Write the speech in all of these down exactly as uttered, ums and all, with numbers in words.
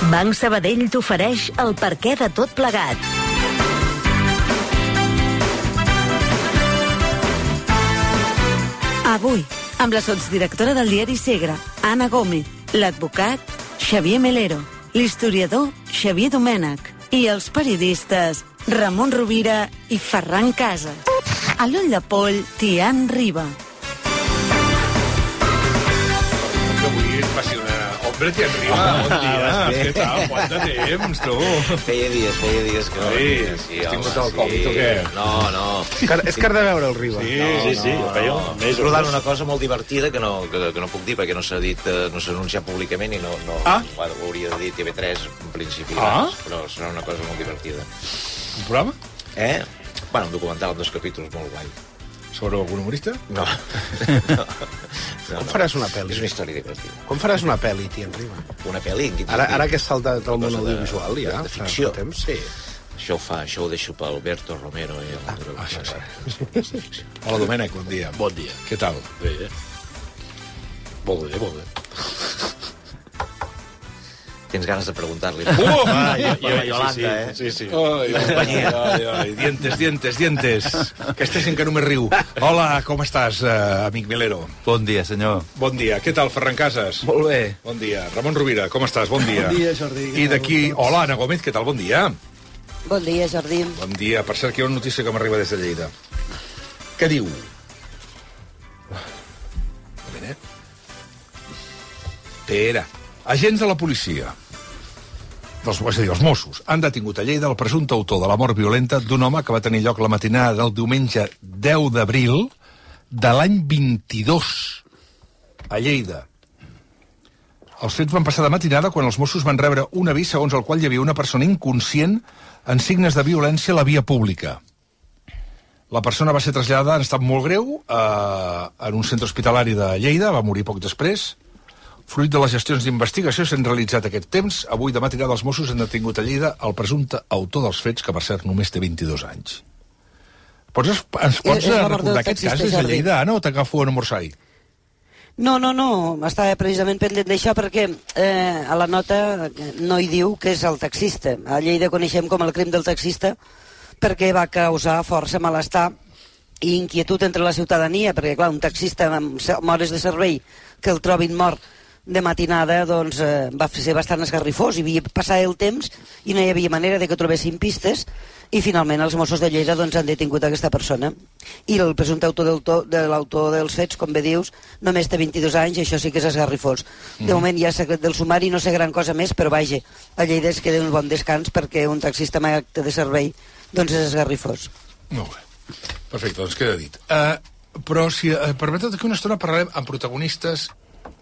Banc Sabadell t'ofereix el perquè de tot plegat. Avui, amb la sotsdirectora del diari Segre, Anna Gómez, l'advocat Xavier Melero, l'historiador Xavier Domènech i els periodistes Ramon Rovira i Ferran Casas. A l'ull de poll, Tian Riba. Que avui et passi una... Hombre, Tian Riba, bon dia. Què tal? Quant de temps, tu? Feia dies, feia dies que no. Sí, Sí, has tingut home, el Covid o què? No, no. Car és car de veure el Riba. Sí, No, sí, sí. no, feia no. un mes o Rodant dos. una cosa molt divertida que no, que, que no puc dir perquè no s'ha dit, eh, no s'ha anunciat públicament i no, no Ah. bueno, ho hauria de dir T V tres en principi, Ah. abans, però serà una cosa molt divertida. Un programa? Eh? Bueno, un documental amb dos capítols molt guai. Sobre algun humorista? No. no. no Com no. faràs una pel·li? És una història divertida. Com faràs una pel·li, Tian Riba? Una pel·li... en quin Ara, sentit? ara que has saltat del món Cosa de- audiovisual, ja, de, de ficció. fa temps. Sí. Això ho fa, això ho deixo per Alberto Romero i el... Ah, sí, sí. Hola, Domènec, bon dia. Bon dia. Què tal? Bé, eh? Molt bé, molt bé. Tens ganes de preguntar-li. Oh! Ah, jo, jo, la Yolanda, sí, sí. eh? Sí, sí. Ai, ai, ai, ai, dientes, dientes, dientes. Aquesta gent que només riu. Hola, com estàs, uh, amic Melero? Bon dia, senyor. Bon dia. Què tal, Ferran Casas? Molt bé. Bon dia. Ramon Rovira, com estàs? Bon dia. Bon dia, Jordi. I d'aquí... Hola, Anna Gómez, què tal? Bon dia. Bon dia, Jordi. Bon dia. Per cert, que hi ha una notícia que m'arriba des de Lleida. Què diu? Un moment, eh? Pere. Agents de la policia, dels, és a dir, els Mossos, han detingut a Lleida el presumpte autor de la mort violenta d'un home que va tenir lloc la matinada del diumenge deu d'abril de l'any vint-i-dos a Lleida. Els fets van passar de matinada quan els Mossos van rebre un avís segons el qual hi havia una persona inconscient en signes de violència a la via pública. La persona va ser traslladada en estat molt greu eh, en un centre hospitalari de Lleida, va morir poc després. Fruit de les gestions d'investigació s'han realitzat aquest temps. Avui de matinada els Mossos han detingut a Lleida el presumpte autor dels fets, que per cert només té vint-i-dos anys. Pots, ens pots És- és la mort recordar del aquest taxista, cas des de Jordi. Lleida, Anna, o t'agafo en Morsai? No, no, no, estava precisament pendent d'això perquè eh, a la nota no hi diu que és el taxista. A Lleida coneixem com el crim del taxista perquè va causar força malestar i inquietud entre la ciutadania, perquè clar, un taxista amb hores de servei que el trobin mort de matinada, doncs eh, va ser bastant esgarrifós, i havia passat el temps i no hi havia manera de que trobessin pistes, i finalment els Mossos de Lleida doncs, han detingut aquesta persona. I el presumpte autor del to, de l'autor dels fets, com bé dius, només té vint-i-dos anys, i això sí que és esgarrifós. Mm. De moment hi ha secret del sumari, no sé gran cosa més, però vaja, a Lleida es queda un bon descans perquè un taxista amb acte de servei doncs és esgarrifós. Molt bé. Perfecte, doncs queda dit. Uh, però si uh, permeteu que una estona parlarem amb protagonistes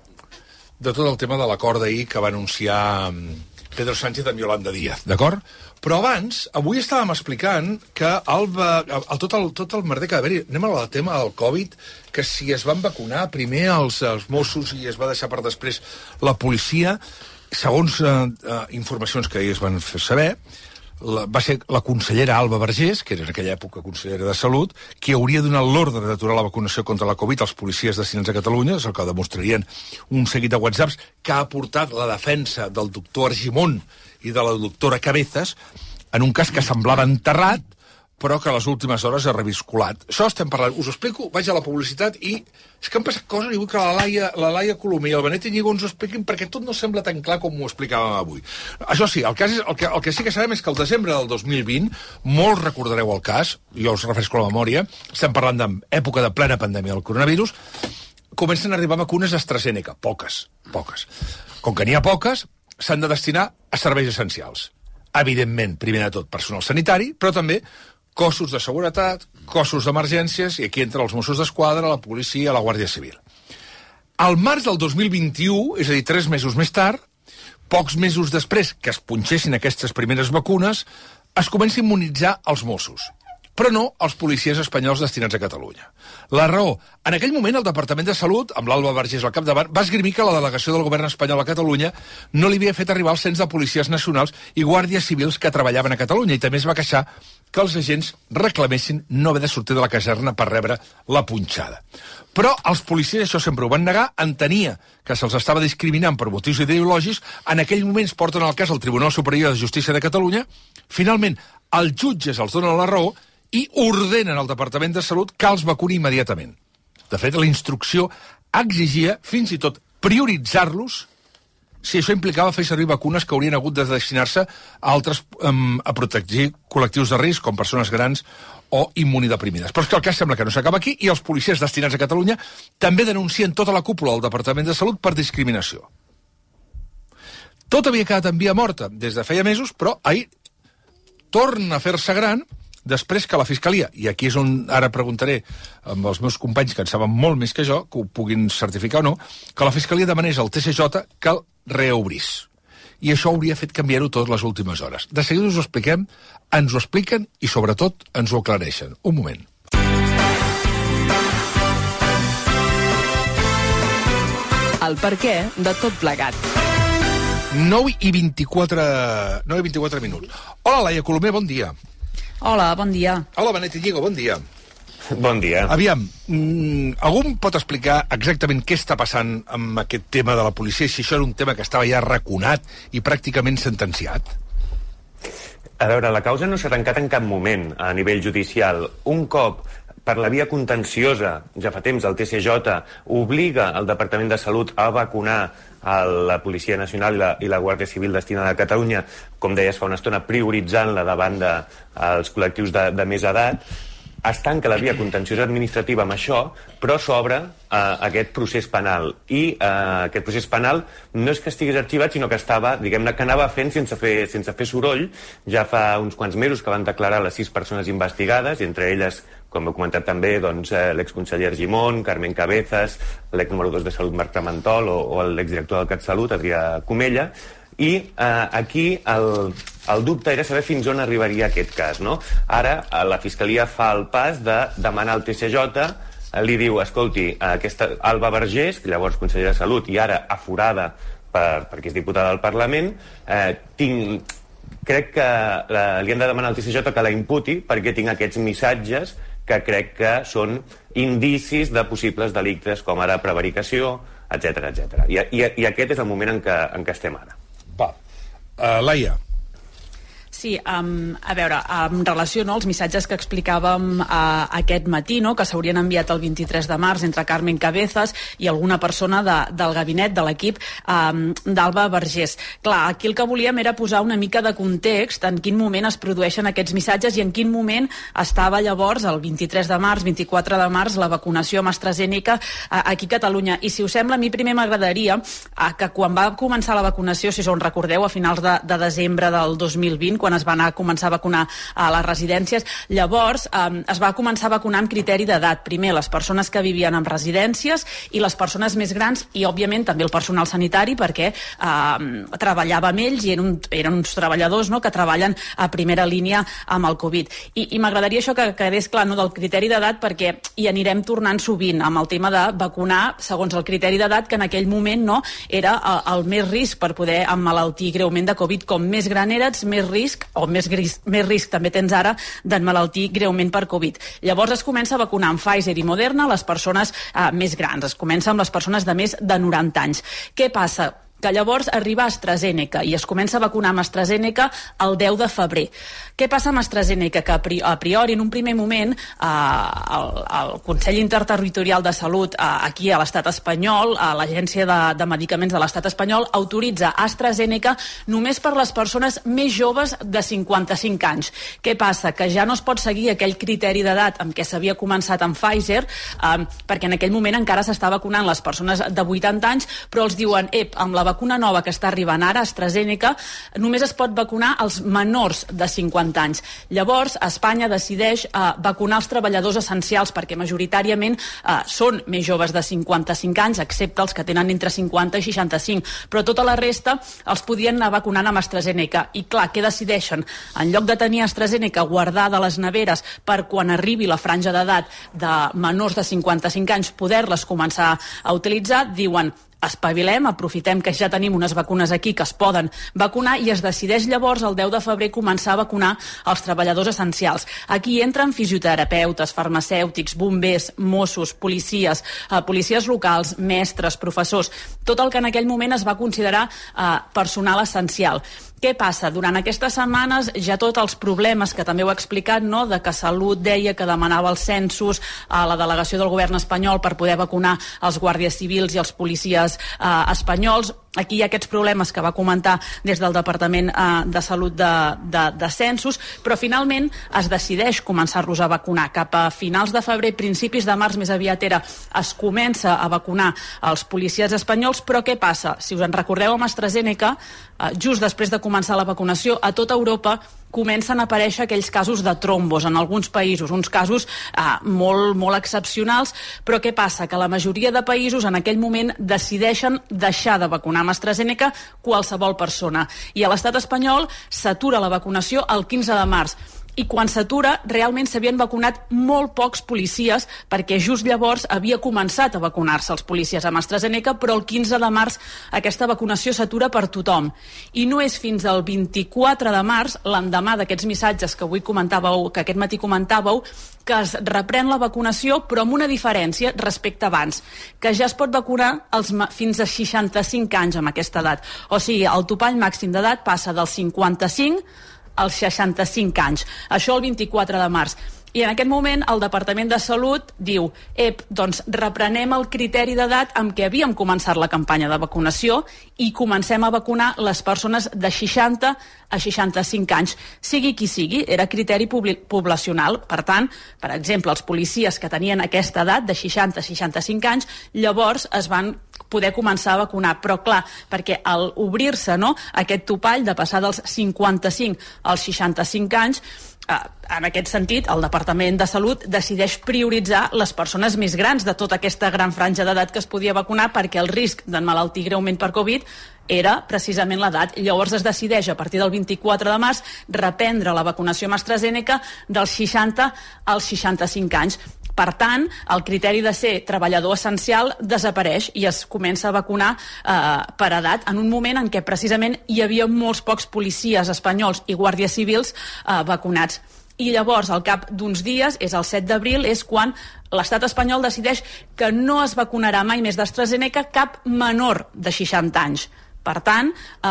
de tot el tema de l'acord d'ahir que va anunciar Pedro Sánchez amb Yolanda Díaz, d'acord? Però abans, avui estàvem explicant que el, el, tot, el, tot el merder que va haver-hi, anem al tema del Covid, que si es van vacunar primer els, els Mossos i es va deixar per després la policia, segons eh, eh, informacions que ahir es van fer saber, la, va ser la consellera Alba Vergés, que era en aquella època consellera de Salut, qui hauria donat l'ordre d'aturar la vacunació contra la Covid als policies destinats a Catalunya, és el que demostrarien un seguit de whatsapps que ha aportat la defensa del doctor Argimon i de la doctora Cabezas en un cas que semblava enterrat, però que a les últimes hores ha reviscolat. Això estem parlant, us ho explico, vaig a la publicitat i és que han passat coses i vull que la Laia, la Laia Colomer i el Benet Iñigo ens ho expliquin perquè tot no sembla tan clar com ho explicàvem avui. Això sí, el, cas és, el, que, el que sí que sabem és que el desembre del dos mil vint, molts recordareu el cas, jo us refresco la memòria, estem parlant d'època de plena pandèmia del coronavirus, comencen a arribar vacunes d'AstraZeneca, poques, poques. Com que n'hi ha poques, s'han de destinar a serveis essencials. Evidentment, primer de tot, personal sanitari, però també cossos de seguretat, cossos d'emergències, i aquí entren els Mossos d'Esquadra, la policia, la Guàrdia Civil. Al març del dos mil vint-i-u, és a dir, tres mesos més tard, pocs mesos després que es punxessin aquestes primeres vacunes, es comença a immunitzar els Mossos. però no els policies espanyols destinats a Catalunya. La raó: en aquell moment el Departament de Salut, amb l'Alba Vergés al capdavant, va esgrimir que la delegació del govern espanyol a Catalunya no li havia fet arribar el cens de policies nacionals i guàrdies civils que treballaven a Catalunya, i també es va queixar que els agents reclamessin no haver de sortir de la caserna per rebre la punxada. Però els policies això sempre ho van negar, entenia que se'ls estava discriminant per motius ideològics, en aquell moment es porten el cas al Tribunal Superior de Justícia de Catalunya, finalment els jutges els donen la raó i ordenen al Departament de Salut que els vacuni immediatament. De fet, la instrucció exigia fins i tot prioritzar-los si això implicava fer servir vacunes que haurien hagut de destinar-se a altres, um, a protegir col·lectius de risc, com persones grans o immunodeprimides. Però és que el cas sembla que no s'acaba aquí i els policies destinats a Catalunya també denuncien tota la cúpula del Departament de Salut per discriminació. Tot havia quedat en via morta des de feia mesos, però ahir torna a fer-se gran després que la Fiscalia, i aquí és on ara preguntaré amb els meus companys que en saben molt més que jo, que ho puguin certificar o no, que la Fiscalia demanés al T C J que el reobrís. I això hauria fet canviar-ho tot les últimes hores. De seguida us ho expliquem, ens ho expliquen i sobretot ens ho aclareixen. Un moment. El perquè de tot plegat. nou i vint-i-quatre minuts. Hola, Laia Colomer, bon dia. Hola, bon dia. Hola, Benet Iñigo, bon dia. Bon dia. Aviam, mmm, algú em pot explicar exactament què està passant amb aquest tema de la policia, si això era un tema que estava ja raconat i pràcticament sentenciat? A veure, la causa no s'ha tancat en cap moment a nivell judicial. Un cop per la via contenciosa, ja fa temps el T C J obliga el Departament de Salut a vacunar a la Policia Nacional i la, i la Guàrdia Civil destinada a Catalunya, com deies fa una estona, prioritzant-la davant dels col·lectius de, de més edat. Es tanca la via contenciosa administrativa amb això, però s'obre eh, aquest procés penal. I eh, aquest procés penal no és que estigués arxivat, sinó que estava, diguem-ne, que anava fent sense fer, sense fer soroll. Ja fa uns quants mesos que van declarar les sis persones investigades, i entre elles, com he comentat també, doncs, eh, l'exconseller Argimon, Carmen Cabezas, l'ex número dos de Salut Marc Tramentol o, o l'exdirector del CatSalut, Adrià Comella. I eh, aquí el, el dubte era saber fins on arribaria aquest cas, no? Ara eh, la Fiscalia fa el pas de demanar al T C J, eh, li diu, escolti, aquesta Alba Vergés, que llavors consellera de Salut i ara aforada per, perquè és diputada del Parlament, eh, tinc, crec que la, li han de demanar al T C J que la imputi perquè tinc aquests missatges que crec que són indicis de possibles delictes com ara prevaricació, etcètera, etcètera. I, i, I aquest és el moment en què, en què estem ara. Va, uh, Laia. Sí, um, a veure, en relació no, als missatges que explicàvem uh, aquest matí, no, que s'haurien enviat el vint-i-tres de març entre Carmen Cabezas i alguna persona de, del gabinet, de l'equip um, d'Alba Vergés. Clar, aquí el que volíem era posar una mica de context en quin moment es produeixen aquests missatges i en quin moment estava llavors, el vint-i-tres de març, vint-i-quatre de març, la vacunació amb AstraZeneca uh, aquí a Catalunya. I si us sembla, a mi primer m'agradaria uh, que quan va començar la vacunació, si us en recordeu, a finals de, de desembre del dos mil vint, quan es va anar a començar a vacunar a les residències. Llavors, eh, es va començar a vacunar amb criteri d'edat. Primer, les persones que vivien en residències i les persones més grans i, òbviament, també el personal sanitari, perquè eh, treballava amb ells i eren, un, eren uns treballadors, no?, que treballen a primera línia amb el Covid. I, i m'agradaria això que quedés clar, no?, del criteri d'edat, perquè hi anirem tornant sovint amb el tema de vacunar segons el criteri d'edat, que en aquell moment no era el, el més risc per poder emmalaltir greument de Covid. Com més gran eres, més risc o més, gris, més risc també tens ara d'emmalaltir greument per Covid. Llavors es comença a vacunar amb Pfizer i Moderna les persones eh, més grans. Es comença amb les persones de més de noranta anys. Què passa? Que llavors arriba AstraZeneca i es comença a vacunar amb AstraZeneca el deu de febrer. Què passa amb AstraZeneca? Que a priori, en un primer moment, eh, el, el Consell Interterritorial de Salut eh, aquí a l'estat espanyol, a l'Agència de, de Medicaments de l'estat espanyol, autoritza AstraZeneca només per les persones més joves de cinquanta-cinc anys. Què passa? Que ja no es pot seguir aquell criteri d'edat amb què s'havia començat amb Pfizer, eh, perquè en aquell moment encara s'està vacunant les persones de vuitanta anys, però els diuen, ep, amb la vacuna nova que està arribant ara, AstraZeneca, només es pot vacunar als menors de cinquanta anys. Llavors, Espanya decideix eh, vacunar els treballadors essencials, perquè majoritàriament eh, són més joves de cinquanta-cinc anys, excepte els que tenen entre cinquanta i seixanta-cinc, però tota la resta els podien anar vacunant amb AstraZeneca. I clar, què decideixen? En lloc de tenir AstraZeneca guardada a les neveres per quan arribi la franja d'edat de menors de cinquanta-cinc anys poder-les començar a utilitzar, diuen espavilem, aprofitem que ja tenim unes vacunes aquí que es poden vacunar i es decideix llavors el deu de febrer començar a vacunar els treballadors essencials. Aquí entren fisioterapeutes, farmacèutics, bombers, Mossos, policies, eh, policies locals, mestres, professors, tot el que en aquell moment es va considerar eh, personal essencial. Què passa? Durant aquestes setmanes ja tots els problemes que també ho he explicat, no? De que Salut deia que demanava els censos a la delegació del govern espanyol per poder vacunar els guàrdies civils i els policies eh, espanyols. Aquí hi ha aquests problemes que va comentar des del Departament eh, de Salut de, de, de Censos, però finalment es decideix començar-los a vacunar. Cap a finals de febrer, principis de març, més aviat era, es comença a vacunar els policies espanyols, però què passa? Si us en recordeu amb AstraZeneca, eh, just després de començar la vacunació, a tota Europa comencen a aparèixer aquells casos de trombos en alguns països, uns casos eh, molt, molt excepcionals, però què passa? Que la majoria de països en aquell moment decideixen deixar de vacunar amb AstraZeneca qualsevol persona. I a l'estat espanyol s'atura la vacunació el quinze de març. I quan s'atura, realment s'havien vacunat molt pocs policies, perquè just llavors havia començat a vacunar-se els policies amb AstraZeneca, però el quinze de març aquesta vacunació s'atura per tothom. I no és fins al vint-i-quatre de març, l'endemà d'aquests missatges que avui comentàveu, que aquest matí comentàveu, que es reprèn la vacunació, però amb una diferència respecte abans, que ja es pot vacunar els, fins a seixanta-cinc anys amb aquesta edat. O sigui, el topall màxim d'edat passa dels cinquanta-cinc als seixanta-cinc anys. Això el vint-i-quatre de març. I en aquest moment el Departament de Salut diu ep, doncs reprenem el criteri d'edat amb què havíem començat la campanya de vacunació i comencem a vacunar les persones de seixanta a seixanta-cinc anys, sigui qui sigui, era criteri poblacional. Per tant, per exemple, els policies que tenien aquesta edat de seixanta a seixanta-cinc anys, llavors es van poder començar a vacunar, però clar, perquè al obrir-se, no, aquest topall de passar dels cinquanta-cinc als seixanta-cinc anys, eh, en aquest sentit, el Departament de Salut decideix prioritzar les persones més grans de tota aquesta gran franja d'edat que es podia vacunar, perquè el risc d'emmalaltir greument per Covid era precisament l'edat. Llavors es decideix a partir del vint-i-quatre de març reprendre la vacunació amb AstraZeneca dels seixanta als seixanta-cinc anys. Per tant, el criteri de ser treballador essencial desapareix i es comença a vacunar eh, per edat en un moment en què precisament hi havia molts pocs policies espanyols i guàrdies civils eh, vacunats. I llavors, al cap d'uns dies, és el set d'abril, és quan l'estat espanyol decideix que no es vacunarà mai més d'AstraZeneca cap menor de seixanta anys. Per tant, eh,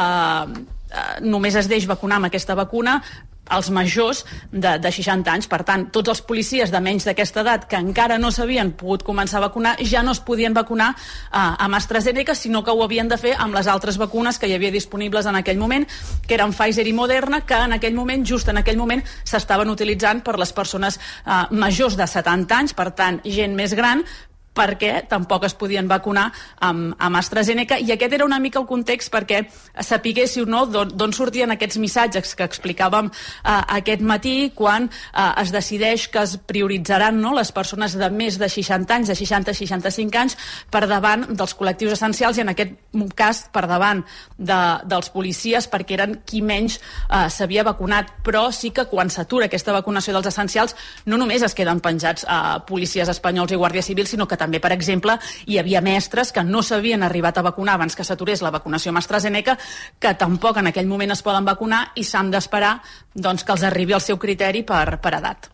eh, només es deix vacunar amb aquesta vacuna als majors de, de seixanta anys. Per tant, tots els policies de menys d'aquesta edat que encara no s'havien pogut començar a vacunar ja no es podien vacunar eh, amb AstraZeneca, sinó que ho havien de fer amb les altres vacunes que hi havia disponibles en aquell moment, que eren Pfizer i Moderna, que en aquell moment, just en aquell moment, s'estaven utilitzant per les persones eh, majors de setanta anys, per tant, gent més gran, perquè tampoc es podien vacunar amb, amb AstraZeneca, i aquest era una mica el context perquè sapiguéssiu, no, d'on sortien aquests missatges que explicàvem eh, aquest matí, quan eh, es decideix que es prioritzaran, no, les persones de més de seixanta anys, de seixanta a seixanta-cinc anys, per davant dels col·lectius essencials, i en aquest cas per davant de, dels policies, perquè eren qui menys eh, s'havia vacunat. Però sí que quan s'atura aquesta vacunació dels essencials, no només es queden penjats eh, policies espanyols i guàrdies civils, sinó que també També, per exemple, hi havia mestres que no s'havien arribat a vacunar abans que s'aturés la vacunació amb AstraZeneca, que tampoc en aquell moment es poden vacunar i s'han d'esperar, doncs, que els arribi el seu criteri per, per edat.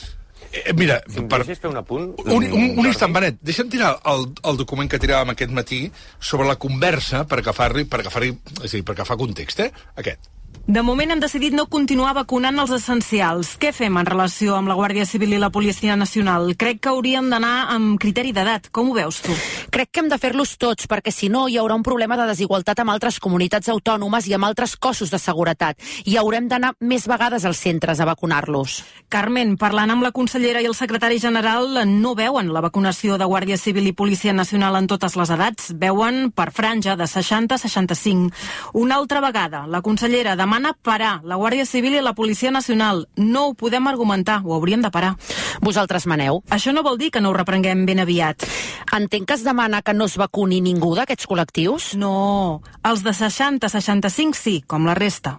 Eh, mira, si em per... deixes fer un apunt... Un, un, un instant, Benet, deixa'm tirar el, el document que tiràvem aquest matí sobre la conversa per agafar-li, per agafar-hi, és a dir, per agafar context, eh? Aquest. De moment hem decidit no continuar vacunant els essencials. Què fem en relació amb la Guàrdia Civil i la Policia Nacional? Crec que hauríem d'anar amb criteri d'edat. Com ho veus tu? Crec que hem de fer-los tots, perquè si no hi haurà un problema de desigualtat amb altres comunitats autònomes i amb altres cossos de seguretat. I haurem d'anar més vegades als centres a vacunar-los. Carmen, parlant amb la consellera i el secretari general, no veuen la vacunació de Guàrdia Civil i Policia Nacional en totes les edats. Veuen per franja de seixanta a seixanta-cinc. Una altra vegada, la consellera demana parar la Guàrdia Civil i la Policia Nacional. No ho podem argumentar, ho hauríem de parar. Vosaltres maneu. Això no vol dir que no ho reprenguem ben aviat. Entenc que es demana que no es vacuni ningú d'aquests col·lectius? No, els de seixanta a seixanta-cinc sí, com la resta.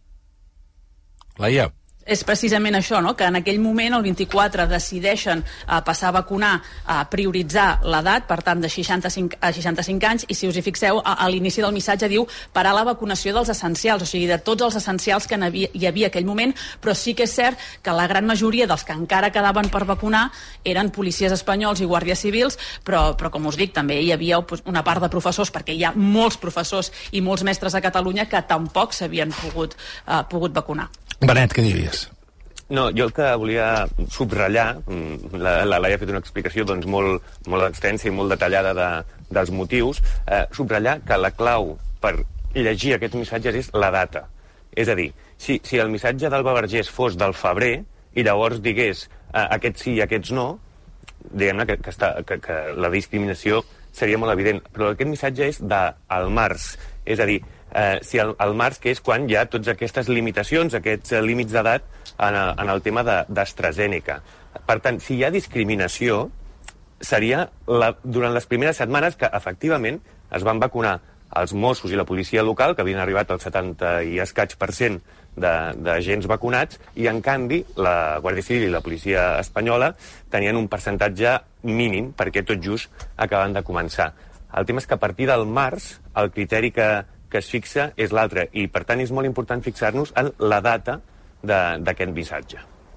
Laia. És precisament això, no? Que en aquell moment, el vint-i-quatre, decideixen uh, passar a vacunar, a uh, prioritzar l'edat, per tant, de seixanta-cinc a seixanta-cinc anys, i si us hi fixeu, a, a l'inici del missatge diu parar la vacunació dels essencials, o sigui, de tots els essencials que hi havia aquell moment, però sí que és cert que la gran majoria dels que encara quedaven per vacunar eren policies espanyols i guàrdies civils, però, però com us dic, també hi havia una part de professors, perquè hi ha molts professors i molts mestres a Catalunya que tampoc s'havien pogut, uh, pogut vacunar. Benet, què diries? No, jo el que volia subratllar, la, la Laia ha fet una explicació doncs, molt, molt extensa i molt detallada de, dels motius, eh, subratllar que la clau per llegir aquests missatges és la data. És a dir, si, si el missatge d'Alba Vergés fos del febrer i llavors digués eh, aquests sí i aquests no, diguem-ne que, que, està, que, que la discriminació seria molt evident, però aquest missatge és del març, és a dir, eh, si el, el març, que és quan hi ha totes aquestes limitacions, aquests eh, límits d'edat en, en el tema d'AstraZeneca. Per tant, si hi ha discriminació, seria la, durant les primeres setmanes que, efectivament, es van vacunar els Mossos i la policia local, que havien arribat al setanta i escaig per cent d'agents vacunats, i, en canvi, la Guàrdia Civil i la policia espanyola tenien un percentatge mínim, perquè tot just acaben de començar. El tema és que a partir del març, el criteri que, que es fixa és l'altre, i, per tant, és molt important fixar-nos en la data d'aquest missatge.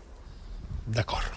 D'acord.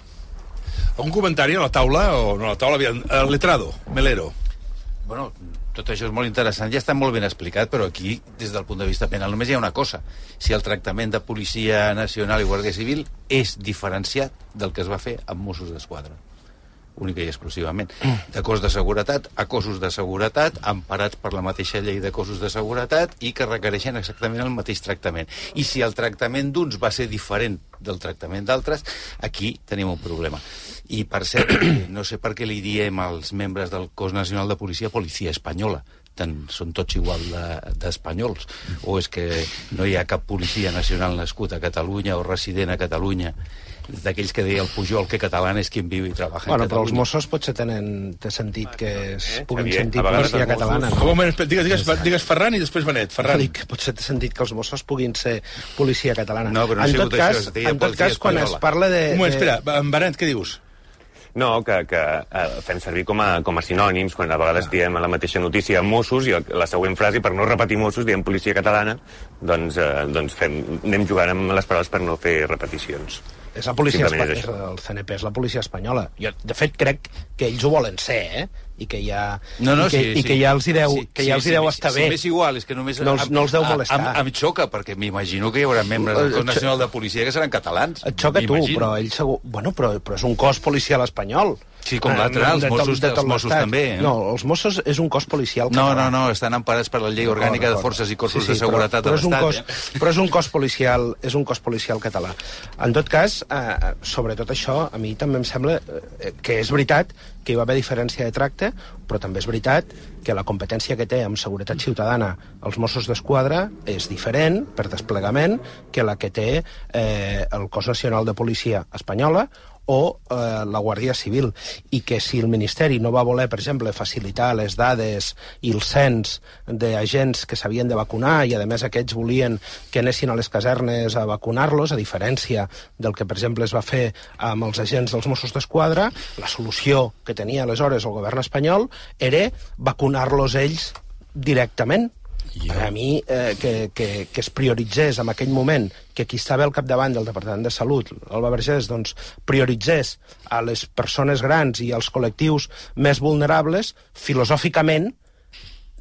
Un comentari a la taula, o no a la taula, aviam, el letrado, Melero. Bueno, tot això és molt interessant, ja està molt ben explicat, però aquí, des del punt de vista penal, només hi ha una cosa. Si el tractament de Policia Nacional i Guàrdia Civil és diferenciat del que es va fer amb Mossos d'Esquadra, única i exclusivament, de cos de seguretat a cossos de seguretat, emparats per la mateixa llei de cossos de seguretat i que requereixen exactament el mateix tractament. I si el tractament d'uns va ser diferent del tractament d'altres, aquí tenim un problema. I, per cert, no sé per què li diem als membres del cos nacional de policia policia espanyola. Tant, són tots igual d'espanyols. De, o és que no hi ha cap policia nacional nascut a Catalunya o resident a Catalunya, d'aquells que deia el Pujol que català és qui viu i treballa bueno, en Catalunya. Però els Mossos potser tenen té sentit que es eh, puguin Xavier, sentir policia catalana. No? Un moment, digues, digues, digues Ferran i després Benet. Ferran. Dic, potser té sentit que els Mossos puguin ser policia catalana. No, però no en tot cas, això, en tot cas quan es parla de... Un moment, de... espera, Benet, què dius? No, que, que eh, fem servir com a, com a sinònims, quan a vegades diem a la mateixa notícia Mossos i la següent frase, per no repetir Mossos, diem policia catalana, doncs, eh, doncs fem, anem jugant amb les paraules per no fer repeticions. És la policia espanyola, el C N P és la policia espanyola. Jo, de fet, crec que ells ho volen ser, eh? I que ja, no, no, i que, sí, i que sí. ja els hi deu, sí, que ja els hi sí, deu sí, estar sí, bé. Sí, m'és igual, és que només... No els, no els deu molestar. Em, em xoca, perquè m'imagino que hi haurà membres del cos nacional de policia que seran catalans. Et xoca tu, però ell segur... Bueno, però, però és un cos policial espanyol. Sí, com l'altre, els Mossos, els Mossos també. Eh? No, els Mossos és un cos policial català. No, no, no, estan emparats per la llei orgànica de forces i cossos sí, sí, de seguretat però, però de l'Estat. Eh? Però és un cos policial, és un cos policial català. En tot cas, eh, sobretot això, a mi també em sembla eh, que és veritat que hi va haver diferència de tracte, però també és veritat que la competència que té amb seguretat ciutadana els Mossos d'Esquadra és diferent, per desplegament, que la que té eh, el Cos Nacional de Policia espanyola o eh, la Guàrdia Civil, i que si el Ministeri no va voler, per exemple, facilitar les dades i el cens d'agents que s'havien de vacunar, i a més aquests volien que anessin a les casernes a vacunar-los, a diferència del que, per exemple, es va fer amb els agents dels Mossos d'Esquadra, la solució que tenia aleshores el govern espanyol era vacunar-los ells directament. Jo. A mi, eh, que, que, que es prioritzés en aquell moment que qui estava al capdavant del Departament de Salut, Alba Vergés, doncs, prioritzés a les persones grans i als col·lectius més vulnerables, filosòficament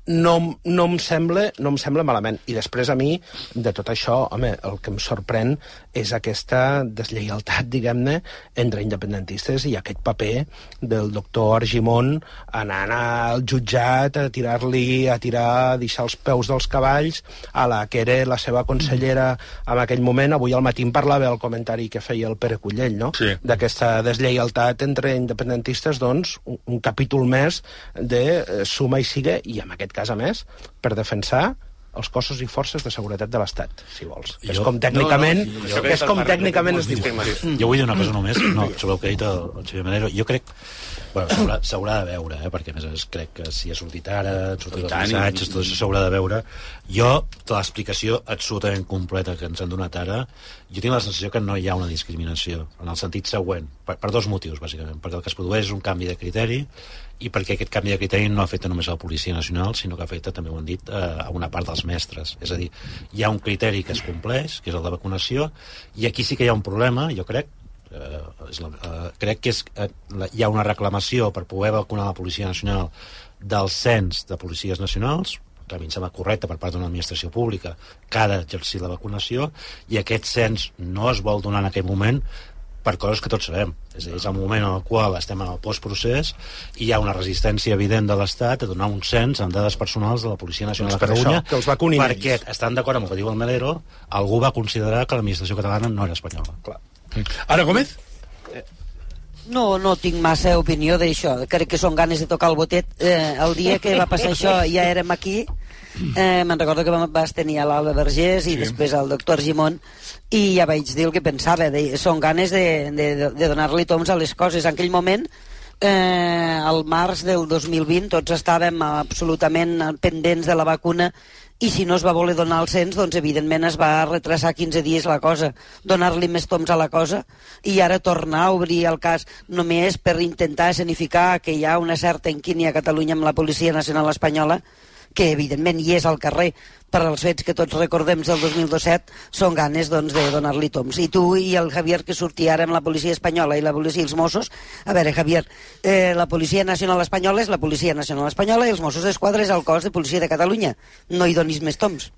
no, no, em sembla, no em sembla malament. I després a mi, de tot això, home, el que em sorprèn és aquesta deslleialtat, diguem-ne, entre independentistes i aquest paper del doctor Argimon anant al jutjat a tirar-li, a tirar, a deixar els peus dels cavalls a la que era la seva consellera en aquell moment. Avui al matí em parlava el comentari que feia el Pere Cullell, no? Sí. D'aquesta deslleialtat entre independentistes, doncs, un, un capítol més de eh, suma i sigue, i en aquest cas, a més, per defensar els cossos i forces de seguretat de l'Estat, si vols. Jo, és com tècnicament, no, no, jo, és com tècnicament es diu. Jo vull dir una cosa només, no, sobre el que ha dit el, el Xavier Melero. Jo crec, bueno, s'haurà de veure, eh, perquè a més crec que si ha sortit ara, han sortit els missatges, tot això s'haurà de veure. Jo, l'explicació absolutament completa que ens han donat ara, jo tinc la sensació que no hi ha una discriminació, en el sentit següent, per, per dos motius, bàsicament. Perquè el que es produeix és un canvi de criteri, i perquè aquest canvi de criteri no afecta només a la Policia Nacional, sinó que afecta, també ho han dit, a una part dels mestres. És a dir, hi ha un criteri que es compleix, que és el de vacunació, i aquí sí que hi ha un problema, jo crec, eh, és la, eh, crec que és, eh, la, hi ha una reclamació per poder vacunar la Policia Nacional del cens de policies nacionals, que a mi em sembla correcte per part d'una administració pública, que ha d'exercir la vacunació, i aquest cens no es vol donar en aquell moment per coses que tots sabem. És a dir, és el moment en el qual estem en el postprocés i hi ha una resistència evident de l'Estat a donar un cens amb dades personals de la Policia Nacional de Catalunya, que els vacunin perquè ells. estan d'acord amb el que diu el Melero, algú va considerar que l'administració catalana no era espanyola. Clar. Ara, Gómez? No, no tinc massa opinió d'això. Crec que són ganes de tocar el botet. Eh, el dia que va passar això ja érem aquí. Eh, me'n recordo que vas tenir a l'Alba Vergés i sí. després al doctor Argimon, i ja vaig dir el que pensava. De, són ganes de, de, de donar-li toms a les coses. En aquell moment, eh, al març del dos mil vint, tots estàvem absolutament pendents de la vacuna, i si no es va voler donar el cens, doncs evidentment es va retrasar quinze dies la cosa, donar-li més toms a la cosa, i ara tornar a obrir el cas només per intentar escenificar que hi ha una certa inquínia a Catalunya amb la Policia Nacional Espanyola, que evidentment hi és al carrer per als fets que tots recordem del dos mil disset, són ganes doncs, de donar-li toms. I tu i el Javier, que sortia ara amb la policia espanyola i la policia i els Mossos, a veure, Javier, eh, la Policia Nacional Espanyola és la Policia Nacional Espanyola i els Mossos d'Esquadra és el cos de policia de Catalunya. No hi donis més toms.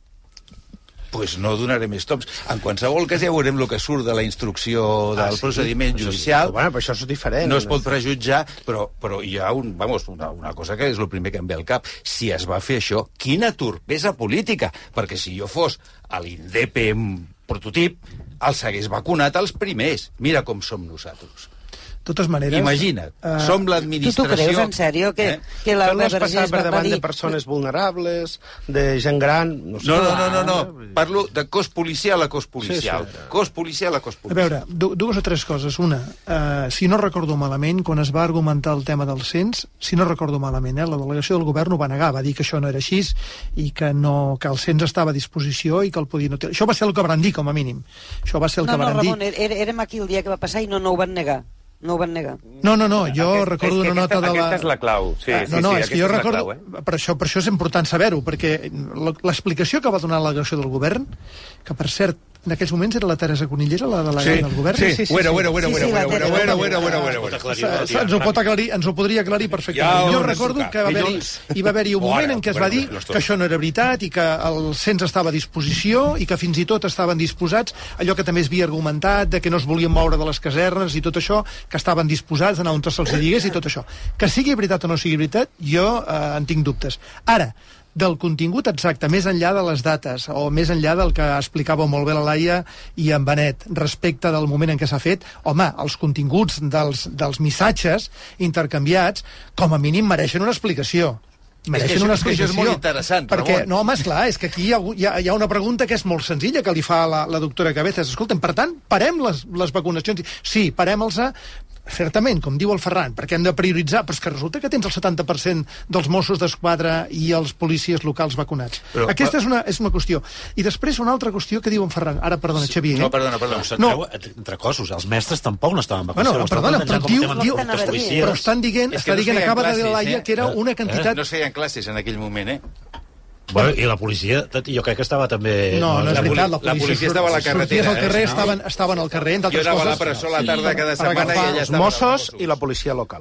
Pues no donaré més toms. En qualsevol cas ja veurem el que surt de la instrucció del ah, sí? procediment judicial. Sí, bueno, però això és diferent. No es pot prejutjar, però, però hi ha un, vamos, una, una cosa que és el primer que em ve al cap. Si es va fer això, quina torpesa política! Perquè si jo fos a l'INDEP prototip, els hagués vacunat els primers. Mira com som nosaltres. De totes maneres... Imagina't, uh, som l'administració... Tu t'ho creus, en sèrio? Que, eh? que la no has passat per davant dir... de persones vulnerables, de gent gran... No, sé no, no, no, no, no. Parlo de cos policial a cos policial. Sí, sí. Cos policial a cos policial. A veure, dues o tres coses. Una, uh, si no recordo malament, quan es va argumentar el tema del cens, si no recordo malament, eh, la delegació del govern ho va negar, va dir que això no era així i que, no, que el cens estava a disposició i que el podia... No... Això va ser el que van dir, com a mínim. Això va ser el no, que no, van Ramon, dir. No, érem aquí el dia que va passar i no, no ho van negar. No ho van negar. No, no, no, jo Aquest, recordo una nota aquesta, de la... Aquesta és la clau, sí, ah, sí, no, no, sí, és que jo recordo... clau, eh? per, això, per això és important saber-ho, perquè l'explicació que va donar la delegació del govern, que per cert, en aquells moments era la Teresa Conillera, la delegada sí, del govern. Sí, sí, sí. Bueno, bueno, bueno, bueno, bueno, bueno, bueno, bueno, bueno. Ens ho pot aclarir, ens ho podria aclarir perfectament. Jo recordo que va haver-hi hi va haver-hi un moment en què es va dir que això no era veritat i que el cens estava a disposició i que fins i tot estaven disposats, allò que també es havia argumentat, de que no es volien moure de les casernes i tot això, que estaven disposats a anar on se'ls digués i tot això. Que sigui veritat o no sigui veritat, jo eh, en tinc dubtes. Ara, del contingut exacte, més enllà de les dates o més enllà del que explicava molt bé la Laia i en Benet respecte del moment en què s'ha fet, home, els continguts dels, dels missatges intercanviats com a mínim mereixen una explicació. Mereixen és que, una explicació. És molt interessant, perquè, Ramon. no, home, esclar, és que aquí hi ha, hi, ha, hi ha una pregunta que és molt senzilla que li fa la, la doctora Cabezas. Escolta'm, per tant, parem les, les vacunacions. Sí, parem-les-a, certament, com diu el Ferran, perquè hem de prioritzar, però és que resulta que tens el setanta per cent dels Mossos d'Esquadra i els policies locals vacunats. Però, Aquesta però... és, una, és una qüestió. I després una altra qüestió que diu en Ferran. Ara, perdona, sí, Xavier. No, perdona, perdona. No. Entre cossos, els mestres tampoc no estaven vacunats. Bueno, perdona, però diu... diu però estan dient, està no dient, acaba de dir la Laia, eh? que era una quantitat... No es feien classes en aquell moment, eh? Bueno, i la policia, jo crec que estava també... No, no és veritat, la policia, la policia estava a la carretera. Sorties al carrer, eh? estaven, estaven al carrer, entre altres coses. Jo anava coses. a la presó a la tarda cada setmana i ella estava... Els Mossos i la policia local.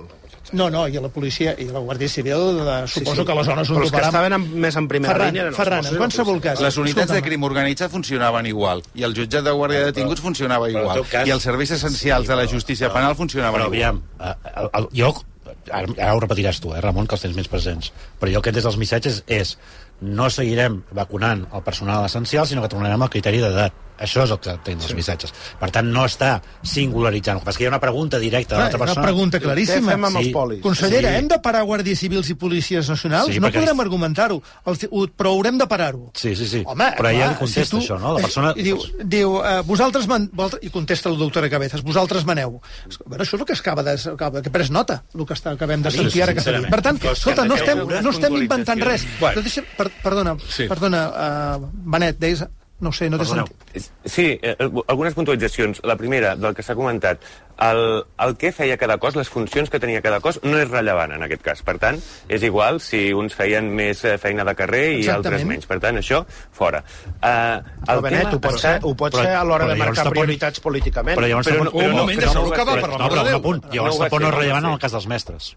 No, no, i a la policia i a la Guàrdia Civil, eh, suposo sí, sí. que les zones on però els que estaven en, més en primera Ferran, línia eren els Ferran, en qualsevol cas. Les unitats de crim organitzat funcionaven igual, i el jutjat de guàrdia de detinguts funcionava igual, cas, i els serveis essencials sí, de la justícia penal funcionaven però, igual. Però, aviam, el, el, jo, ara, ara ho repetiràs tu, eh, Ramon, que els tens més presents, però jo que des dels missatges és no seguirem vacunant el personal essencial, sinó que tornarem al criteri d'edat. Això és el que tenen els sí. missatges. Per tant, no està singularitzant. Perquè hi ha una pregunta directa de l'altra persona. Una pregunta claríssima. Què fem amb sí. els polis? Consellera, sí. hem de parar guàrdies civils i policies nacionals? Sí, no podrem és... argumentar-ho, però haurem de parar-ho. Sí, sí, sí. Home, però clar, ja li contesta si tu... això, no? La persona... I diu, diu uh, vosaltres... Man... I contesta la doctora Cabezas, vosaltres maneu. Bueno, això és el que acaba de... que pres nota, el que està, acabem de sentir ara que s'ha dit. Per tant, escolta, no estem, no estem inventant res. Bueno. Deixa, per, perdona, sí. perdona, uh, Benet, deies... No sé, no t'he sentit. Sí, eh, algunes puntualitzacions. La primera, del que s'ha comentat, el, el que feia cada cos, les funcions que tenia cada cos, no és rellevant en aquest cas. Per tant, és igual si uns feien més feina de carrer i Exactament. altres menys. Per tant, això, fora. Uh, el Benet, ho pot ser, ho pot ser a l'hora de marcar prioritats políticament. Però llavors però, però, un moment, deixa-ho acabar, per l'amor de Déu. Llavors tampoc no és rellevant en el cas dels mestres.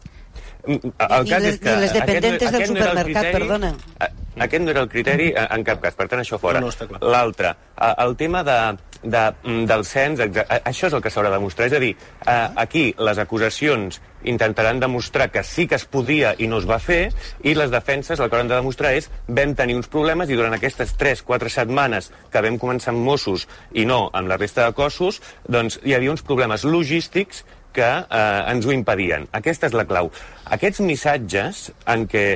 El cas és que... Ni les dependentes del supermercat, perdona. Aquest no era el criteri en cap cas, per tant, això fora. No, no L'altre, el tema de, de, del cens, això és el que s'haurà de demostrar. És a dir, aquí les acusacions intentaran demostrar que sí que es podia i no es va fer, i les defenses el que hauran de demostrar és vam tenir uns problemes i durant aquestes tres quatre setmanes que vam començar amb Mossos i no amb la resta de cossos, doncs hi havia uns problemes logístics que eh, ens ho impedien. Aquesta és la clau. Aquests missatges en què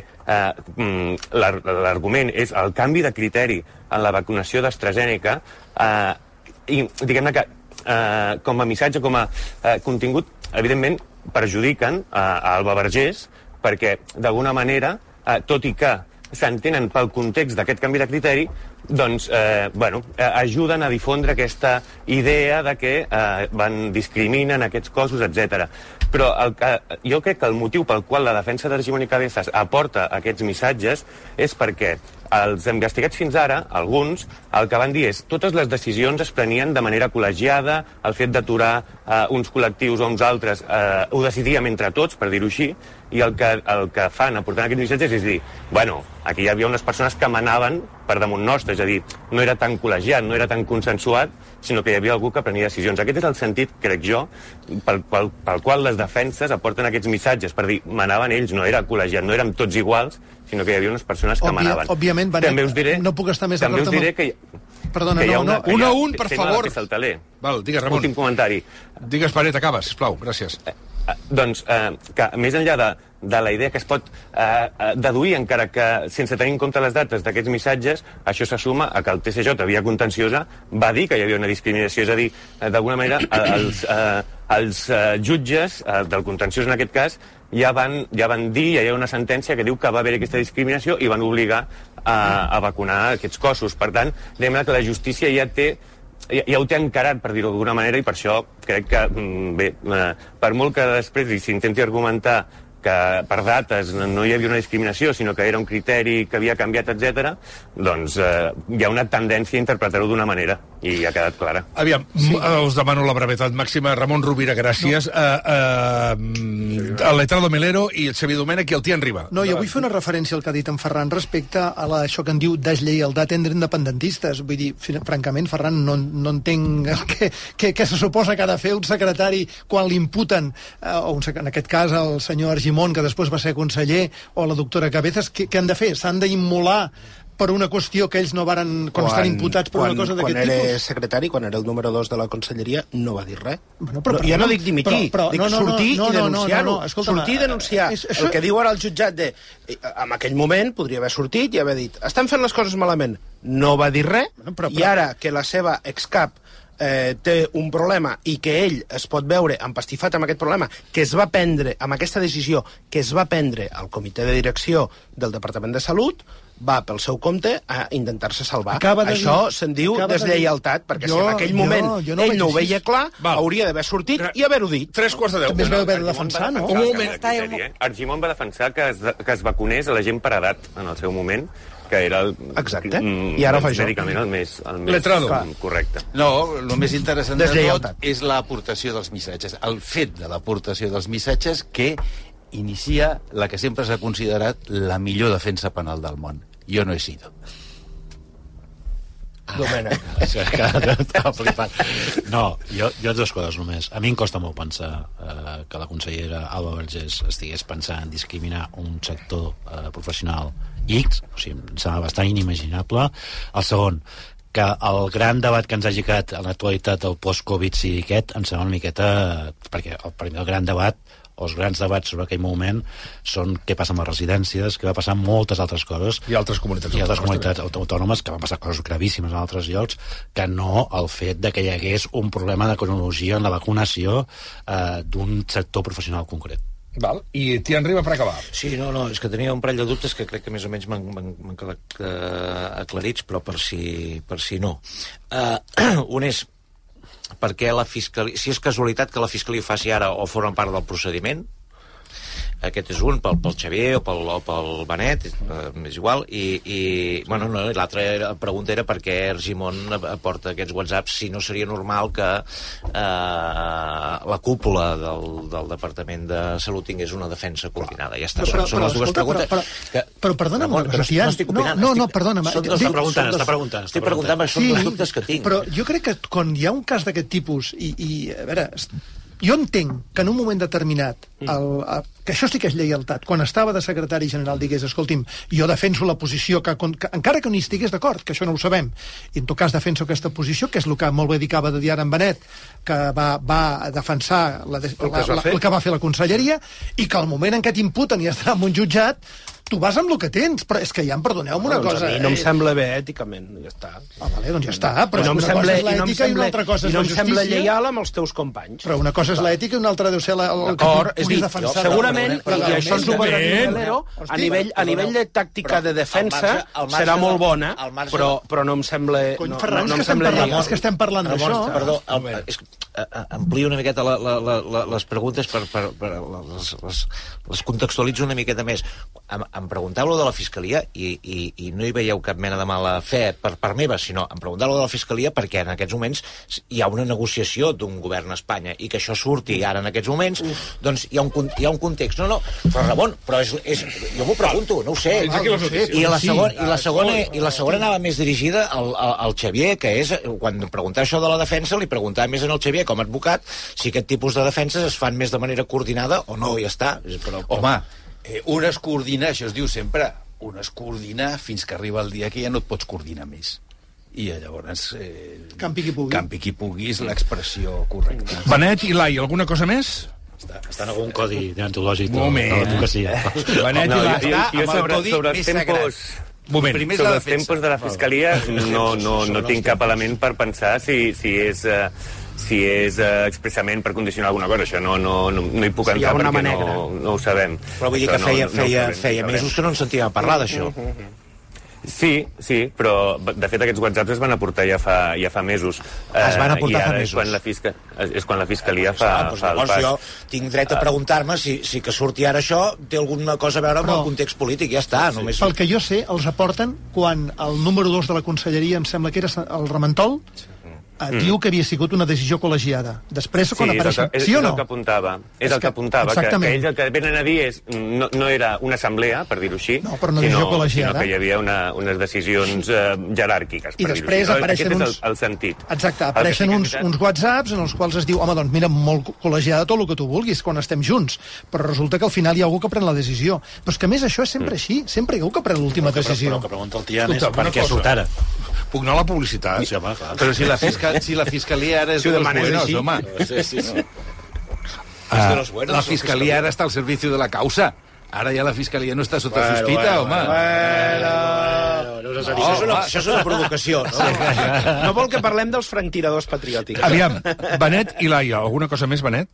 eh, l'argument és el canvi de criteri en la vacunació d'AstraZeneca, eh, i diguem-ne que eh, com a missatge, com a eh, contingut, evidentment perjudiquen eh, a Alba Vergés, perquè d'alguna manera, eh, tot i que s'entenen pel context d'aquest canvi de criteri, doncs, eh, bueno, eh, ajuden a difondre aquesta idea de que eh, van discriminen aquests cossos, etcètera. Però el que, jo crec que el motiu pel qual la defensa d'Argimon i Cabezas aporta aquests missatges és perquè els investigats fins ara, alguns, el que van dir és totes les decisions es prenien de manera col·legiada, el fet d'aturar eh, uns col·lectius o uns altres eh, ho decidíem entre tots, per dir-ho així, i el que, el que fan aportant aquests missatges és dir, bueno, aquí hi havia unes persones que manaven per damunt nostre, és a dir, no era tan col·legiat, no era tan consensuat, sinó que hi havia algú que prenia decisions. Aquest és el sentit, crec jo, pel, pel, pel qual les defenses aporten aquests missatges, per dir, manaven ells, no era col·legiat, no érem tots iguals, sinó que hi havia unes persones que Òbvia, manaven. Òbviament, Benet, també us diré, no puc estar més també d'acord us diré amb... que hi, Perdona, que hi ha no, una, no, un a un, per favor. Val, digues, Ramon. Últim comentari. Digues, Benet, acaba, sisplau, gràcies. Eh, eh, doncs, eh, que més enllà de, de la idea que es pot eh, deduir, encara que sense tenir en compte les dates d'aquests missatges, això se suma a que el T C J, via contenciosa, va dir que hi havia una discriminació. És a dir, eh, d'alguna manera, els, eh, els eh, jutges eh, del contenciós, en aquest cas, ja van, ja van dir, ja hi ha una sentència que diu que va haver aquesta discriminació i van obligar a, a vacunar aquests cossos. Per tant, diguem que la justícia ja té ja, ja ho té encarat, per dir-ho d'alguna manera, i per això crec que, bé, eh, per molt que després s'intenti argumentar que per dates no hi havia una discriminació, sinó que era un criteri que havia canviat, etcètera, doncs eh, hi ha una tendència a interpretar-ho d'una manera, i ha quedat clara. Aviam, sí. Us demano la brevetat màxima. Ramon Rovira, gràcies. No. Uh, uh, el Letrado Melero i el Xavier Domènech i el Tian Riba. No, jo vull fer una referència al que ha dit en Ferran respecte a la, això que en diu deslleialtat entre independentistes. Vull dir, francament, Ferran, no, no entenc el que, que, que se suposa que ha de fer un secretari quan l'imputen, uh, o un, en aquest cas el senyor Argimon, que després va ser conseller, o la doctora Cabezas, què, què han de fer? S'han d'immolar per una qüestió que ells no varen, quan, quan estan imputats per quan, una cosa d'aquest tipus? Quan era secretari, quan era el número dos de la conselleria, no va dir res. Bueno, però, però, jo no, no dic dimitir, però, però, dic no, no, sortir no, no, i denunciar-ho. No, no, no, sortir i denunciar. És, això... El que diu ara el jutjat de... En aquell moment podria haver sortit i haver dit estan fent les coses malament. No va dir res, bueno, però, però... i ara que la seva excap Eh, té un problema i que ell es pot veure empastifat amb aquest problema, que es va prendre, amb aquesta decisió que es va prendre al comitè de direcció del Departament de Salut, va pel seu compte a intentar-se salvar. Això se'n diu deslleialtat, de... perquè jo, si en aquell moment jo, jo no ell no ho veia clar, Val. hauria d'haver sortit Re... i haver-ho dit. Tres quarts de deu. També es veu haver de defensar, no? Un moment. Argimon va defensar que es, que es vacunés a la gent per edat en el seu moment, que era el, Exacte. I ara fa això. Medicament el més, el més correcte. No, el més interessant de tot és l'aportació dels missatges. El fet de l'aportació dels missatges que inicia la que sempre s'ha considerat la millor defensa penal del món. Jo no he sido. Domènec. No, jo, jo dues coses només. A mi em costa molt pensar eh, que la consellera Alba Vergés estigués pensant en discriminar un sector eh, professional X, o sigui, em sembla bastant inimaginable. El segon, que el gran debat que ens ha gicat en l'actualitat del post-Covid sigui aquest, em sembla una miqueta... Perquè el primer el gran debat o els grans debats sobre aquell moment són què passa amb les residències, que va passar moltes altres coses. I altres comunitats I altres comunitats autònomes, que van passar coses gravíssimes en altres llocs, que no el fet de que hi hagués un problema de cronologia en la vacunació eh, d'un sector professional concret. Val. I t'hi arriba per acabar. Sí, no, no, és que tenia un parell de dubtes que crec que més o menys m'han quedat uh, aclarits, però per si, per si no. Uh, un és perquè la fiscalia, si és casualitat que la fiscalia ho faci ara o formen part del procediment, aquest és un, pel, pel Xavier o pel, o pel Benet, eh, és igual, i, i bueno, no, l'altra pregunta era per què Argimon aporta aquests whatsapps, si no seria normal que eh, la cúpula del, del Departament de Salut tingués una defensa coordinada. Ja està, però, són, són però, les dues escolta, preguntes. Però, però, que, però perdona'm una cosa, no, estic opinant, no, no, estic, perdona'm. Són, està dic, preguntant, són està preguntant. Estic preguntant, són sí, els dubtes que tinc. Però jo crec que quan hi ha un cas d'aquest tipus, i, i a veure, jo entenc que en un moment determinat, el, el, que això sí que és lleialtat, quan estava de secretari general digués, escolti'm, jo defenso la posició, que, que encara que no hi estigués d'acord, que això no ho sabem, i en tot cas defenso aquesta posició, que és el que molt bé dedicava de dir ara en Benet, que va, va defensar la, la, la, la, el que va fer la conselleria, i que al moment en què t'imputen i estarà en un jutjat, tu vas amb el que tens, però és que ja em perdoneu-me una no, cosa... A mi no em sembla bé èticament, ja està. Ah, vale, doncs ja està, però no una sembla, cosa és l'ètica i, no i una altra cosa és la justícia. I no em sembla lleial amb els teus companys. Però una cosa és l'ètica i una altra deu ser la, el que tu puguis defensar. Segurament, i això ens ho podrà dir Melero, a nivell, a nivell de tàctica de defensa serà molt bona, però, però no em sembla... Cony, Ferran, no, no em sembla lleial. És que estem parlant d'això. Perdó, amplio una miqueta la, la, la, la, les preguntes per, per, per les, les, les contextualitzo una miqueta més. Em, em preguntau de la Fiscalia i, i, i no hi veieu cap mena de mala fe per part meva, sinó em preguntau de la Fiscalia perquè en aquests moments hi ha una negociació d'un govern a Espanya i que això surti ara en aquests moments, Uf. doncs hi ha, un, hi ha un context. No, no, però Ramon, però és, és, jo m'ho pregunto, no ho sé. I la segona, i la segona, i la segona anava més dirigida al, al, al Xavier, que és, quan preguntar això de la defensa, li preguntava més en el Xavier com a advocat si aquest tipus de defenses es fan més de manera coordinada o no, ja està. Però, però... Home, eh, un es coordina, això es diu sempre, un es coordina fins que arriba el dia que ja no et pots coordinar més. I llavors... Eh, campi qui pugui. Campi qui pugui és l'expressió correcta. Benet i Lai, alguna cosa més? Està, està en algun codi deontològic de l'advocacia. Benet i Lai està amb el codi més sagrat. Moment. Sobre els tempos de la Fiscalia no, no, no tinc cap element per pensar si, si és... Uh, si és uh, expressament per condicionar alguna cosa. Això no, no, no, no hi puc entrar perquè no, no ho sabem. Però vull dir que feia, no, no feia, feia mesos que no ens sentíem parlar d'això. Sí, sí, però de fet aquests whatsapps es van aportar ja fa, ja fa mesos. Es van aportar fa mesos. És quan la, fisca, és quan la Fiscalia fa, ah, doncs fa el pas. Jo tinc dret a preguntar-me si, si que surti ara això té alguna cosa a veure amb però, el context polític, ja està. Sí, només... Pel que jo sé, els aporten quan el número dos de la conselleria, em sembla que era el Ramentol, Mm. diu que havia sigut una decisió col·legiada. Després, quan sí, apareixen... És, sí o no? És el que apuntava. És, és el que apuntava, que, que ells el que venen a dir és... No, no era una assemblea, per dir-ho així, no, però una decisió sinó, col·legiada. Sinó que hi havia una, unes decisions eh, jeràrquiques, I per dir-ho així. I després apareixen Aquest uns... és el, el sentit. Exacte, apareixen uns, uns whatsapps en els quals es diu, home, doncs mira, molt col·legiada tot el que tu vulguis quan estem junts, però resulta que al final hi ha algú que pren la decisió. Però és que a més això és sempre mm. així, sempre hi ha algú que pren l'última decisió. Però que pregunta el Tian és per què surt ara. Puc anar a la publicitat? Sí, home, clar. Però si la, fiscal, si la Fiscalia ara és si de los buenos, home. Sí, sí, sí. Uh, buenos, la Fiscalia ara està al servici de la causa. Ara ja la Fiscalia no està sota bueno, sospita, bueno, home. Bueno, bueno, no, això, és una, això és una provocació, no? No vol que parlem dels franctiradors patriòtics. Aviam, Benet i Laia, alguna cosa més, Benet?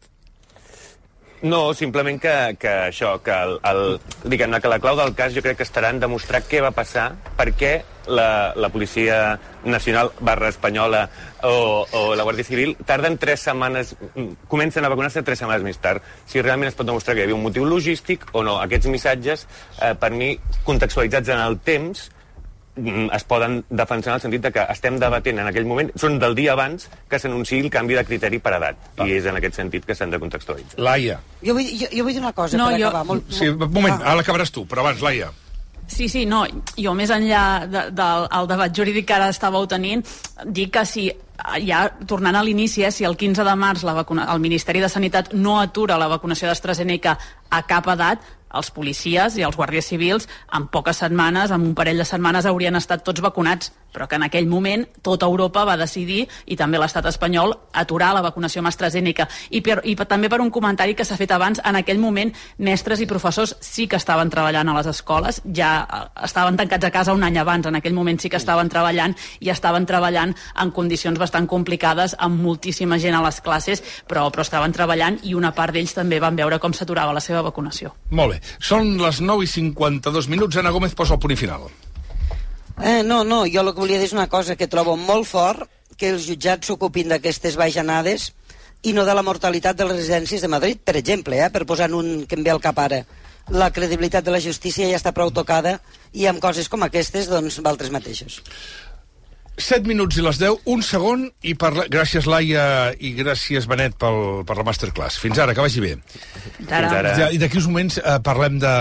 No, simplement que, que això, que, el, el, diguem-ne, que la clau del cas jo crec que estarà en demostrar què va passar, per què la, la Policia Nacional barra Espanyola o, o la Guàrdia Civil tarden tres setmanes, comencen a vacunar-se tres setmanes més tard. Si realment es pot demostrar que hi havia un motiu logístic o no. Aquests missatges, eh, per mi, contextualitzats en el temps, es poden defensar en el sentit de que estem debatent en aquell moment, són del dia abans que s'anunciï el canvi de criteri per edat, ah. i és en aquest sentit que s'han de contextualitzar. Laia. Jo vull, jo, jo vull dir una cosa no, per jo... acabar. Molt, sí, un moment, ah. ara acabaràs tu, però abans, Laia. Sí, sí, no, jo més enllà de, de, del debat jurídic que ara estàveu tenint, dic que si ja tornant a l'inici, eh, si el quinze de març la vacuna, el Ministeri de Sanitat no atura la vacunació d'AstraZeneca a cap edat, els policies i els guàrdies civils en poques setmanes, en un parell de setmanes haurien estat tots vacunats, però que en aquell moment tota Europa va decidir, i també l'estat espanyol, aturar la vacunació amb AstraZeneca. I, per, i per, també per un comentari que s'ha fet abans, en aquell moment mestres i professors sí que estaven treballant a les escoles, ja estaven tancats a casa un any abans, en aquell moment sí que estaven treballant i estaven treballant en condicions bastant complicades, amb moltíssima gent a les classes, però, però estaven treballant i una part d'ells també van veure com s'aturava la seva vacunació. Molt bé. Són les nou i cinquanta-dos minuts. Ana Gómez posa el punt i final. Eh, no, no, jo el que volia dir és una cosa que trobo molt fort, que els jutjats s'ocupin d'aquestes bajanades i no de la mortalitat de les residències de Madrid, per exemple, eh, per posar un que em ve al cap ara. La credibilitat de la justícia ja està prou tocada i amb coses com aquestes, doncs, valtres mateixos. set minuts i les deu, un segon, i parla... gràcies, Laia, i gràcies, Benet, pel, per la masterclass. Fins ara, que vagi bé. Fins ara. Ja, I d'aquí uns moments eh, parlem de...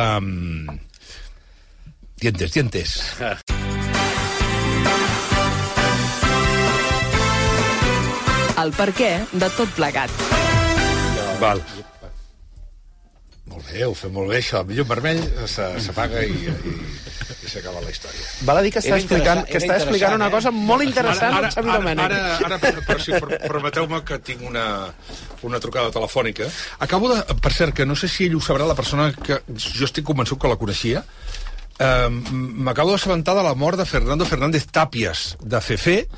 Dientes, dientes. El perquè de tot plegat. Val. Molt bé, ho fem molt bé, això. El millor vermell s'apaga i... i... i s'acaba la història. Val a dir que està explicant, que està explicant una cosa molt interessant ara, el Xavi ara, Domènech. Ara, ara, ara però si permeteu-me que tinc una, una trucada telefònica. Acabo de... Per cert, que no sé si ell ho sabrà, la persona que jo estic convençut que la coneixia, eh, m'acabo d'assabentar de la mort de Fernando Fernández Tapias, de C F E.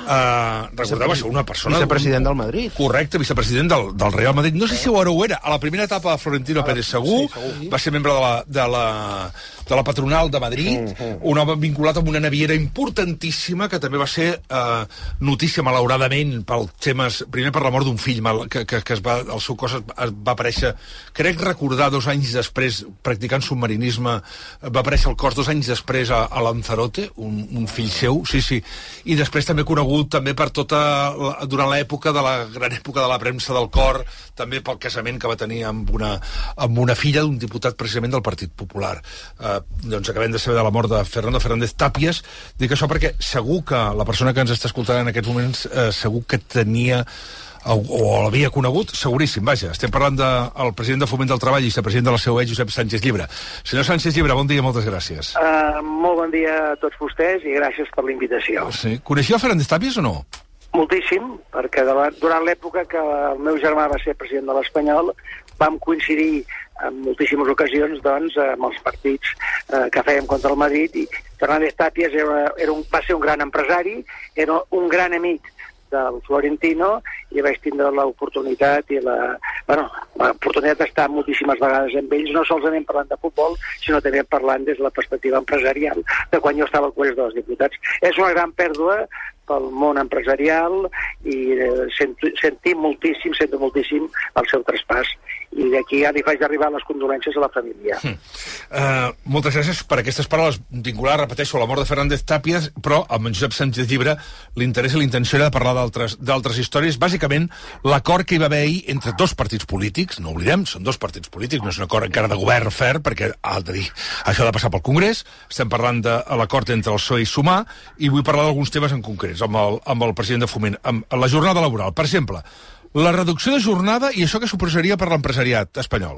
Uh, recordeu, va ser una persona... Vicepresident del Madrid. Correcte, vicepresident del, del Real Madrid. No sé si ho ara ho era. A la primera etapa de Florentino Pérez segur, sí, segur. Va ser membre de la, de la, de la patronal de Madrid, mm -hmm. un home vinculat amb una naviera importantíssima, que també va ser uh, notícia, malauradament, pel temes, primer per la mort d'un fill, mal, que, que, que es va, el seu cos es, es va aparèixer, crec recordar, dos anys després, practicant submarinisme, va aparèixer el cos dos anys després a, a Lanzarote, un, un fill seu, sí, sí, i després també conegut també per tota, durant l'època de la gran època de la premsa del cor, també pel casament que va tenir amb una, amb una filla d'un diputat precisament del Partit Popular. Eh, doncs acabem de saber de la mort de Fernando Fernández Tapias. Dic això perquè segur que la persona que ens està escoltant en aquests moments eh, segur que tenia o, o l'havia conegut, seguríssim, vaja. Estem parlant del president de Foment del Treball i vicepresident de la C O E, Josep Sánchez Llibre. Senyor Sánchez Llibre, bon dia, moltes gràcies. Uh, molt bon dia a tots vostès i gràcies per la invitació. Sí. Coneixia el Fernández Tapias o no? Moltíssim, perquè durant l'època que el meu germà va ser president de l'Espanyol vam coincidir en moltíssimes ocasions doncs, amb els partits eh, que fèiem contra el Madrid, i Fernández Tapias era, era un, va ser un gran empresari, era un gran amic del Florentino, i vaig tindre l'oportunitat i la, bueno, l'oportunitat d'estar moltíssimes vegades amb ells, no solament parlant de futbol, sinó també parlant des de la perspectiva empresarial de quan jo estava al Congrés dels Diputats. És una gran pèrdua pel món empresarial i eh, sento, sentim moltíssim, sento moltíssim el seu traspàs, i d'aquí ja li faig arribar les condolències a la família. Hm. Uh, moltes gràcies per aquestes paraules vinculades, repeteixo, a la mort de Fernández Tapias, però amb en Josep Sánchez Llibre l'interès i l'intenció era de parlar d'altres històries, bàsicament l'acord que hi va haver ahir entre dos partits polítics, no oblidem, són dos partits polítics, no és un acord encara de govern fer, perquè ha de dir, això ha de passar pel Congrés, estem parlant de l'acord entre el P S O E i Sumar, i vull parlar d'alguns temes en concret amb el, amb el president de Foment, amb la jornada laboral. Per exemple, la reducció de jornada i això que suposaria per l'empresariat espanyol.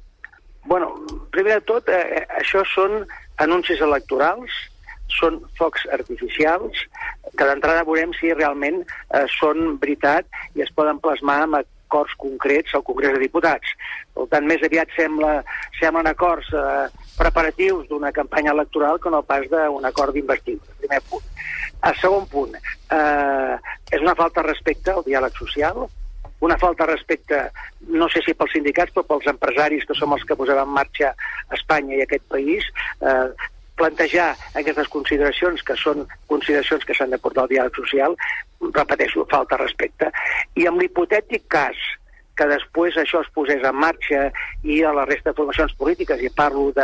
Bueno, primer de tot, eh, això són anuncis electorals, són focs artificials, que d'entrada veurem si realment eh, són veritat i es poden plasmar amb acords concrets al Congrés de Diputats. Per tant, més aviat sembla, semblen acords eh, preparatius d'una campanya electoral que no pas d'un acord d'investidura. Primer punt. El segon punt, eh, és una falta de respecte al diàleg social, una falta de respecte, no sé si pels sindicats, però pels empresaris, que som els que posem en marxa Espanya i aquest país, eh, plantejar aquestes consideracions, que són consideracions que s'han de portar al diàleg social, repeteixo, falta de respecte. I amb l'hipotètic cas que després això es posés en marxa i a la resta de formacions polítiques, i parlo de,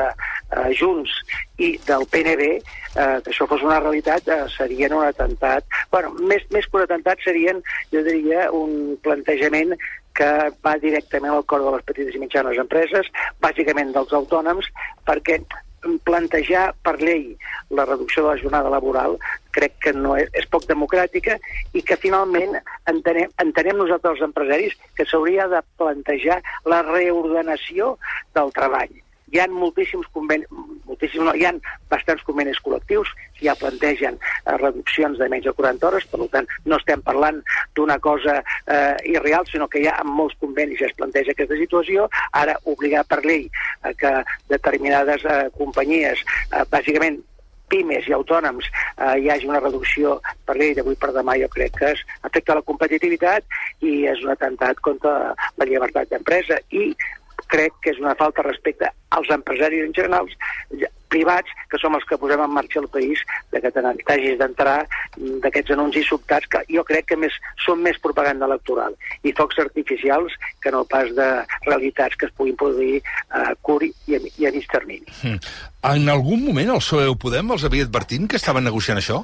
eh, Junts i del P N B, eh, que això fos una realitat, eh, serien un atemptat. Bueno, més, més que un atemptat serien, jo diria, un plantejament que va directament al cor de les petites i mitjanes empreses, bàsicament dels autònoms, perquè plantejar per llei la reducció de la jornada laboral crec que no és, és poc democràtica i que finalment entenem, entenem nosaltres els empresaris que s'hauria de plantejar la reordenació del treball. Hi ha moltíssims convenis, moltíssims, no, hi ha bastants convenis col·lectius que ja plantegen eh, reduccions de menys de quaranta hores, per tant no estem parlant d'una cosa eh, irreal, sinó que ja en molts convenis ja es planteja aquesta situació. Ara obligar per llei eh, que determinades eh, companyies, eh, bàsicament pimes i autònoms, eh, hi hagi una reducció per llei d'avui per demà, jo crec que es afecta la competitivitat i és un atemptat contra la llibertat d'empresa i crec que és una falta respecte als empresaris en general privats, que som els que posem en marxa el país, de que t'hagis d'entrar d'aquests anuncis sobtats que jo crec que més, són més propaganda electoral i focs artificials que no pas de realitats que es puguin produir a curt i a, i a mig termini. Mm. En algun moment el P S O E o Podem els havia advertint que estaven negociant això?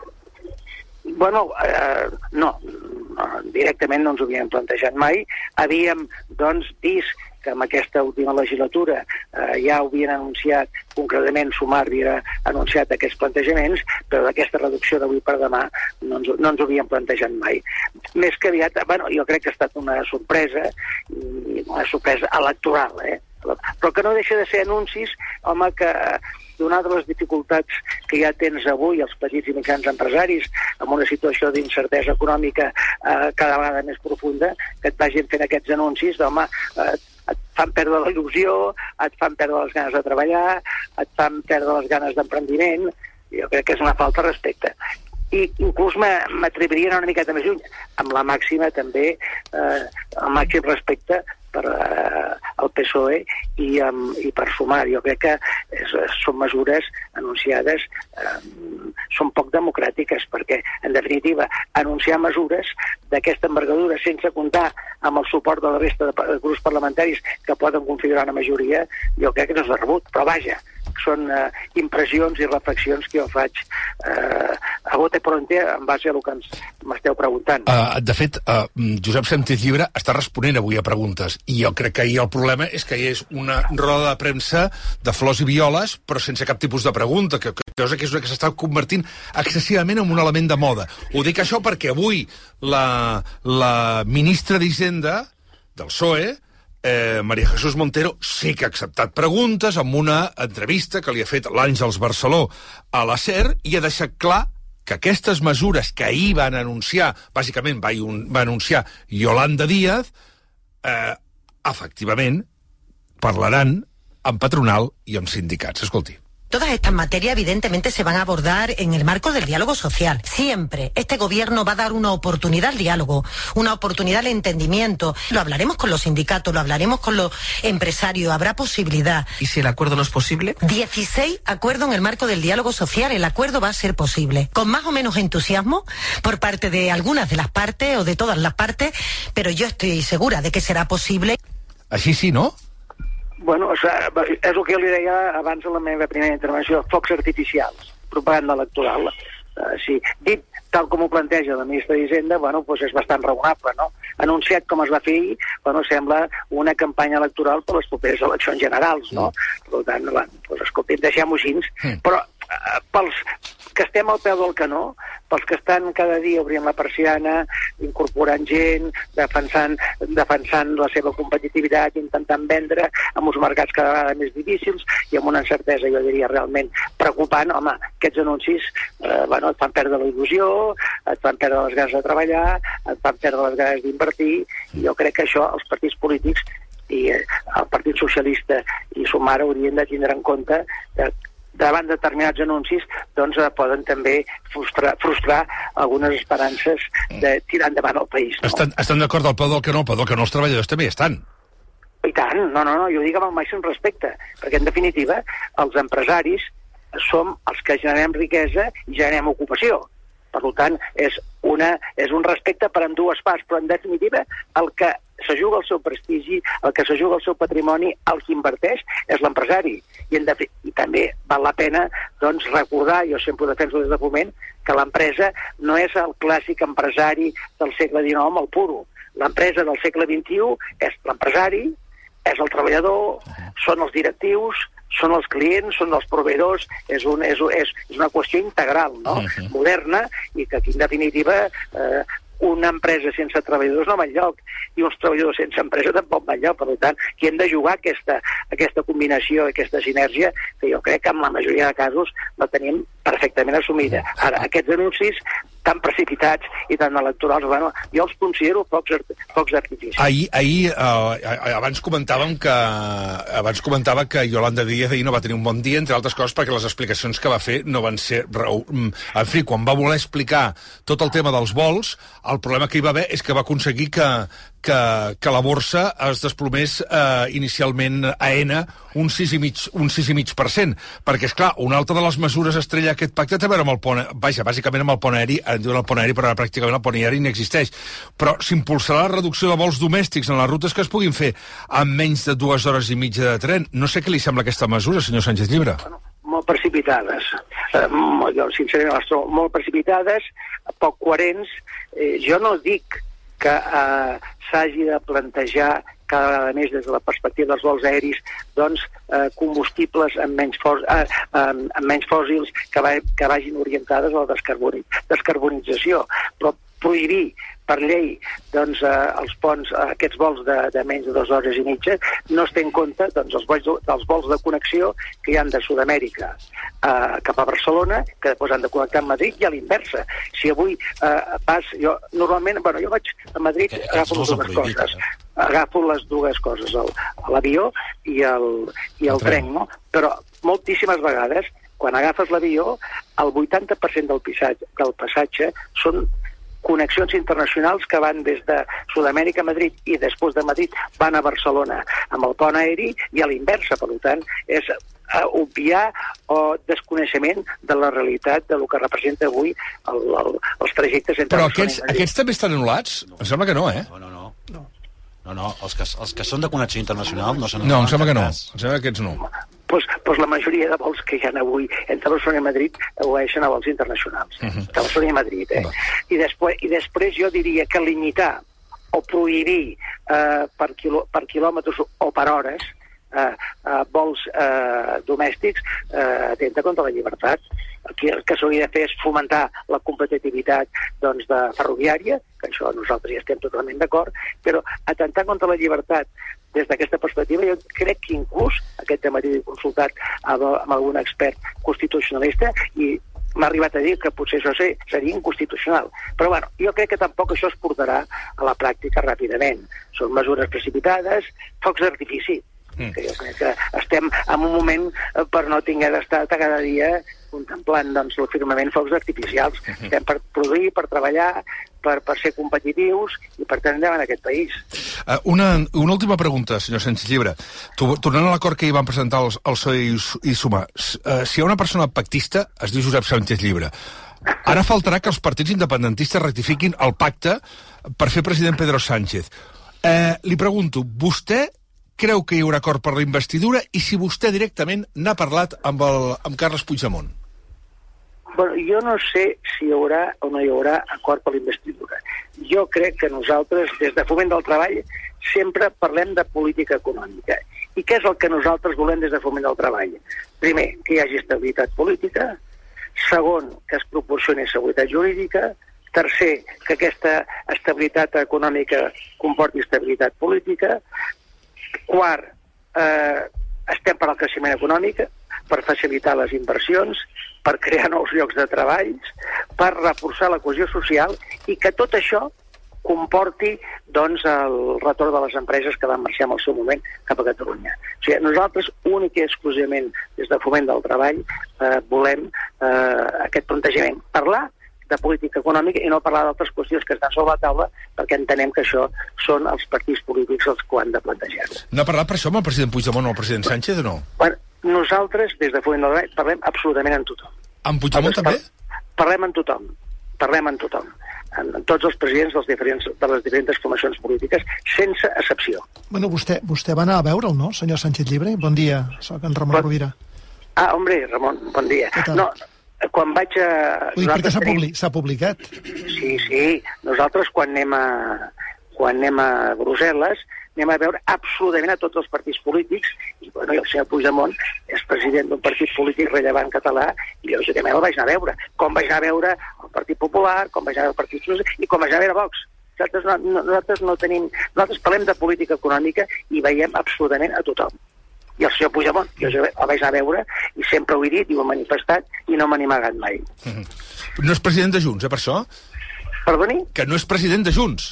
Bueno, eh, no, no, directament no ens ho havíem plantejat mai. Havíem, doncs, vist que en aquesta última legislatura eh, ja ho havien anunciat, concretament Sumar havia anunciat aquests plantejaments, però d'aquesta reducció d'avui per demà no ens, no ens ho havíem plantejat mai. Més que aviat, bueno, jo crec que ha estat una sorpresa, una sorpresa electoral, eh? Però que no deixa de ser anuncis, home, que donades les dificultats que ja tens avui els petits i mitjans empresaris amb una situació d'incertesa econòmica eh, cada vegada més profunda, que et vagin fent aquests anuncis, home, eh, et fan perdre la il·lusió, et fan perdre les ganes de treballar, et fan perdre les ganes d'emprendiment. Jo crec que és una falta de respecte. I inclús m'atreviria una miqueta més lluny, amb la màxima també, eh, el màxim respecte per eh, el P S O E i, um, i per Sumar. Jo crec que és, són mesures anunciades, eh, són poc democràtiques, perquè, en definitiva, anunciar mesures d'aquesta envergadura sense comptar amb el suport de la resta de grups parlamentaris que poden configurar una majoria, jo crec que no és de rebut. Però vaja, són eh, impressions i reflexions que jo faig eh, a bote pronte en base a el que m'esteu preguntant. Uh, de fet, uh, Josep Sánchez Llibre està responent avui a preguntes i jo crec que ahir el problema és que hi és una roda de premsa de flors i violes però sense cap tipus de pregunta, que, que, que és una que s'està convertint excessivament en un element de moda. Ho dic això perquè avui la, la ministra d'Hisenda del P S O E, Eh, María Jesús Montero, sí que ha acceptat preguntes amb una entrevista que li ha fet l'Àngels Barceló a la SER i ha deixat clar que aquestes mesures que ahir van anunciar, bàsicament va, va anunciar Yolanda Díaz, eh, efectivament parlaran amb patronal i amb sindicats. Escolti. Todas estas materias evidentemente se van a abordar en el marco del diálogo social. Siempre este gobierno va a dar una oportunidad al diálogo, una oportunidad al entendimiento. Lo hablaremos con los sindicatos, lo hablaremos con los empresarios, habrá posibilidad. ¿Y si el acuerdo no es posible? dieciséis acuerdos en el marco del diálogo social. El acuerdo va a ser posible. Con más o menos entusiasmo por parte de algunas de las partes o de todas las partes, pero yo estoy segura de que será posible. Així sí, no? Bueno, o sigui, és el que jo li deia abans en la meva primera intervenció, focs artificials, propaganda electoral. Uh, sí. Dit tal com ho planteja la ministra d'Hisenda, bueno, doncs és bastant raonable, no? Anunciat com es va fer ahir, bueno, sembla una campanya electoral per les properes eleccions generals, no? Mm. Per tant, doncs, escolti, deixem-ho així. Mm. Però uh, pels que estem al peu del canó, pels que estan cada dia obrint la persiana, incorporant gent, defensant, defensant la seva competitivitat, intentant vendre amb uns mercats cada vegada més difícils i amb una incertesa, jo diria, realment preocupant. Home, aquests anuncis eh, bueno, et fan perdre la il·lusió, et fan perdre les ganes de treballar, et fan perdre les ganes d'invertir, i jo crec que això els partits polítics i eh, el Partit Socialista i Sumar haurien de tindre en compte que davant de determinats anuncis, doncs eh, poden també frustrar, frustrar algunes esperances de tirar endavant el país. No? Estan, estan d'acord al peu del canó, al peu del canó els treballadors també hi estan. I tant, no, no, no, jo ho dic amb el màxim respecte, perquè en definitiva els empresaris som els que generem riquesa i generem ocupació. Per tant, és, una, és un respecte per ambdues parts, però en definitiva el que se juga el seu prestigi, el que se juga el seu patrimoni, el que inverteix és l'empresari. I, en I també val la pena doncs, recordar, jo sempre ho defenso des de Foment, que l'empresa no és el clàssic empresari del segle dinou amb el puro. L'empresa del segle vint-i-u és l'empresari, és el treballador, són els directius, són els clients, són els proveïdors, és, un, és, és, és una qüestió integral, no? Uh-huh. Moderna, i que aquí, en definitiva, eh, una empresa sense treballadors no va enlloc, i uns treballadors sense empresa tampoc va enlloc. Per tant, aquí hem de jugar aquesta, aquesta combinació, aquesta sinergia, que jo crec que en la majoria de casos la tenim perfectament assumida. Ara, aquests anuncis tan precipitats i tan electorals, bueno, jo els considero focs, focs d'artifici. Ahir, ahir eh, abans comentàvem que abans comentava que Yolanda Díaz ahir no va tenir un bon dia, entre altres coses perquè les explicacions que va fer no van ser... En fi, quan va voler explicar tot el tema dels vols, el problema que hi va haver és que va aconseguir que, que, que la borsa es desplomés eh, inicialment a Aena un sis i mig, un sis i mig per cent, perquè, és clar, una altra de les mesures estrella d'aquest pacte té a veure amb el pont, vaja, bàsicament amb el pont aeri, en diuen el pont aeri, però ara pràcticament el pont aeri n'existeix. Però s'impulsarà la reducció de vols domèstics en les rutes que es puguin fer amb menys de dues hores i mitja de tren. No sé què li sembla aquesta mesura, senyor Sánchez Llibre. Bueno, molt precipitades. Eh, jo, sincerament, les trobo molt precipitades, poc coherents. Eh, jo no dic que eh, s'hagi de plantejar cada vegada més des de la perspectiva dels vols aeris, doncs, eh, combustibles amb menys, fos, eh, amb, amb menys fòssils que, va, que vagin orientades a la descarboni, descarbonització. Però prohibir per llei doncs, eh, els ponts, eh, aquests vols de, de menys de dues hores i mitja, no es té en compte doncs, els, vols, els vols de connexió que hi han de Sud-amèrica eh, cap a Barcelona, que després han de connectar amb Madrid, i a l'inversa. Si avui eh, vas... Jo, normalment, bueno, jo vaig a Madrid, que, agafo les dues coses. Eh? Agafo les dues coses, l'avió i el, i el, el tren, tren, no? Però moltíssimes vegades, quan agafes l'avió, el vuitanta per cent del passatge, del passatge són connexions internacionals que van des de Sud-amèrica a Madrid i després de Madrid van a Barcelona amb el pont aeri, i a l'inversa. Per tant, és uh, obviar o desconeixement de la realitat de lo que representa avui el, el, els trajectes entre Però Barcelona aquests, i Madrid. aquests també estan anul·lats? No. Em sembla que no, eh? No, no, no. no. No, no, els que, els que són de connexió internacional no són... No, em sembla que no. Em sembla que aquests no. Pues, pues la majoria de vols que hi ha avui entre Barcelona i Madrid obeeixen a vols internacionals. Uh-huh. Entre Barcelona i Madrid, eh? I després, I després jo diria que limitar o prohibir eh, per, quilò, per quilòmetres o per hores eh, eh, vols eh, domèstics eh, atenta contra la llibertat. Aquí el que s'hauria de fer és fomentar la competitivitat doncs, de ferroviària, que això nosaltres ja estem totalment d'acord, però atentar contra la llibertat des d'aquesta perspectiva, jo crec que inclús aquest dematí he consultat amb, amb algun expert constitucionalista i m'ha arribat a dir que potser això seria inconstitucional. Però bueno, jo crec que tampoc això es portarà a la pràctica ràpidament. Són mesures precipitades, focs d'artifici, mm. que jo crec que estem en un moment per no tinguer d'estar cada dia contemplant doncs, el firmament focs artificials. Mm-hmm. Estem per produir, per treballar, per, per ser competitius i per tenir endavant aquest país. Uh, una, una última pregunta, senyor Sánchez Llibre. Tornant a l'acord que hi van presentar el, el P S O E i, i Sumar, uh, si hi ha una persona pactista, es diu Josep Sánchez Llibre. Ara faltarà que els partits independentistes rectifiquin el pacte per fer president Pedro Sánchez. Uh, li pregunto, vostè creu que hi haurà acord per la investidura i si vostè directament n'ha parlat amb, el, amb Carles Puigdemont? Bueno, jo no sé si hi haurà o no hi haurà acord per la investidura. Jo crec que nosaltres, des de Foment del Treball, sempre parlem de política econòmica. I què és el que nosaltres volem des de Foment del Treball? Primer, que hi hagi estabilitat política. Segon, que es proporcioni seguretat jurídica. Tercer, que aquesta estabilitat econòmica comporti estabilitat política. Quart, eh, estem per al creixement econòmic, per facilitar les inversions, per crear nous llocs de treball, per reforçar la cohesió social i que tot això comporti doncs, el retorn de les empreses que van marxar en el seu moment cap a Catalunya. O sigui, nosaltres, únic i exclusivament des de Foment del Treball, eh, volem eh, aquest plantejament. Parlar de política econòmica i no parlar d'altres qüestions que estan sobre la taula, perquè entenem que això són els partits polítics els que ho han de plantejar. No ha parlat per això amb el president Puigdemont o el president Sánchez o no? Bueno, nosaltres, des de Foment del Treball, parlem absolutament amb tothom. Amb Puigdemont també? Parlem amb tothom. Parlem amb tothom. Amb tots els presidents dels diferents, de les diferents formacions polítiques, sense excepció. Bueno, vostè, vostè va anar a veure'l, no, senyor Sánchez Llibre? Bon dia, soc en Ramon Rovira. Ah, hombre, Ramon, bon dia. No, quan vaig a... Ui, perquè s'ha tenim... publi publicat. Sí, sí. Nosaltres, quan anem a, quan anem a Brussel·les, anem a veure absolutament a tots els partits polítics, i, bueno, i el senyor Puigdemont és president d'un partit polític rellevant català, i lògicament el vaig anar a veure. Com vaig anar a veure el Partit Popular, com vaig anar a veure el Partit Socialista, i com vaig anar a veure Vox. Nosaltres no, no, nosaltres no tenim... Nosaltres parlem de política econòmica i veiem absolutament a tothom. I el senyor Puigdemont, jo el vaig anar a veure, i sempre ho he dit, i ho he manifestat, i no m'he amagat mai. Mm-hmm. No és president de Junts, eh, per això? Perdoni? Que no és president de Junts.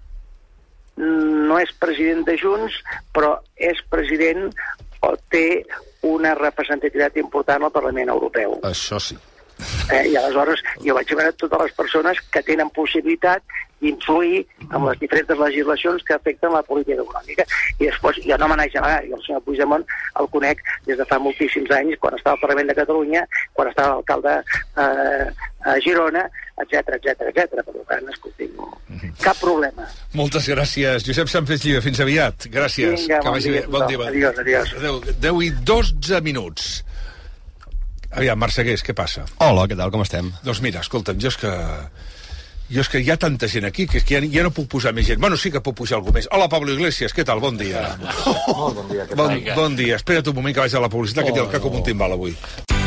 No és president de Junts, però és president o té una representativitat important al Parlament Europeu. Això sí. Eh, I aleshores jo vaig veure totes les persones que tenen possibilitat d'influir en les diferents legislacions que afecten la política econòmica. I després, jo no me n'haig amagar, jo el senyor Puigdemont el conec des de fa moltíssims anys, quan estava al Parlament de Catalunya, quan estava alcalde eh, a Girona, etcètera, etcètera, etcètera. Per tant, escolti, cap problema. Moltes gràcies, Josep Sanfés Lliga. Fins aviat. Gràcies. Vinga, que bon vagi dia. bé. Bon dia. Adiós, adiós. deu i dotze minuts. Aviam, Marcegués, què passa? Hola, què tal, com estem? Doncs mira, escolta'm, jo és que... Jo és que hi ha tanta gent aquí que, és que ja, ja no puc posar més gent. Bueno, sí que puc pujar algú més. Hola, Pablo Iglesias, què tal? Bon dia. Molt bon dia, què tal? Bon, bon dia. Espera't un moment que vaig a la publicitat, oh, que té el cap com un timbal avui.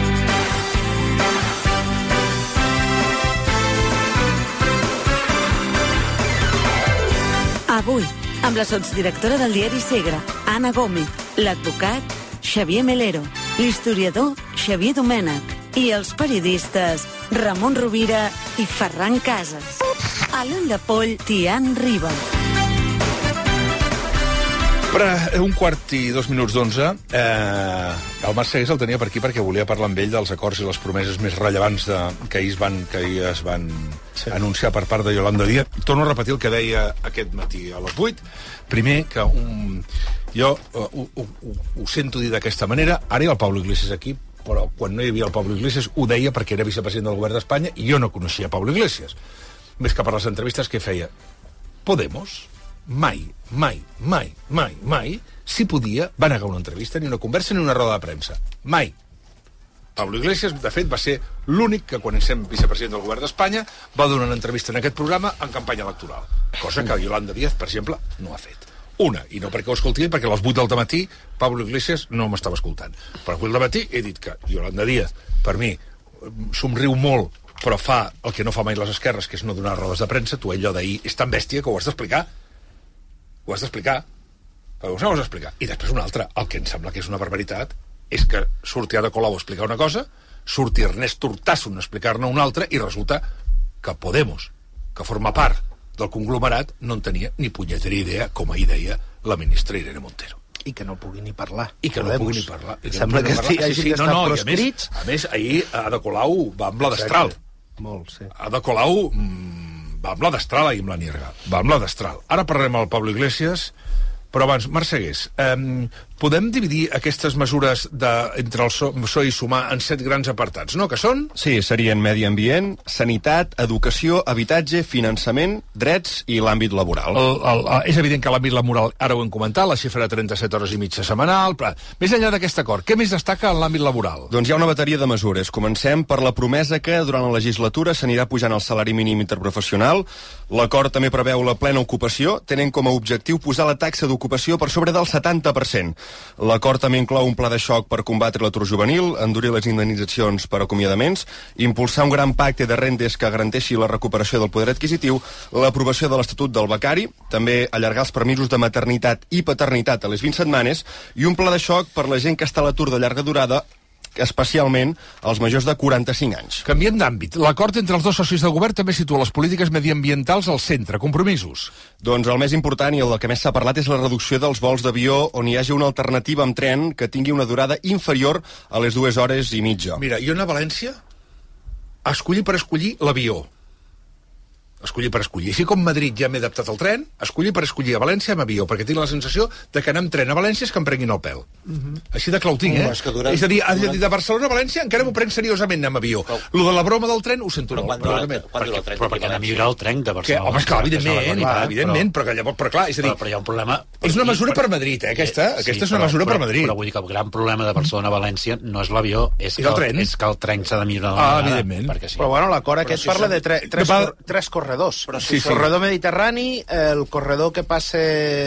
Avui, amb la sotsdirectora del diari Segre, Anna Gómez, l'advocat Xavier Melero, l'historiador Xavier Domènech i els periodistes Ramon Rovira i Ferran Casas. A l'ull de poll, Tian Riba. Per un quart i dos minuts d'onze, eh, el Marc Segués el tenia per aquí perquè volia parlar amb ell dels acords i les promeses més rellevants de, que, ahir es van, que ahir es van sí. anunciar per part de Yolanda Díaz. Torno a repetir el que deia aquest matí a les vuit. Primer, que un, jo uh, ho, ho, ho sento dir d'aquesta manera, ara hi ha el Pablo Iglesias aquí, però quan no hi havia el Pablo Iglesias ho deia perquè era vicepresident del govern d'Espanya i jo no coneixia Pablo Iglesias. Més que per les entrevistes que feia. Podemos mai, mai, mai, mai, mai, si podia, va negar una entrevista, ni una conversa, ni una roda de premsa. Mai. Pablo Iglesias, de fet, va ser l'únic que, quan és vicepresident del govern d'Espanya, va donar una entrevista en aquest programa en campanya electoral. Cosa que Yolanda Díaz, per exemple, no ha fet. Una, i no perquè ho escolti, perquè a les vuit del matí Pablo Iglesias no m'estava escoltant. Però a les vuit del matí he dit que Yolanda Díaz, per mi, somriu molt, però fa el que no fa mai les esquerres, que és no donar rodes de premsa. Tu, allò d'ahir és tan bèstia que ho has d'explicar. Ho has d'explicar. Però ho has d'explicar. I després una altra. El que em sembla que és una barbaritat és que surti Ada Colau a explicar una cosa, surti Ernest Urtasun a explicar-ne una altra, i resulta que Podemos, que forma part del conglomerat, no en tenia ni punyetera idea, com ahir deia la ministra Irene Montero. I que no pugui ni parlar. I que Podemos. no pugui ni parlar. I que Sembla no que parlar. hi hagi sí, sí, que no, estar no, proscrits. A més, a més, ahir Ada Colau va amb la destral. Molt, sí. Ada Colau mmm, va amb la destral ahir amb la Nierga. Va amb la destral. Ara parlarem al Pablo Iglesias, però abans, Marc Segués, eh, podem dividir aquestes mesures de, entre el P S O E i Sumar en set grans apartats, no? Que són? Sí, serien medi ambient, sanitat, educació, habitatge, finançament, drets i l'àmbit laboral. El, el, el, és evident que l'àmbit laboral, ara ho hem comentat, la xifra de trenta-set hores i mitja setmanal, però més enllà d'aquest acord, què més destaca en l'àmbit laboral? Doncs hi ha una bateria de mesures. Comencem per la promesa que durant la legislatura s'anirà pujant el salari mínim interprofessional. L'acord també preveu la plena ocupació, tenint com a objectiu posar la taxa d'ocupació per sobre del setanta per cent. L'acord també inclou un pla de xoc per combatre l'atur juvenil, endurir les indemnitzacions per acomiadaments, impulsar un gran pacte de rendes que garanteixi la recuperació del poder adquisitiu, l'aprovació de l'Estatut del Becari, també allargar els permisos de maternitat i paternitat a les vint setmanes, i un pla de xoc per la gent que està a l'atur de llarga durada, especialment als majors de quaranta-cinc anys. Canviem d'àmbit. L'acord entre els dos socis de govern també situa les polítiques mediambientals al centre. Compromisos? Doncs el més important i el que més s'ha parlat és la reducció dels vols d'avió on hi hagi una alternativa amb tren que tingui una durada inferior a les dues hores i mitja. Mira, jo anar a València a escollir per escollir l'avió. escollir per escollir. Així com Madrid ja m'he adaptat al tren, escollir per escollir a València amb avió, perquè tinc la sensació de que anar amb tren a València és que em prenguin el pèl. Mhm. Així de clar ho tinc, eh? No, és que durant- és a dir, durant- de Barcelona a València encara m'ho prenc seriosament anar amb avió. Lo de la broma del tren ho sento Però molt. quan dura- Però, quan dura el tren Però perquè anem a millorar el tren de que, Barcelona. home, esclar, Que és una evidentment, barbaritat, evidentment, però, que llavors, però clar, és a dir, Però, però hi ha un problema... és una mesura per Madrid, eh, aquesta, Sí, aquesta és una però- mesura per però- Madrid. Però vull dir que el gran problema de Barcelona a València no és l'avió, és, És que el tren. és que el tren s'ha de millorar. Ah, evidentment. Perquè sí. Però bueno, l'acord Però aquest si parla som- de tre tres, No, va- cor tres corredors. Però Sí, sí, sí. sí. El corredor mediterrani, el corredor que passa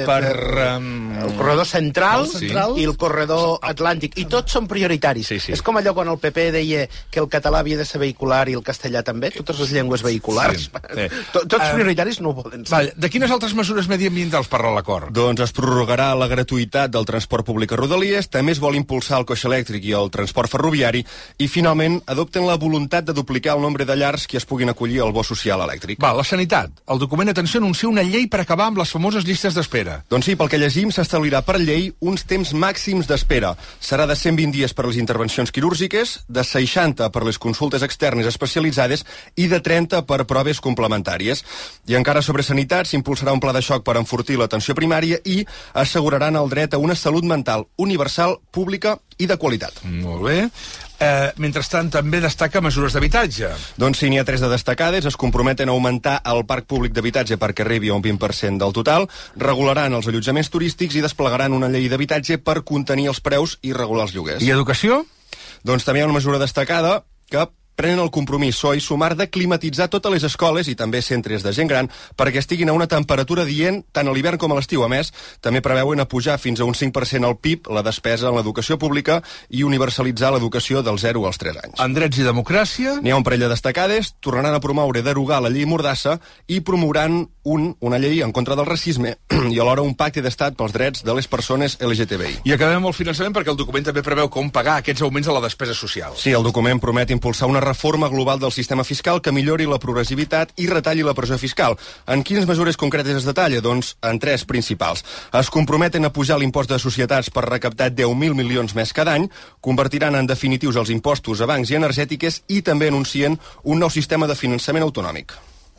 Per, um, el corredor central, Sí. i el corredor atlàntic. I tots són prioritaris. Sí, sí. És com allò quan el P P deia que el català havia de ser vehicular i el castellà també, totes les llengües vehiculars. Sí. Sí. To- Tots Eh, prioritaris no ho poden ser. Vale, de quines altres mesures mediambientals parla l'acord? Doncs es prorrogarà la gratuïtat del transport públic a Rodalies, també es vol impulsar el coix elèctric i el transport ferroviari, i finalment adopten la voluntat de duplicar el nombre de llars que es puguin acollir al bo social elèctric. Va, la sanitat. El document, atenció, anuncia una llei per acabar amb les famoses llistes d'espera. Doncs sí, pel que llegim, s'establirà per llei uns temps màxims d'espera. Serà de cent vint dies per les intervencions quirúrgiques, de seixanta per les consultes externes especialitzades i de trenta per proves complementàries. I encara sobre sanitat, s'impulsarà un pla de xoc per enfortir l'atenció primària i asseguraran el dret a una salut mental universal, pública i de qualitat. Molt bé. Eh, mentrestant, també destaca mesures d'habitatge. Doncs sí, n'hi ha tres de destacades. Es comprometen a augmentar el parc públic d'habitatge perquè arribi a un vint per cent del total, regularan els allotjaments turístics i desplegaran una llei d'habitatge per contenir els preus i regular els lloguers. I educació? Doncs també hi ha una mesura destacada que prenen el compromís S O I Sumar de climatitzar totes les escoles i també centres de gent gran perquè estiguin a una temperatura dient tant a l'hivern com a l'estiu. A més, també preveuen apujar fins a un cinc per cent al P I B la despesa en l'educació pública i universalitzar l'educació dels zero als tres anys. En drets i democràcia? N'hi ha un parell de destacades, tornaran a promoure i derogar la llei Mordassa i promouran un, una llei en contra del racisme i alhora un pacte d'estat pels drets de les persones L G T B I. I acabem amb el finançament perquè el document també preveu com pagar aquests augments a la despesa social. Sí, el document promet impulsar una reforma global del sistema fiscal que millori la progressivitat i retalli la pressió fiscal. En quines mesures concretes es detalla? Doncs en tres principals. Es comprometen a pujar l'impost de societats per recaptar deu mil milions més cada any, convertiran en definitius els impostos a bancs i energètiques i també anuncien un nou sistema de finançament autonòmic.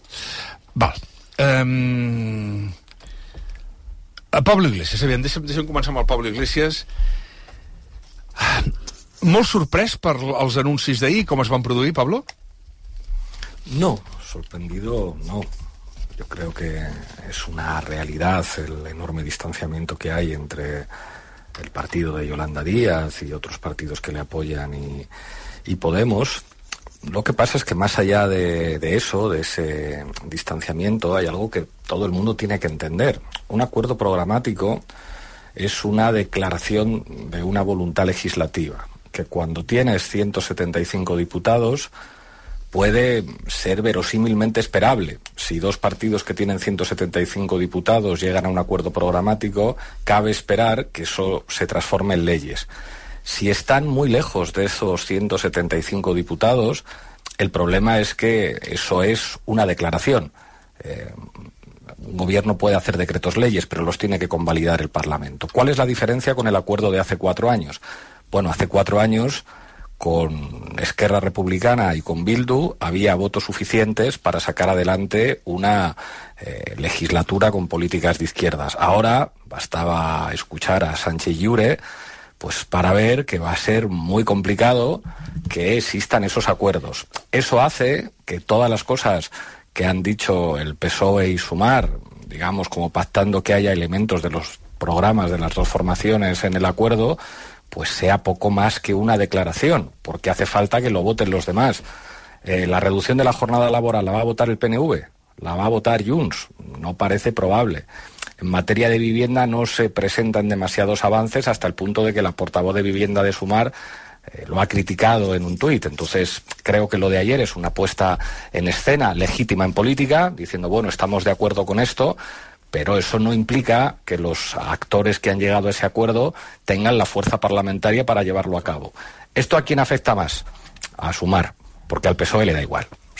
Val. Um... A Pablo Iglesias, aviam, deixa'm, deixa'm començar amb el Pablo Iglesias. Molt sorprès per els anuncis d'ahir, com es van produir, Pablo? No, sorprendido no. Yo creo que es una realidad el enorme distanciamiento que hay entre el partido de Yolanda Díaz y otros partidos que le apoyan y, y Podemos. Lo que pasa es que más allá de, de eso, de ese distanciamiento, hay algo que todo el mundo tiene que entender. Un acuerdo programático es una declaración de una voluntad legislativa, que cuando tienes ciento setenta y cinco diputados puede ser verosímilmente esperable. Si dos partidos que tienen ciento setenta y cinco diputados llegan a un acuerdo programático, cabe esperar que eso se transforme en leyes. Si están muy lejos de esos ciento setenta y cinco diputados, el problema es que eso es una declaración. Eh, un gobierno puede hacer decretos leyes, pero los tiene que convalidar el Parlamento. ¿Cuál es la diferencia con el acuerdo de hace cuatro años? Bueno, hace cuatro años, con Esquerra Republicana y con Bildu, había votos suficientes para sacar adelante una eh, legislatura con políticas de izquierdas. Ahora bastaba escuchar a Sánchez Lliure pues para ver que va a ser muy complicado que existan esos acuerdos. Eso hace que todas las cosas que han dicho el P S O E y Sumar, digamos como pactando que haya elementos de los programas de las dos formaciones en el acuerdo, pues sea poco más que una declaración, porque hace falta que lo voten los demás. Eh, la reducción de la jornada laboral, ¿la va a votar el P N V? ¿La va a votar Junts? No parece probable. En materia de vivienda no se presentan demasiados avances hasta el punto de que la portavoz de vivienda de Sumar eh, lo ha criticado en un tuit. Entonces creo que lo de ayer es una puesta en escena legítima en política, diciendo, bueno, estamos de acuerdo con esto, pero eso no implica que los actores que han llegado a ese acuerdo tengan la fuerza parlamentaria para llevarlo a cabo. ¿Esto a quién afecta más? A Sumar, porque al P S O E le da igual. O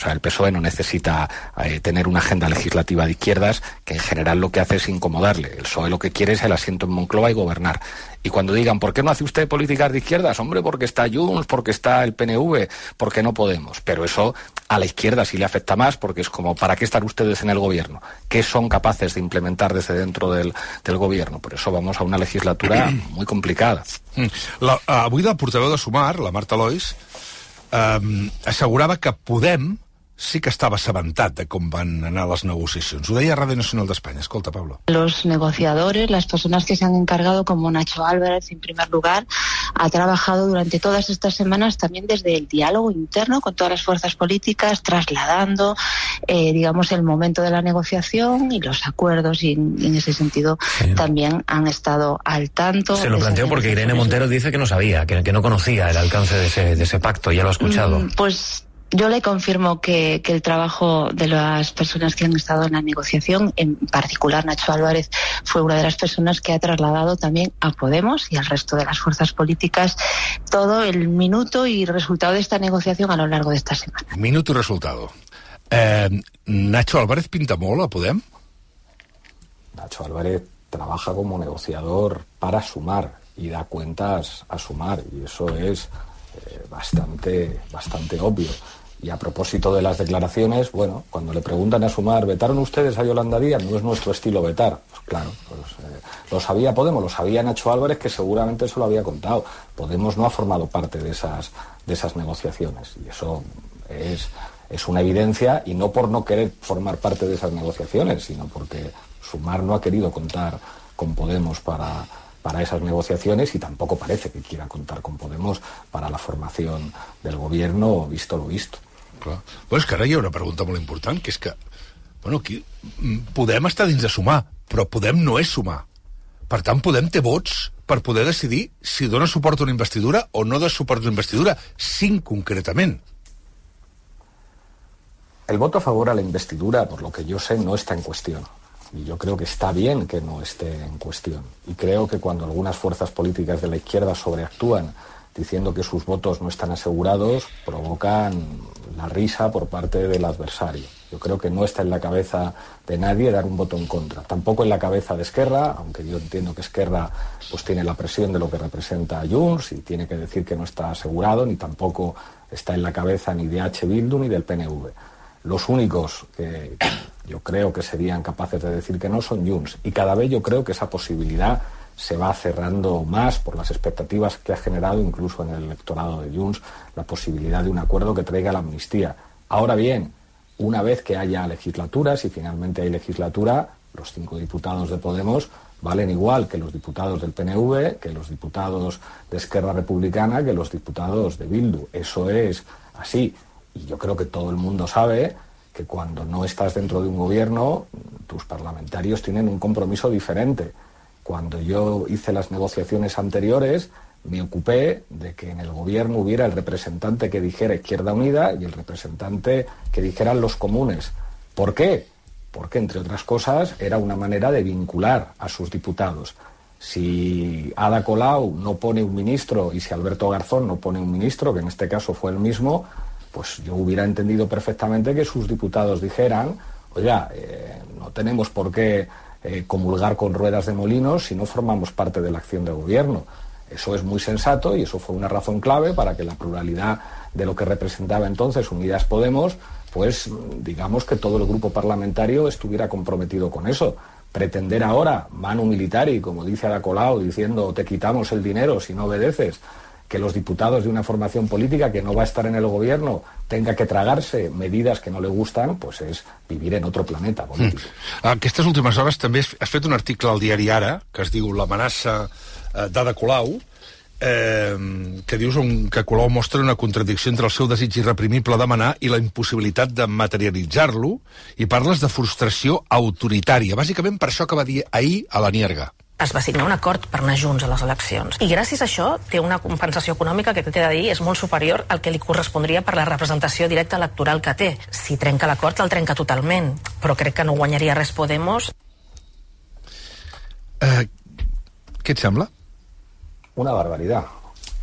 sea, el P S O E no necesita eh, tener una agenda legislativa de izquierdas, que en general lo que hace es incomodarle. El P S O E lo que quiere es el asiento en Moncloa y gobernar. Y cuando digan, ¿por qué no hace usted políticas de izquierdas? Hombre, porque está Junts, porque está el P N V, porque no Podemos. Pero eso a la izquierda sí le afecta más, porque es como, ¿para qué están ustedes en el gobierno? ¿Qué son capaces de implementar desde dentro del, del gobierno? Por eso vamos a una legislatura muy complicada. La, avui del portaveu de Sumar, la Marta Lois, eh, assegurava que Podem sí que estava assabentat de com van anar les negociacions. Ho deia a Radio Nacional d'Espanya. Escolta, Pablo. Los negociadores, las personas que se han encargado, como Nacho Álvarez, en primer lugar, ha trabajado durante todas estas semanas también desde el diálogo interno con todas las fuerzas políticas, trasladando, eh, digamos, el momento de la negociación y los acuerdos, y en, en ese sentido sí. también han estado al tanto. Se lo planteo porque Irene Montero dice que no sabía, que, que no conocía el alcance de ese, de ese pacto, ya lo ha escuchado. Mm, pues... Yo le confirmo que, que el trabajo de las personas que han estado en la negociación, en particular Nacho Álvarez, fue una de las personas que ha trasladado también a Podemos y al resto de las fuerzas políticas todo el minuto y resultado de esta negociación a lo largo de esta semana. Minuto y resultado. Eh, Nacho Álvarez pinta molt a Podem? Nacho Álvarez trabaja como negociador para Sumar y da cuentas a Sumar, y eso es eh, bastante, bastante obvio. Y a propósito de las declaraciones, bueno, cuando le preguntan a Sumar, ¿vetaron ustedes a Yolanda Díaz? No es nuestro estilo vetar. Pues claro, pues, eh, lo sabía Podemos, lo sabía Nacho Álvarez, que seguramente se lo había contado. Podemos no ha formado parte de esas, de esas negociaciones, y eso es, es una evidencia, y no por no querer formar parte de esas negociaciones, sino porque Sumar no ha querido contar con Podemos para... para esas negociaciones, y tampoco parece que quiera contar con Podemos para la formación del gobierno, visto lo visto. Clar. Bueno, és que ara hi ha una pregunta molt important, que és que, bueno, aquí, Podem està dins de Sumar, però Podem no és Sumar. Per tant, Podem té vots per poder decidir si dona suport a una investidura o no dona suport a una investidura, cinc concretament. El voto a favor a la investidura, por lo que yo sé, no está en cuestión. Y yo creo que está bien que no esté en cuestión. Y creo que cuando algunas fuerzas políticas de la izquierda sobreactúan diciendo que sus votos no están asegurados, provocan la risa por parte del adversario. Yo creo que no está en la cabeza de nadie dar un voto en contra. Tampoco en la cabeza de Esquerra, aunque yo entiendo que Esquerra pues tiene la presión de lo que representa a Junts y tiene que decir que no está asegurado, ni tampoco está en la cabeza ni de H. Bildu ni del P N V. Los únicos que yo creo que serían capaces de decir que no son Junts, y cada vez yo creo que esa posibilidad se va cerrando más por las expectativas que ha generado incluso en el electorado de Junts la posibilidad de un acuerdo que traiga la amnistía. Ahora bien, una vez que haya legislaturas, y finalmente hay legislatura, los cinco diputados de Podemos valen igual que los diputados del P N V, que los diputados de Esquerra Republicana, que los diputados de Bildu. Eso es así. Y yo creo que todo el mundo sabe que cuando no estás dentro de un gobierno, tus parlamentarios tienen un compromiso diferente. Cuando yo hice las negociaciones anteriores, me ocupé de que en el gobierno hubiera el representante que dijera Izquierda Unida y el representante que dijeran los comunes. ¿Por qué? Porque, entre otras cosas, era una manera de vincular a sus diputados. Si Ada Colau no pone un ministro y si Alberto Garzón no pone un ministro, que en este caso fue el mismo, pues yo hubiera entendido perfectamente que sus diputados dijeran, oiga, eh, no tenemos por qué eh, comulgar con ruedas de molinos si no formamos parte de la acción de gobierno. Eso es muy sensato, y eso fue una razón clave para que la pluralidad de lo que representaba entonces Unidas Podemos, pues digamos que todo el grupo parlamentario estuviera comprometido con eso. Pretender ahora, manu militari, como dice Ada Colau, diciendo te quitamos el dinero si no obedeces, que los diputados de una formación política que no va a estar en el gobierno tenga que tragarse medidas que no le gustan, pues és vivir en otro planeta polític. Mm. Aquestes últimes hores també has fet un article al diari Ara, que es diu L'amenaça d'Ada Colau, eh, que dius un, que Colau mostra una contradicció entre el seu desig irreprimible de manar i la impossibilitat de materialitzar-lo, i parles de frustració autoritària, bàsicament per això que va dir ahir a la Nierga. Es va signar un acord per anar junts a les eleccions. I gràcies a això té una compensació econòmica que t'he de dir és molt superior al que li correspondria per la representació directa electoral que té. Si trenca l'acord, el trenca totalment. Però crec que no guanyaria res Podemos. Eh, què et sembla? Una barbaridad.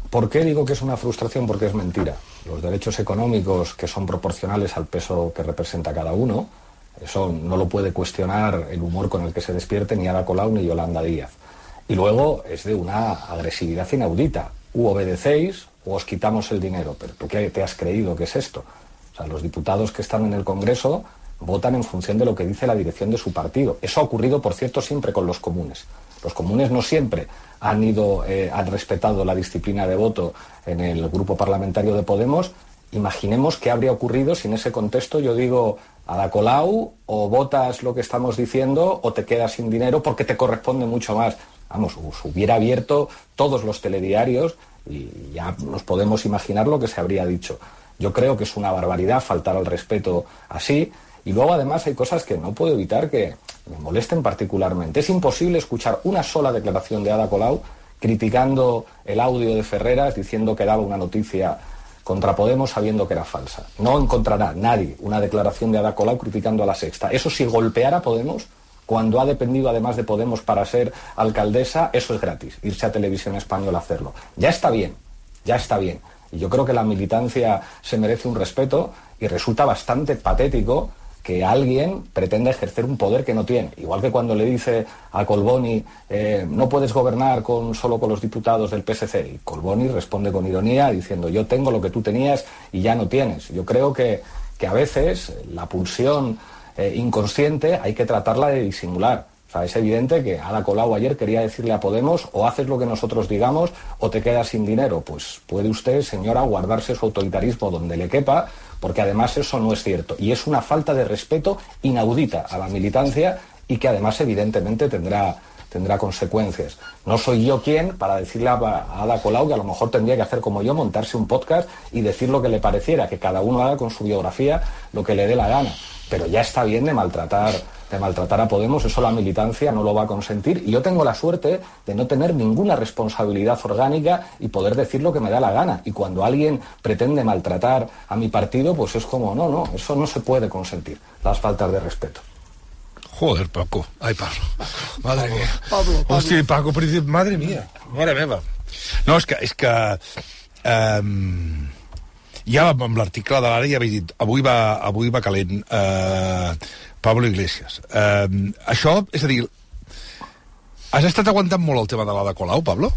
¿Por qué digo que es una frustración? Porque es mentira. Los derechos económicos, que son proporcionales al peso que representa cada uno, eso no lo puede cuestionar el humor con el que se despierte ni Ada Colau ni Yolanda Díaz. Y luego es de una agresividad inaudita. U obedecéis o os quitamos el dinero. ¿Pero tú qué te has creído que es esto? O sea, los diputados que están en el Congreso votan en función de lo que dice la dirección de su partido. Eso ha ocurrido, por cierto, siempre con los comunes. Los comunes no siempre han ido, eh, han respetado la disciplina de voto en el grupo parlamentario de Podemos. Imaginemos qué habría ocurrido si en ese contexto yo digo Ada Colau, o votas lo que estamos diciendo o te quedas sin dinero porque te corresponde mucho más. Vamos, se hubiera abierto todos los telediarios y ya nos podemos imaginar lo que se habría dicho. Yo creo que es una barbaridad faltar al respeto así. Y luego, además, hay cosas que no puedo evitar que me molesten particularmente. Es imposible escuchar una sola declaración de Ada Colau criticando el audio de Ferreras, diciendo que daba una noticia contra Podemos sabiendo que era falsa. No encontrará nadie una declaración de Ada Colau criticando a La Sexta. Eso, si golpeara a Podemos, cuando ha dependido además de Podemos para ser alcaldesa, eso es gratis, irse a Televisión Española a hacerlo. Ya está bien, ya está bien. Y yo creo que la militancia se merece un respeto y resulta bastante patético que alguien pretenda ejercer un poder que no tiene. Igual que cuando le dice a Colboni, eh, no puedes gobernar con, solo con los diputados del P S C. Y Colboni responde con ironía diciendo, yo tengo lo que tú tenías y ya no tienes. Yo creo que, que a veces la pulsión eh, inconsciente hay que tratarla de disimular. O sea, es evidente que Ada Colau ayer quería decirle a Podemos, o haces lo que nosotros digamos o te quedas sin dinero. Pues puede usted, señora, guardarse su autoritarismo donde le quepa, porque además eso no es cierto. Y es una falta de respeto inaudita a la militancia y que además evidentemente tendrá, tendrá consecuencias. No soy yo quien para decirle a Ada Colau que a lo mejor tendría que hacer como yo, montarse un podcast y decir lo que le pareciera, que cada uno haga con su biografía lo que le dé la gana. Pero ya está bien de maltratar, de maltratar a Podemos, eso la militancia no lo va a consentir. Y yo tengo la suerte de no tener ninguna responsabilidad orgánica y poder decir lo que me da la gana. Y cuando alguien pretende maltratar a mi partido, pues es como, no, no, eso no se puede consentir, las faltas de respeto. Joder, Paco. Ai, Pablo. Madre Pablo, mía. Pablo, Pablo. Hòstia, Paco, madre mía. Mare meva. No, és que... És que um, ja amb l'article de l'Ara ja havia dit, avui va, avui va calent uh, Pablo Iglesias. Uh, això, és a dir, has estat aguantant molt el tema de l'Ada Colau, Pablo?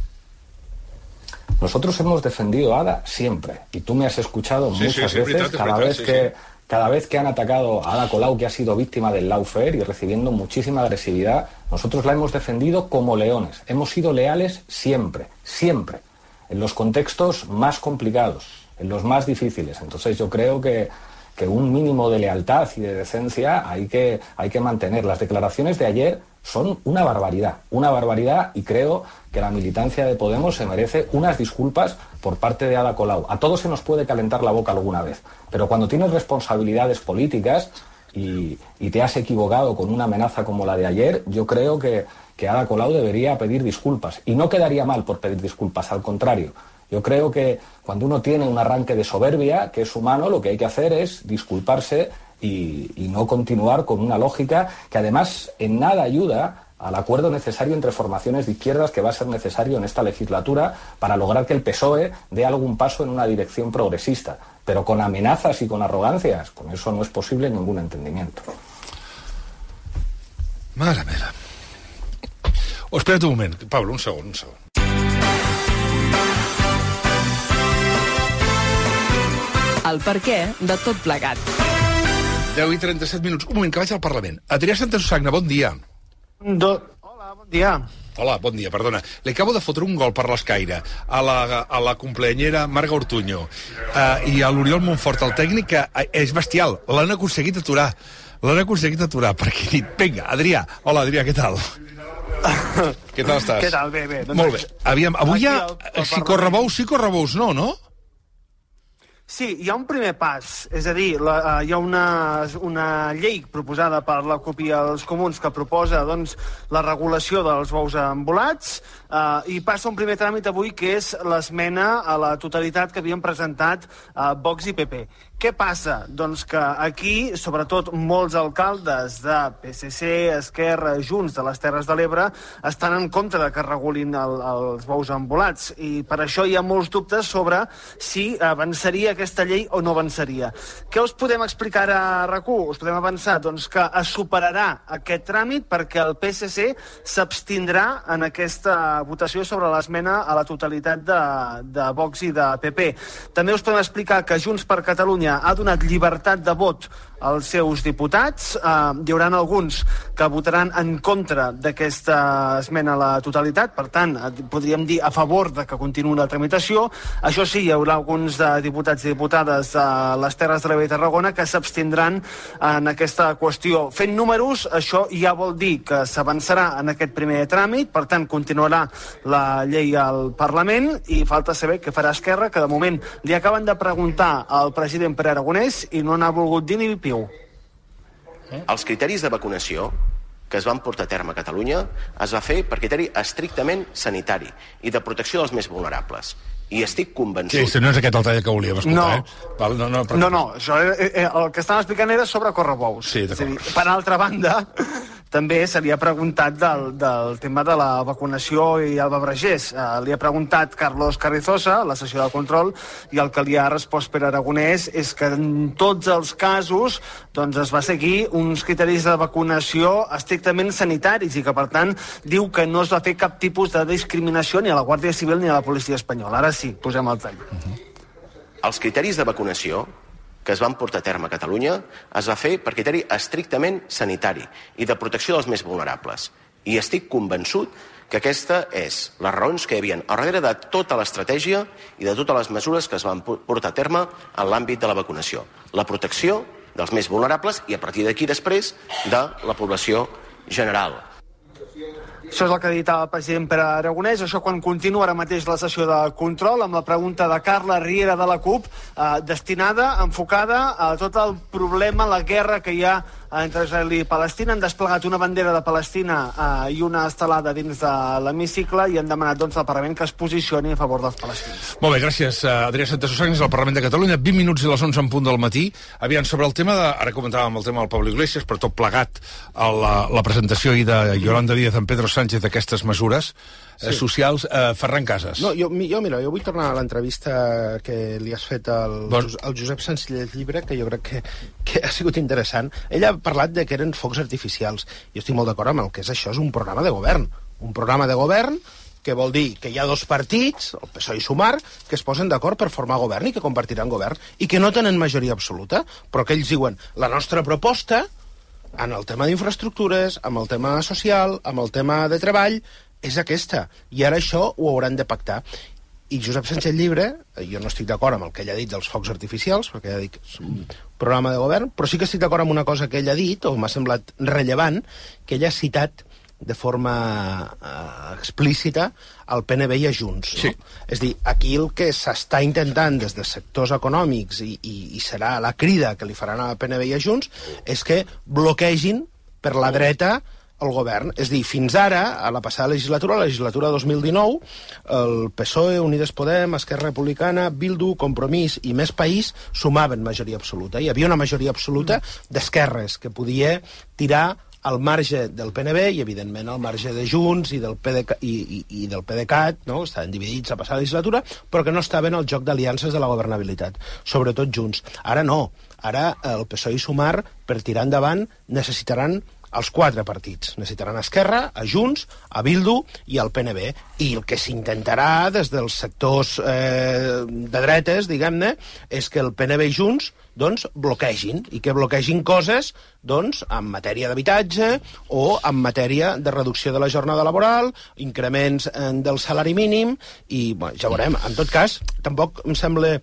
Nosotros hemos defendido a Ada siempre, y tú me has escuchado sí, muchas sí, sí, veces, verdad, cada verdad, vez sí, que... sí. Cada vez que han atacado a Ada Colau, que ha sido víctima del lawfare y recibiendo muchísima agresividad, nosotros la hemos defendido como leones. Hemos sido leales siempre, siempre, en los contextos más complicados, en los más difíciles. Entonces yo creo que, que un mínimo de lealtad y de decencia hay que, hay que mantener. Las declaraciones de ayer son una barbaridad, una barbaridad, y creo que la militancia de Podemos se merece unas disculpas por parte de Ada Colau. A todos se nos puede calentar la boca alguna vez, pero cuando tienes responsabilidades políticas y, y te has equivocado con una amenaza como la de ayer, yo creo que, que Ada Colau debería pedir disculpas. Y no quedaría mal por pedir disculpas, al contrario. Yo creo que cuando uno tiene un arranque de soberbia, que es humano, lo que hay que hacer es disculparse y, y no continuar con una lógica que además en nada ayuda al acuerdo necesario entre formaciones de izquierdas que va a ser necesario en esta legislatura para lograr que el P S O E dé algún paso en una dirección progresista. Pero con amenazas y con arrogancias, con eso no es posible ningún entendimiento. Mare meva. Oh, espera't un moment, Pablo, un segon, un segon. El perquè de tot plegat. deu i trenta-set minuts. Un moment, que vaig al Parlament. Adrià Santasusagna, bon dia. Do... Hola, bon dia. Hola, bon dia, perdona. Li acabo de fotre un gol per l'escaire a la, a la compleanyera Marga Ortuño uh, i a l'Oriol Montfort, el tècnic, que uh, és bestial. L'han aconseguit aturar. L'han aconseguit aturar per aquí nit. Vinga, Adrià. Hola, Adrià, què tal? Què tal estàs? Què tal? Bé, bé. Doncs Molt bé. Aviam, avui hi ha... Si correbous, sí, correbous, no, no? Sí, hi ha un primer pas, és a dir, la, uh, hi ha una, una llei proposada per la CUP i els comuns que proposa doncs, la regulació dels bous embolats uh, i passa un primer tràmit avui que és l'esmena a la totalitat que havien presentat uh, Vox i P P. Què passa? Doncs que aquí, sobretot, molts alcaldes de P S C, Esquerra, Junts de les Terres de l'Ebre estan en contra de que es regulin el, els bous embolats, i per això hi ha molts dubtes sobre si avançaria aquesta llei o no avançaria. Què us podem explicar a RAC1? Us podem avançar doncs, que es superarà aquest tràmit perquè el P S C s'abstindrà en aquesta votació sobre l'esmena a la totalitat de, de Vox i de P P. També us podem explicar que Junts per Catalunya ha donat llibertat de vot als seus diputats. Eh, hi haurà alguns que votaran en contra d'aquesta esmena a la totalitat, per tant, podríem dir a favor de que continuï la tramitació. Això sí, hi haurà alguns de diputats i diputades de les Terres de l'Ebre i Tarragona que s'abstindran en aquesta qüestió. Fent números, això ja vol dir que s'avançarà en aquest primer tràmit, per tant, continuarà la llei al Parlament, i falta saber què farà Esquerra, que de moment li acaben de preguntar al president Pere Aragonès i no n'ha volgut dir ni piu. Els criteris de vacunació que es van portar a terme a Catalunya es va fer per criteri estrictament sanitari i de protecció dels més vulnerables. I estic convençut... Sí, no és aquest el tall que volíem escoltar, no. eh? Val, no, no, però... no, no, això, eh, eh, el que estàvem explicant era sobre correbous. Sí, d'acord. Per altra banda, també se li ha preguntat del, del tema de la vacunació i el Bebregés. Eh, li ha preguntat Carlos Carrizosa, a la sessió de control, i el que li ha respost Pere Aragonès és que en tots els casos doncs, es va seguir uns criteris de vacunació estrictament sanitaris i que, per tant, diu que no es va fer cap tipus de discriminació ni a la Guàrdia Civil ni a la policia espanyola. Ara sí, posem el tall. Uh-huh. Els criteris de vacunació que es van portar a terme a Catalunya es va fer per criteri estrictament sanitari i de protecció dels més vulnerables. I estic convençut que aquesta és les raons que hi havia al darrere de tota l'estratègia i de totes les mesures que es van portar a terme en l'àmbit de la vacunació. La protecció dels més vulnerables i a partir d'aquí després de la població general. Això és el que ha dit el president Pere Aragonès. Això quan continua ara mateix la sessió de control amb la pregunta de Carla Riera de la CUP, eh, destinada, enfocada a tot el problema, la guerra que hi ha entre Israel i Palestina. Han desplegat una bandera de Palestina eh, i una estelada dins de l'hemicicle i han demanat doncs, al Parlament que es posicioni a favor dels palestins. Molt bé, gràcies, Adrià Santasusagnes, al Parlament de Catalunya. vint minuts i les onze en punt del matí. Aviam, sobre el tema de... Ara comentàvem el tema del Pablo Iglesias, però tot plegat a la, la presentació i de Yolanda Díaz en Pedro Sánchez d'aquestes mesures eh, sí. socials. Eh, Ferran Casas. No, jo, jo, mira, jo vull tornar a l'entrevista que li has fet al, bon. al Josep Sensillés Llibre, que jo crec que, que ha sigut interessant. Ella ha parlat de que eren focs artificials. Jo estic molt d'acord amb el que és això, és un programa de govern. Un programa de govern que vol dir que hi ha dos partits, el P S O E i Sumar, que es posen d'acord per formar govern i que compartiran govern i que no tenen majoria absoluta, però que ells diuen la nostra proposta en el tema d'infraestructures, amb el tema social, amb el tema de treball, és aquesta. I ara això ho hauran de pactar. I Josep Sánchez Llibre, jo no estic d'acord amb el que ell ha dit dels focs artificials, perquè ell ha dit que és un programa de govern, però sí que estic d'acord amb una cosa que ell ha dit, o m'ha semblat rellevant, que ell ha citat de forma eh, explícita al P N B i a Junts. Sí. No? És dir, aquí el que s'està intentant des de sectors econòmics i, i, i serà la crida que li faran a P N B i a Junts és que bloquegin per la dreta el govern. És dir, fins ara, a la passada legislatura, la legislatura dos mil dinou, el P S O E, Unides Podem, Esquerra Republicana, Bildu, Compromís i Més País sumaven majoria absoluta. Hi havia una majoria absoluta d'esquerres que podia tirar al marge del P N B i, evidentment, al marge de Junts i del, P D C, i, i, i del P D C A T, no? Estaven dividits a passar la legislatura, però que no estaven al joc d'aliances de la governabilitat, sobretot Junts. Ara no. Ara el P S O E i Sumar, per tirar endavant, necessitaran els quatre partits. Necessitaran Esquerra, a Junts, a Bildu i al P N B. I el que s'intentarà des dels sectors eh, de dretes, diguem-ne, és que el P N B i Junts doncs, bloquegin, i que bloquegin coses doncs, en matèria d'habitatge o en matèria de reducció de la jornada laboral, increments eh, del salari mínim, i bueno, ja veurem. En tot cas, tampoc em sembla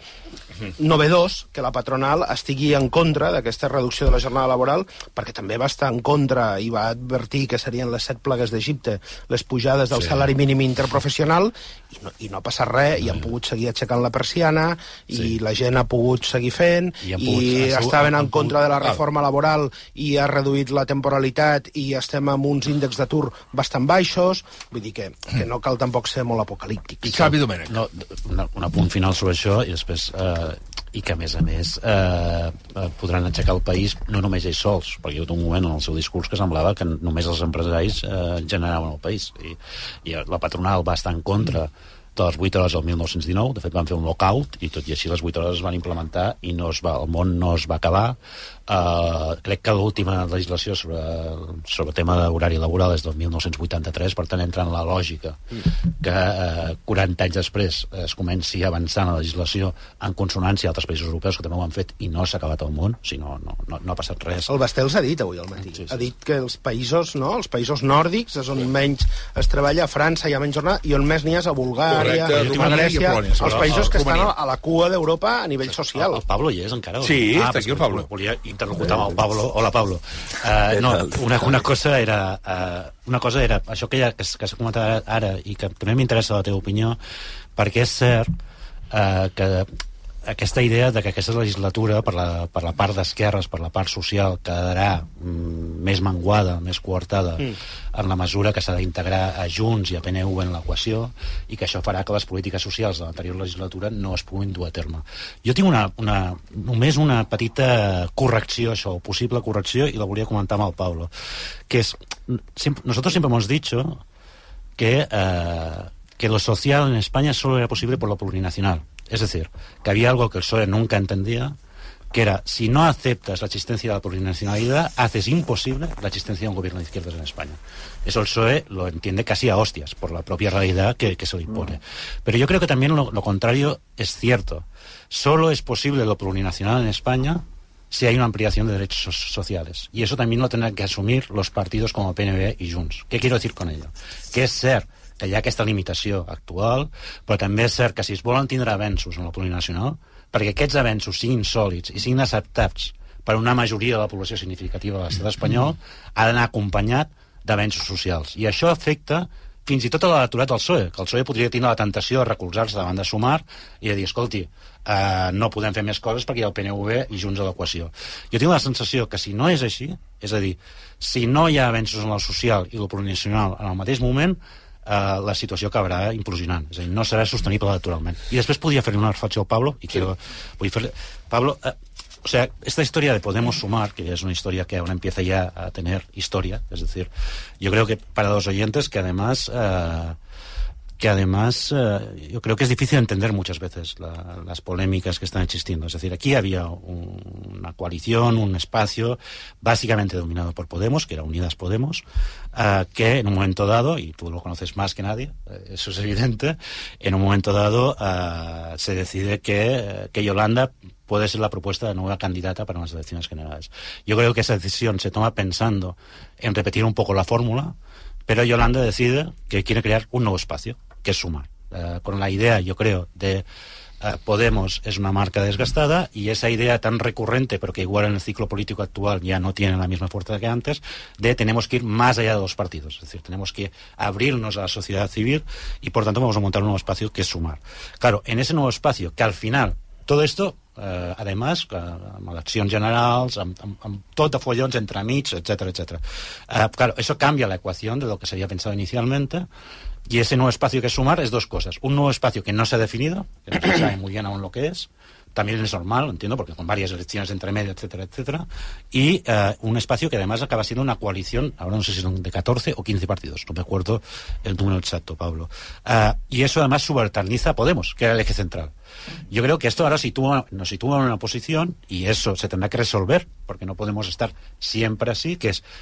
novedós que la patronal estigui en contra d'aquesta reducció de la jornada laboral, perquè també va estar en contra i va advertir que serien les set plagues d'Egipte les pujades del sí. salari mínim interprofessional, i no, i no ha passat res, i han pogut seguir aixecant la persiana, i sí. la gent ha pogut seguir fent, i, pogut, i estaven en contra de la reforma laboral i ha reduït la temporalitat i estem amb uns índexs d'atur bastant baixos, vull dir que, que no cal tampoc ser molt apocalíptic. I Xavi Domènech. No, un apunt final sobre això, i després... Eh, i que, a més a més, eh, podran aixecar el país no només ells sols, perquè hi ha hagut un moment en el seu discurs que semblava que només els empresaris eh, generaven el país. I, i la patronal va estar en contra de les vuit hores del mil nou-cents dinou, de fet van fer un lockout i tot i així les vuit hores es van implementar i no es va, el món no es va acabar. Uh, crec que l'última legislació sobre, sobre el tema d'horari laboral és del mil nou-cents vuitanta-tres, per tant entra en la lògica que uh, quaranta anys després es comenci a avançar en la legislació en consonància a altres països europeus que també ho han fet i no s'ha acabat el món, si no, no, no, no ha passat res. El Basté els ha dit avui al matí, sí, sí. Ha dit que els països, no, els països nòrdics és on menys es treballa, a França hi ha menys jornada i on més n'hi ha és a Bulgària, a Grècia, els països que estan a la cua d'Europa a nivell social. El, el Pablo hi és encara? Sí, ah, està aquí el Pablo. Volia interlocutar amb el Pablo. Hola, Pablo. Uh, no, una, una cosa era uh, una cosa era això que, ja, que, que s'ha comentat ara i que també m'interessa la teva opinió, perquè és cert uh, que aquesta idea de que aquesta legislatura per la, per la part d'esquerres, per la part social quedarà mm, més menguada, més coartada mm. en la mesura que s'ha d'integrar a Junts i a P N V en l'equació i que això farà que les polítiques socials de l'anterior legislatura no es puguin dur a terme. Jo tinc una, una, només una petita correcció, això, o possible correcció, i la volia comentar amb el Pablo, que és, siempre, nosotros siempre hemos dicho que, eh, que lo social en España solo era posible por lo plurinacional. Es decir, que había algo que el P S O E nunca entendía, que era, si no aceptas la existencia de la plurinacionalidad, haces imposible la existencia de un gobierno de izquierdas en España. Eso el P S O E lo entiende casi a hostias, por la propia realidad que, que se le impone. Pero yo creo que también lo, lo contrario es cierto. Solo es posible lo plurinacional en España si hay una ampliación de derechos sociales. Y eso también lo tendrán que asumir los partidos como P N V y Junts. ¿Qué quiero decir con ello? Que és cert que hi ha aquesta limitació actual, però també és cert que si es volen tindre avenços en la plurinacional, perquè aquests avenços siguin sòlids i siguin acceptats per una majoria de la població significativa de l'estat espanyol, ha d'anar acompanyat d'avenços socials. I això afecta fins i tot a l'electorat del P S O E, que el P S O E podria tenir la tentació de recolzar-se davant de Sumar i de dir, escolti, eh, no podem fer més coses perquè hi ha el P N V i Junts a l'equació. Jo tinc la sensació que si no és així, és a dir, si no hi ha avenços en el social i el plurinacional en el mateix moment, Uh, la situació acabarà implosionant, és a dir, no serà sostenible electoralment. I després podria fer una reflexió al Pablo y quiero, voy a hacer, Pablo, uh, o sea, esta historia de Podemos Sumar, que es una historia que ahora empieza ya a tener historia, es decir, yo creo que para los oyentes que además uh, que además eh, yo creo que es difícil entender muchas veces la, las polémicas que están existiendo. Es decir, aquí había un, una coalición, un espacio básicamente dominado por Podemos, que era Unidas Podemos, eh, que en un momento dado, y tú lo conoces más que nadie, eh, eso es evidente, en un momento dado eh, se decide que, que Yolanda puede ser la propuesta de nueva candidata para unas elecciones generales. Yo creo que esa decisión se toma pensando en repetir un poco la fórmula, pero Yolanda decide que quiere crear un nuevo espacio, que es Sumar. Uh, con la idea, yo creo, de uh, Podemos es una marca desgastada y esa idea tan recurrente, pero que igual en el ciclo político actual ya no tiene la misma fuerza que antes, de tenemos que ir más allá de los partidos. Es decir, tenemos que abrirnos a la sociedad civil y, por tanto, vamos a montar un nuevo espacio que es Sumar. Claro, en ese nuevo espacio, que al final, todo esto, eh, además, amb eleccions generals, amb, amb, amb tot de follons entremig, etcétera, etcétera. Eh, claro, eso cambia la ecuación de lo que se había pensado inicialmente. Y ese nuevo espacio que es Sumar es dos cosas. Un nuevo espacio que no se ha definido, que no se sabe muy bien aún lo que es. También es normal, entiendo, porque con varias elecciones entre medio, etcétera, etcétera. Y uh, un espacio que además acaba siendo una coalición, ahora no sé si son de catorce o quince partidos, no me acuerdo el número exacto, Pablo. Uh, y eso además subalterniza a Podemos, que era el eje central. Yo creo que esto ahora sitúa, nos sitúa en una posición, y eso se tendrá que resolver, porque no podemos estar siempre así, que es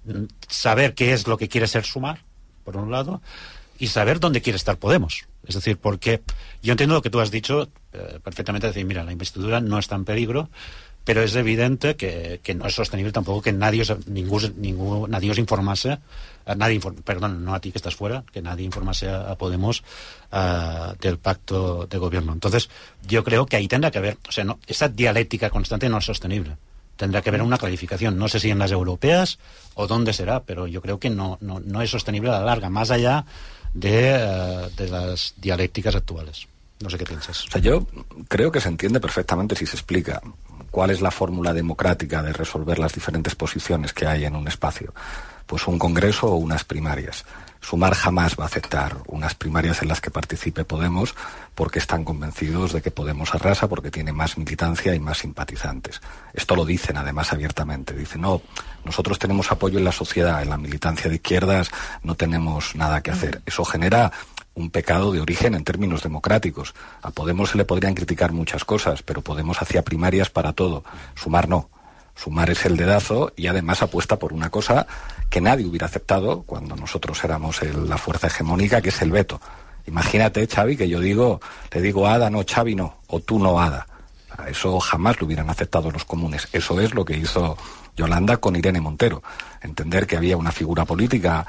saber qué es lo que quiere ser Sumar, por un lado, y saber dónde quiere estar Podemos. Es decir, porque yo entiendo lo que tú has dicho eh, perfectamente, decir, mira, la investidura no está en peligro, pero es evidente que, que no es sostenible tampoco que nadie os, ningún, ningún, nadie os informase, eh, nadie inform, perdón, no a ti que estás fuera, que nadie informase a, a Podemos uh, del pacto de gobierno. Entonces, yo creo que ahí tendrá que haber, o sea, no, esa dialéctica constante no es sostenible. Tendrá que haber una clarificación. No sé si en las europeas o dónde será, pero yo creo que no, no, no es sostenible a la larga, más allá de, uh, de las dialécticas actuales. No sé qué piensas. O sea, yo creo que se entiende perfectamente si se explica cuál es la fórmula democrática de resolver las diferentes posiciones que hay en un espacio. Pues un congreso o unas primarias. Sumar jamás va a aceptar unas primarias en las que participe Podemos porque están convencidos de que Podemos arrasa porque tiene más militancia y más simpatizantes. Esto lo dicen además abiertamente. Dicen, no, nosotros tenemos apoyo en la sociedad, en la militancia de izquierdas no tenemos nada que hacer. Eso genera un pecado de origen en términos democráticos. A Podemos se le podrían criticar muchas cosas, pero Podemos hacía primarias para todo. Sumar no. Sumar es el dedazo y además apuesta por una cosa que nadie hubiera aceptado cuando nosotros éramos el, la fuerza hegemónica, que es el veto. Imagínate, Xavi, que yo digo, le digo a Ada, no, Xavi no, o tú no, Ada. Eso jamás lo hubieran aceptado los comunes. Eso es lo que hizo Yolanda con Irene Montero. Entender que había una figura política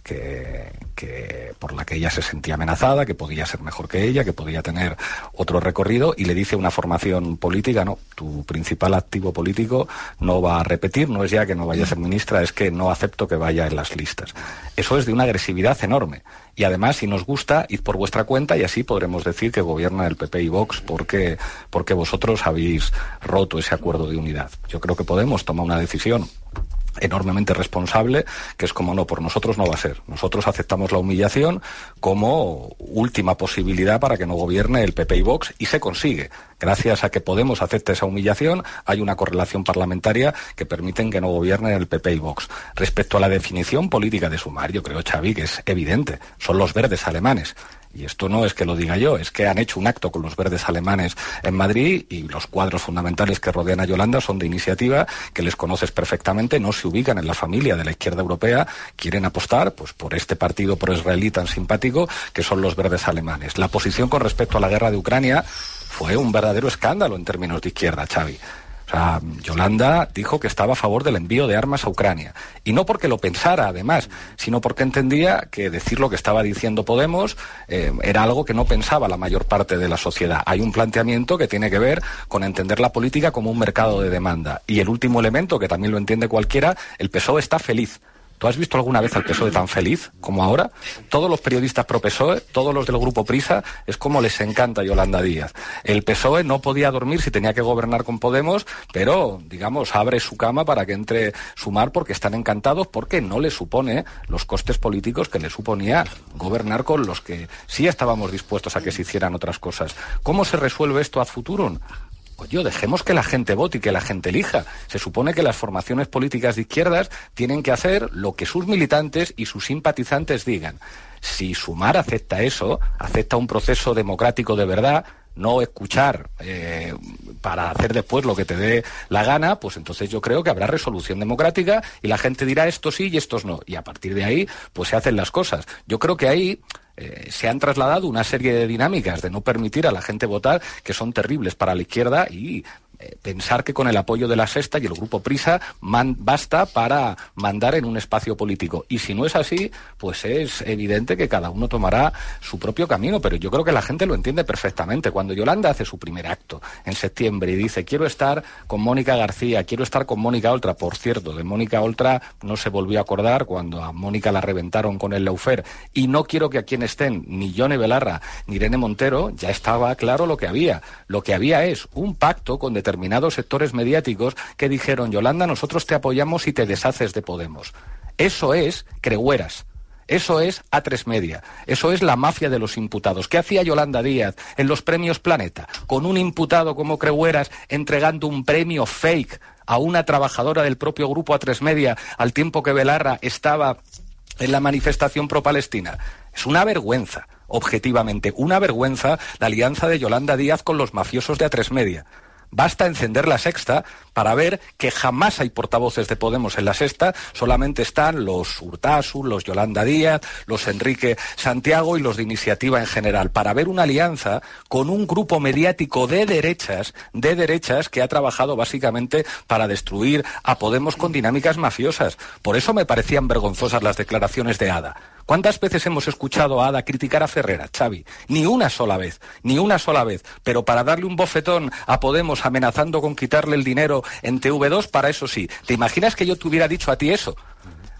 Que, que por la que ella se sentía amenazada, que podía ser mejor que ella, que podía tener otro recorrido, y le dice una formación política, no, tu principal activo político no va a repetir, no es ya que no vaya a ser ministra, es que no acepto que vaya en las listas. Eso es de una agresividad enorme. Y además, si nos gusta, id por vuestra cuenta y así podremos decir que gobierna el P P y Vox porque, porque vosotros habéis roto ese acuerdo de unidad. Yo creo que Podemos tomar una decisión enormemente responsable, que es como no, por nosotros no va a ser. Nosotros aceptamos la humillación como última posibilidad para que no gobierne el P P y Vox, y se consigue. Gracias a que Podemos acepte esa humillación, hay una correlación parlamentaria que permiten que no gobierne el P P y Vox. Respecto a la definición política de Sumar, yo creo, Xavi, que es evidente. Son los verdes alemanes. Y esto no es que lo diga yo, es que han hecho un acto con los verdes alemanes en Madrid y los cuadros fundamentales que rodean a Yolanda son de Iniciativa, que les conoces perfectamente, no se ubican en la familia de la izquierda europea, quieren apostar pues por este partido pro-israelí tan simpático que son los verdes alemanes. La posición con respecto a la guerra de Ucrania fue un verdadero escándalo en términos de izquierda, Xavi. O sea, Yolanda dijo que estaba a favor del envío de armas a Ucrania. Y no porque lo pensara, además, sino porque entendía que decir lo que estaba diciendo Podemos eh, era algo que no pensaba la mayor parte de la sociedad. Hay un planteamiento que tiene que ver con entender la política como un mercado de demanda. Y el último elemento, que también lo entiende cualquiera, el P S O E está feliz. ¿Tú has visto alguna vez al P S O E tan feliz como ahora? Todos los periodistas pro-P S O E, todos los del grupo Prisa, es como les encanta Yolanda Díaz. El P S O E no podía dormir si tenía que gobernar con Podemos, pero, digamos, abre su cama para que entre Sumar porque están encantados, porque no le supone los costes políticos que le suponía gobernar con los que sí estábamos dispuestos a que se hicieran otras cosas. ¿Cómo se resuelve esto ad futurum? Pues yo, dejemos que la gente vote y que la gente elija. Se supone que las formaciones políticas de izquierdas tienen que hacer lo que sus militantes y sus simpatizantes digan. Si Sumar acepta eso, acepta un proceso democrático de verdad, no escuchar eh, para hacer después lo que te dé la gana, pues entonces yo creo que habrá resolución democrática y la gente dirá estos sí y estos no. Y a partir de ahí, pues se hacen las cosas. Yo creo que ahí eh, se han trasladado una serie de dinámicas de no permitir a la gente votar que son terribles para la izquierda y eh, pensar que con el apoyo de la Sexta y el Grupo Prisa man, basta para mandar en un espacio político. Y si no es así, pues es evidente que cada uno tomará su propio camino, pero yo creo que la gente lo entiende perfectamente. Cuando Yolanda hace su primer acto en septiembre y dice quiero estar con Mónica García, quiero estar con Mónica Oltra, por cierto, de Mónica Oltra no se volvió a acordar cuando a Mónica la reventaron con el Lawfare, y no quiero que aquí estén ni Yone Belarra ni Irene Montero, ya estaba claro lo que había. Lo que había es un pacto con determinados sectores mediáticos que dijeron, Yolanda, nosotros te apoyamos y te deshaces de Podemos. Eso es Creueras. Eso es A tres Media, eso es la mafia de los imputados. ¿Qué hacía Yolanda Díaz en los premios Planeta? Con un imputado como Creueras entregando un premio fake a una trabajadora del propio grupo A tres Media al tiempo que Belarra estaba en la manifestación pro-palestina. Es una vergüenza, objetivamente, una vergüenza la alianza de Yolanda Díaz con los mafiosos de A tres Media. Basta encender la Sexta para ver que jamás hay portavoces de Podemos en la Sexta, solamente están los Urtasun, los Yolanda Díaz, los Enrique Santiago y los de Iniciativa en general, para ver una alianza con un grupo mediático de derechas, de derechas que ha trabajado básicamente para destruir a Podemos con dinámicas mafiosas. Por eso me parecían vergonzosas las declaraciones de Ada. ¿Cuántas veces hemos escuchado a Ada criticar a Ferrera, Xavi? Ni una sola vez, ni una sola vez. Pero para darle un bofetón a Podemos amenazando con quitarle el dinero en T V dos, para eso sí. ¿Te imaginas que yo te hubiera dicho a ti eso?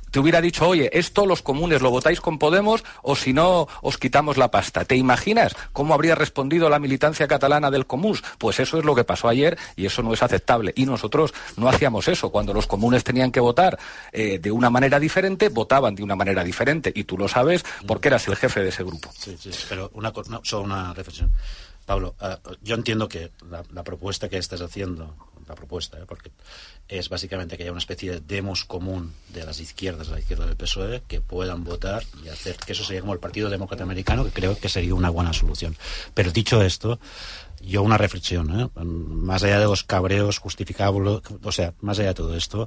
te hubiera dicho, oye, esto los comunes lo votáis con Podemos o si no os quitamos la pasta. ¿Te imaginas cómo habría respondido la militancia catalana del Comús? Pues eso es lo que pasó ayer y eso no es aceptable. Y nosotros no hacíamos eso. Cuando los comunes tenían que votar eh, de una manera diferente, votaban de una manera diferente. Y tú lo sabes porque eras el jefe de ese grupo. Sí, sí, pero una, no, solo una reflexión. Pablo, uh, yo entiendo que la, la propuesta que estás haciendo, la propuesta, ¿eh? porque es básicamente que haya una especie de demos común de las izquierdas, de la izquierda del P S O E, que puedan votar y hacer que eso sería como el Partido Demócrata Americano, que creo que sería una buena solución. Pero dicho esto, yo una reflexión, ¿eh? Más allá de los cabreos justificables, o sea, más allá de todo esto,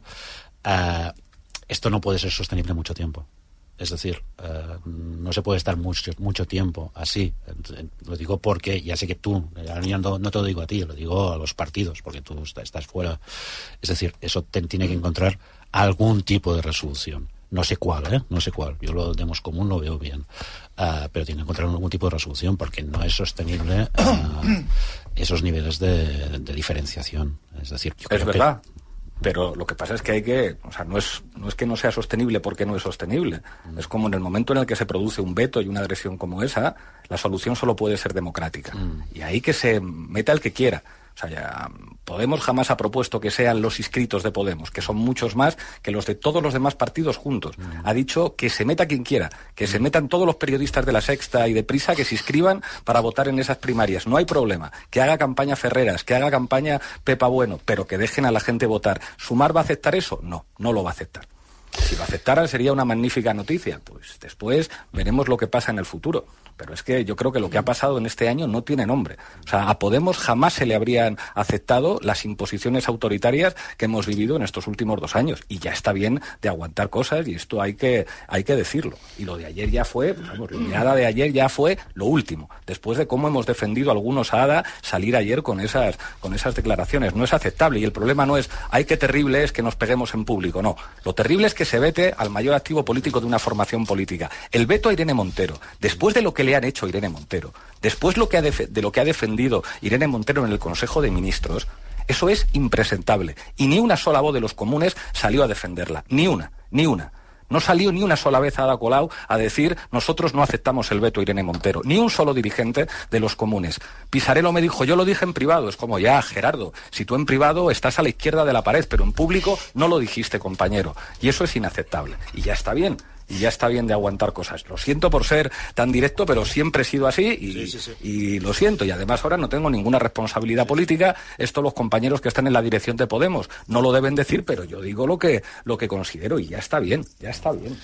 uh, esto no puede ser sostenible mucho tiempo. Es decir, uh, no se puede estar mucho, mucho tiempo así. Lo digo porque ya sé que tú, ya no, no te lo digo a ti, lo digo a los partidos, porque tú estás fuera. Es decir, eso te, tiene que encontrar algún tipo de resolución. No sé cuál, ¿eh? No sé cuál. Yo lo demos común lo veo bien. Uh, pero tiene que encontrar algún tipo de resolución porque no es sostenible uh, esos niveles de, de diferenciación. Es decir, yo creo es verdad. Que, pero lo que pasa es que hay que, o sea, no es, no es que no sea sostenible porque no es sostenible. Mm. Es como en el momento en el que se produce un veto y una agresión como esa, la solución solo puede ser democrática. Mm. Y ahí que se meta el que quiera. O sea, ya Podemos jamás ha propuesto que sean los inscritos de Podemos, que son muchos más que los de todos los demás partidos juntos. Mm. Ha dicho que se meta quien quiera, que mm. se metan todos los periodistas de La Sexta y de Prisa, que se inscriban para votar en esas primarias. No hay problema. Que haga campaña Ferreras, que haga campaña Pepa Bueno, pero que dejen a la gente votar. ¿Sumar va a aceptar eso? No, no lo va a aceptar. Si lo aceptaran sería una magnífica noticia. Pues después veremos lo que pasa en el futuro. Pero es que yo creo que lo que ha pasado en este año no tiene nombre. O sea, a Podemos jamás se le habrían aceptado las imposiciones autoritarias que hemos vivido en estos últimos dos años. Y ya está bien de aguantar cosas y esto hay que, hay que decirlo. Y lo de ayer ya fue, pues, vamos, la mirada de ayer ya fue lo último. Después de cómo hemos defendido algunos a Ada salir ayer con esas, con esas declaraciones. No es aceptable. Y el problema no es, ay, qué terrible es que nos peguemos en público. No. Lo terrible es que se vete al mayor activo político de una formación política. El veto a Irene Montero, después de lo que le han hecho a Irene Montero, después lo que ha def- de lo que ha defendido Irene Montero en el Consejo de Ministros, eso es impresentable. Y ni una sola voz de los comunes salió a defenderla. Ni una, ni una. No salió ni una sola vez Ada Colau a decir nosotros no aceptamos el veto a Irene Montero. Ni un solo dirigente de los comunes. Pisarello me dijo, yo lo dije en privado. Es como, ya, Gerardo, si tú en privado estás a la izquierda de la pared, pero en público no lo dijiste, compañero. Y eso es inaceptable. Y ya está bien. Y ya está bien de aguantar cosas. Lo siento por ser tan directo, pero siempre he sido así y, sí, sí, sí. y lo siento. Y además ahora no tengo ninguna responsabilidad política. Esto los compañeros que están en la dirección de Podemos no lo deben decir, pero yo digo lo que, lo que considero y ya está bien, ya está bien.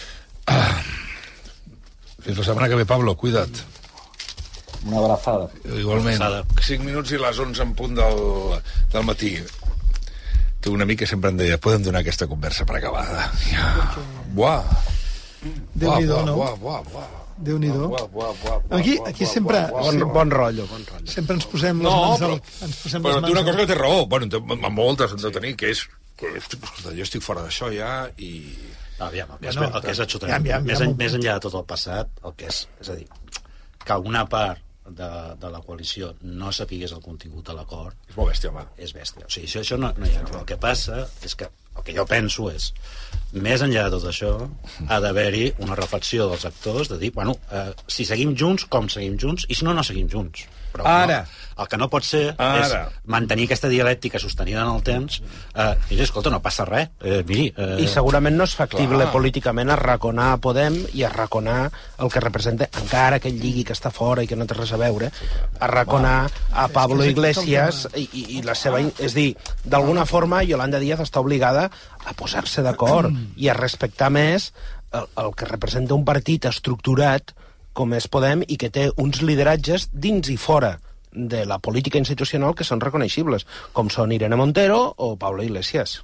Ah. Fins la setmana que ve, Pablo, cuida't. Una abrazada. Igualment. cinc minuts i les onze en punt del, del matí. Té un amic que sempre em deia, podem donar aquesta conversa per acabada. Ja. Buah. Déu-n'hi-do, no? Buah, buah, buah. Déu-n'hi-do. Buah, buah, buah, buah, aquí, buah, aquí buah, sempre... buah, buah, bon, buah. bon rotllo, bon rotllo. Sempre ens posem les no, mans però, al... Ens posem però les té una mans cosa al... que té raó. Bueno, amb moltes hem de tenir, que és que escolta, jo estic fora d'això ja i... Aviam, el que és, Bueno, el que és absolutament... ja, ja, ja, més, ja, en, més enllà de tot el passat, el que és... És a dir, que una part de, de la coalició no sapigués el contingut de l'acord... És molt bèstia, home. És bèstia. O sigui, això, això no, no hi ha... El que passa és que el que jo penso és, més enllà de tot això, ha d'haver-hi una reflexió dels actors de dir, bueno, eh, si seguim junts, com seguim junts, i si no, no seguim junts. Però Ara. No, el que no pot ser Ara. és mantenir aquesta dialèctica sostenida en el temps. Eh, i escolta, no passa res. Eh, miri, eh... I segurament no és factible Clar. políticament arraconar a Podem i arraconar el que representa, encara que ell digui que està fora i que no té res a veure, arraconar a Pablo Iglesias i, i, i la seva... És dir, d'alguna forma Yolanda Díaz està obligada a posar-se d'acord i a respectar més el, el que representa un partit estructurat com és Podem i que té uns lideratges dins i fora de la política institucional que són reconeixibles, com són Irene Montero o Pablo Iglesias.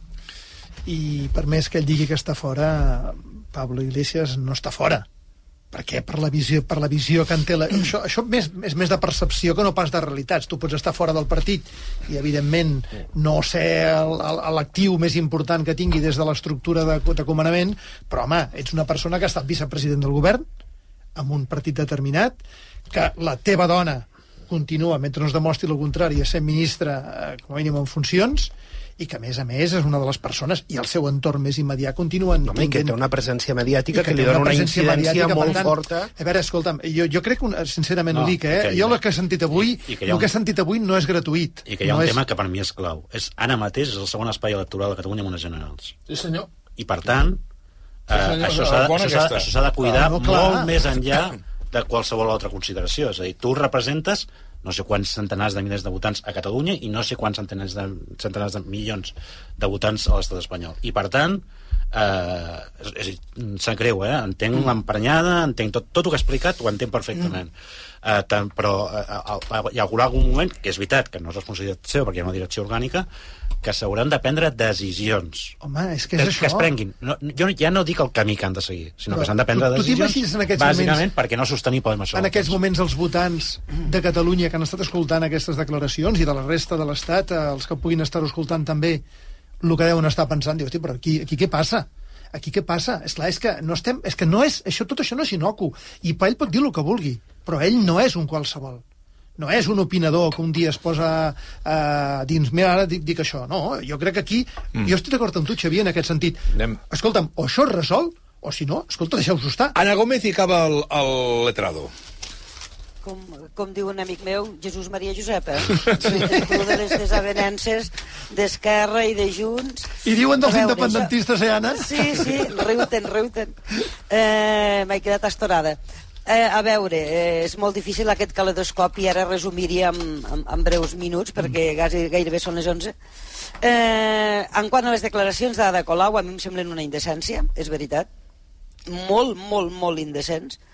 I per més que ell digui que està fora, Pablo Iglesias no està fora. Perquè per la visió, per la visió que en té... La... Això, això més, és més de percepció que no pas de realitats. Tu pots estar fora del partit i, evidentment, no ser l'actiu més important que tingui des de l'estructura de, de comandament, però, home, ets una persona que ha estat vicepresident del govern, amb un partit determinat, que la teva dona continua, mentre no es demostri el contrari, a ser ministra, eh, com a mínim en funcions, i que, a més a més, és una de les persones, i el seu entorn més immediat continuen... No, i que té una presència mediàtica que, que li dona una incidència molt tant, forta. A veure, escolta'm, jo, jo crec, que, sincerament no, ho dic, eh? Jo el que he sentit avui, I, i que el un... que he sentit avui no és gratuït. I que hi ha no un és... tema que per mi és clau. És, ara mateix és el segon espai electoral de Catalunya amb unes generals. Sí, senyor. I, per tant, eh, això s'ha de cuidar no, molt més enllà de qualsevol altra consideració. És a dir, tu representes no sé quants centenars de milers de votants a Catalunya i no sé quants centenars de, centenars de milions de votants a l'estat espanyol. I, per tant, eh, és, és, sap greu, eh? Entenc mm. l'emprenyada, entenc tot, tot el que ha explicat, ho entenc perfectament. Mm. Eh, tant, però eh, hi haurà algun moment, que és veritat, que no és responsabilitat seva perquè hi ha una direcció orgànica, que s'hauran de prendre decisions. Home, és que és que, això. Que es prenguin. No, jo ja no dic el camí que han de seguir, sinó però que s'han de prendre tu, tu decisions, bàsicament moments, perquè no és sostenible amb això. En aquests moments els votants de Catalunya que han estat escoltant aquestes declaracions i de la resta de l'Estat, els que puguin estar escoltant també, el que deuen estar pensant, diu, hosti, però aquí, aquí què passa? Aquí què passa? Esclar, és que no estem... És que no és... Això, tot això no és inocu. I ell pot dir el que vulgui, però ell no és un qualsevol. No és un opinador que un dia es posa uh, dins, mira, ara dic, dic això. No, jo crec que aquí... Mm. Jo estic d'acord amb tu, Xavier, en aquest sentit. Anem. Escolta'm, o això es resol, o si no, escolta, deixeu-vos estar. Ana Gómez i acaba el, el letrado. Com, com diu un amic meu, Jesús Maria Josep, eh? Sí. De les desavenences d'Esquerra i de Junts. I diuen dels veure, independentistes, això... eh, Anna? Sí, sí, riu-te'n, riu-te'n. Eh, M'he quedat astorada. Eh, a veure, eh, és molt difícil aquest caledoscopi, ara resumiria en, en, en breus minuts, perquè gairebé, gairebé són les onze. Eh, en quant a les declaracions d'Ada Colau, a mi em semblen una indecència, és veritat. Molt, molt, molt indecents.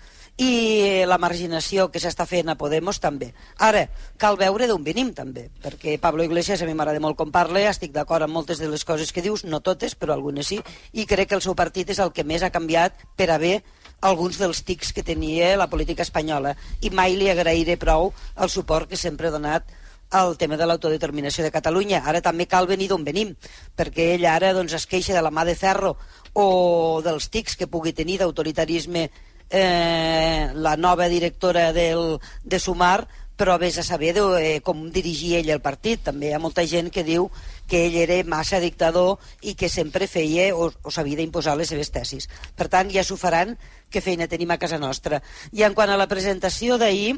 I la marginació que s'està fent a Podemos també. Ara, cal veure d'on venim també, perquè Pablo Iglesias a mi m'agrada molt com parla, estic d'acord amb moltes de les coses que dius, no totes, però algunes sí, i crec que el seu partit és el que més ha canviat per haver alguns dels tics que tenia la política espanyola, i mai li agrairé prou el suport que sempre ha donat al tema de l'autodeterminació de Catalunya. Ara també cal venir d'on venim, perquè ell ara doncs, es queixa de la mà de ferro o dels tics que pugui tenir d'autoritarisme eh, la nova directora del, de Sumar, però vés a saber de, eh, com dirigia ell el partit. També hi ha molta gent que diu que ell era massa dictador i que sempre feia o, o s'havia d'imposar les seves tesis. Per tant, ja s'ho faran, que feina tenim a casa nostra. I en quant a la presentació d'ahir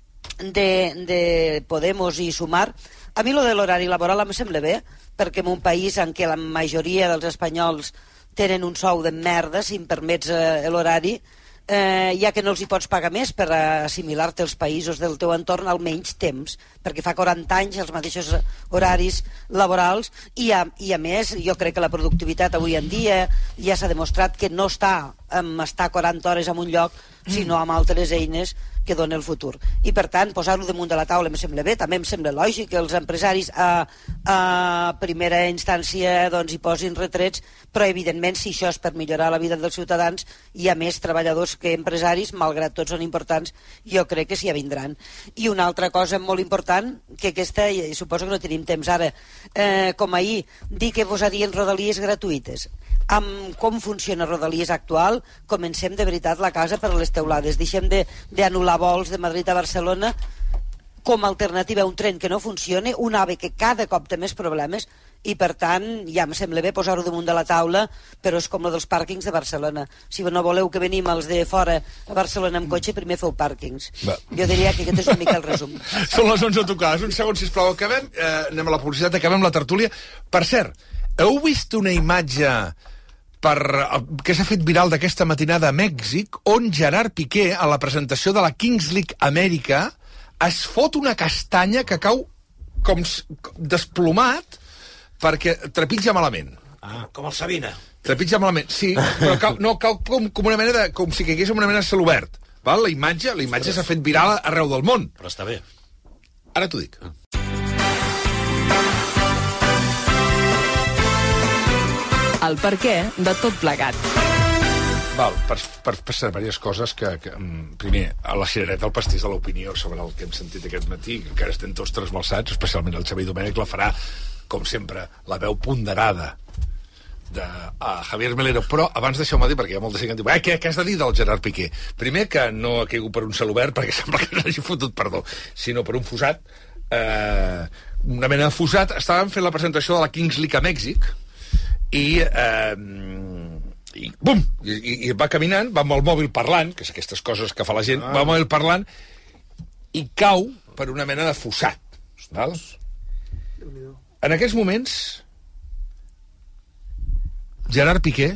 de, de Podemos i Sumar, a mi lo de l'horari laboral em sembla bé, perquè en un país en què la majoria dels espanyols tenen un sou de merda, si em permets eh, l'horari, eh, ja que no els hi pots pagar més per assimilar-te als països del teu entorn almenys temps, perquè fa quaranta anys els mateixos horaris laborals i a, i a més jo crec que la productivitat avui en dia ja s'ha demostrat que no està en estar quaranta hores en un lloc, sinó amb altres eines que dona el futur. I per tant, posar-ho damunt de la taula em sembla bé, també em sembla lògic que els empresaris a, a primera instància doncs, hi posin retrets, però evidentment si això és per millorar la vida dels ciutadans, hi ha més treballadors que empresaris, malgrat tots són importants, jo crec que s'hi avindran. I una altra cosa molt important, que aquesta, i suposo que no tenim temps ara, eh, com ahir, dir que vos adien rodalies gratuïtes. Amb com funciona Rodalies actual, comencem de veritat la casa per les teulades. Deixem d'anul·lar vols de Madrid a Barcelona com a alternativa a un tren que no funcione, un AVE que cada cop té més problemes, i per tant ja em sembla bé posar-ho damunt de la taula, però és com lo dels pàrquings de Barcelona. Si no voleu que venim els de fora a Barcelona amb cotxe, primer feu pàrquings. Va. Jo diria que aquest és una mica el resum. Són les onze tocades, un segon sisplau, acabem, eh, anem a la publicitat, acabem la tertúlia. Per cert, heu vist una imatge per, que s'ha fet viral d'aquesta matinada a Mèxic, on Gerard Piqué, a la presentació de la Kings League Amèrica, es fot una castanya que cau com desplomat perquè trepitja malament. Ah, com el Sabina. Trepitja malament, sí, però cau, no, cau com, com una mena de... com si caigués en una mena de cel obert. Val? La imatge, la imatge s'ha fet viral arreu del món. Però està bé. Ara t'ho dic. Ah. El perquè de tot plegat. Val, per, per, per ser diverses coses que, que... Primer, a la cirereta, el pastís de l'opinió sobre el que hem sentit aquest matí, que encara estem tots trasbalsats, especialment el Xavier Domènech, la farà, com sempre, la veu ponderada de ah, Javier Melero. Però abans deixeu-me dir, perquè hi ha molta gent que diu eh, què, què has de dir del Gerard Piqué? Primer, que no ha caigut per un celobert, perquè sembla que no hagi fotut perdó, sinó per un fossat eh, una mena de fossat, estaven fent la presentació de la Kings League a Mèxic, i, eh, i bum, I, i, i va caminant, va amb el mòbil parlant, que és aquestes coses que fa la gent, ah. va amb el mòbil parlant, i cau per una mena de fossat. Val? En aquests moments, Gerard Piqué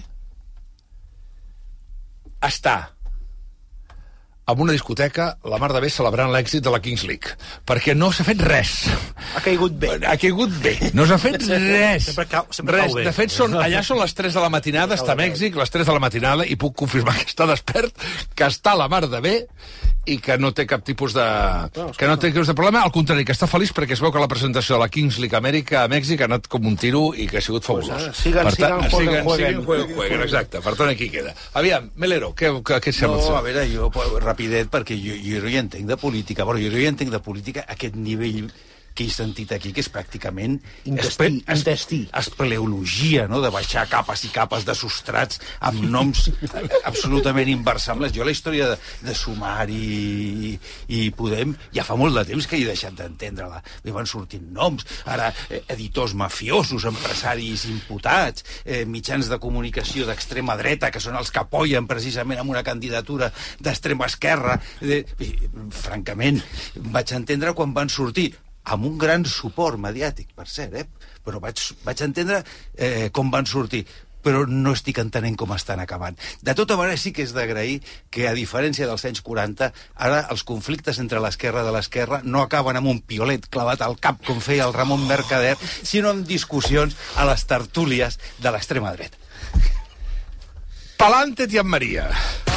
està en una discoteca, la mar de bé, celebrant l'èxit de la Kings League. Perquè no s'ha fet res. Ha caigut bé. Ha caigut bé. No s'ha fet res. Sempre cau, sempre res. cau bé. De fet, són, allà són les tres de la matinada, està a Mèxic, les tres de la matinada, i puc confirmar que està despert, que està a la mar de bé, i que no té cap tipus de... que no té cap tipus de problema. Al contrari, que està feliç perquè es veu que la presentació de la Kings League Amèrica a Mèxic ha anat com un tiro i que ha sigut fabulós. Pues, sigan, sigan, jueguen, jueguen. Jueguen, jueguen, exacte. Per tant, aquí queda. Aviam, Melero, què, què, què et sembla? No, a veure, jo, rapidet, perquè jo, jo no hi entenc de política. Bueno, jo no hi entenc de política a aquest nivell que he sentit aquí, que és pràcticament intestí, es, intestí. espeleologia, no?, de baixar capes i capes de substrats amb noms absolutament inversembles. Jo la història de, de Sumar i, i Podem ja fa molt de temps que he deixat d'entendre-la. Hi van sortint noms, ara eh, editors mafiosos, empresaris imputats, eh, mitjans de comunicació d'extrema dreta, que són els que apoyen precisament amb una candidatura d'extrema esquerra. Eh, i, francament, vaig entendre quan van sortir amb un gran suport mediàtic, per cert, eh? Però vaig, vaig entendre eh, com van sortir, però no estic entenent com estan acabant. De tota manera, sí que és d'agrair que, a diferència dels anys quaranta, ara els conflictes entre l'esquerra de l'esquerra no acaben amb un piolet clavat al cap, com feia el Ramon Mercader, sinó amb discussions a les tertúlies de l'extrema dreta. Palante, Tian Maria.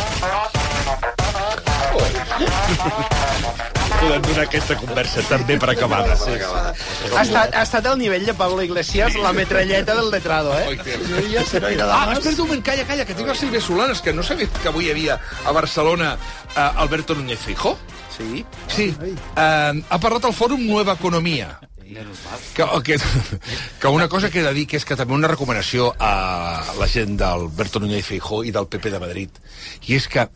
Podem donar aquesta conversa també per acabada. Sí. Ha estat, ha estat al nivell de Pablo Iglesias la metralleta del letrado, eh? No hi ha, no hi ha ah, espera un moment, calla, calla, que tinc la Sílvia Solanes, que no sabia que avui hi havia a Barcelona uh, Alberto Núñez Feijóo. Sí. Sí. Uh, ha parlat al fòrum Nueva Economia. Que, que, que una cosa que he de dir, que és que també una recomanació a la gent d'Alberto Núñez Feijóo i del P P de Madrid, i és que,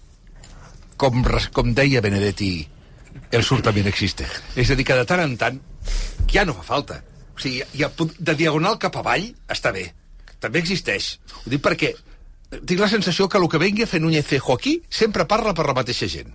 com, com deia Benedetti, el sur també existe. És a dir, que de tant en tant ja no fa falta. O sigui, ja, de diagonal cap avall està bé. També existeix. Ho dic perquè tinc la sensació que el que vengui a fer Núñez Feijóo aquí sempre parla per la mateixa gent.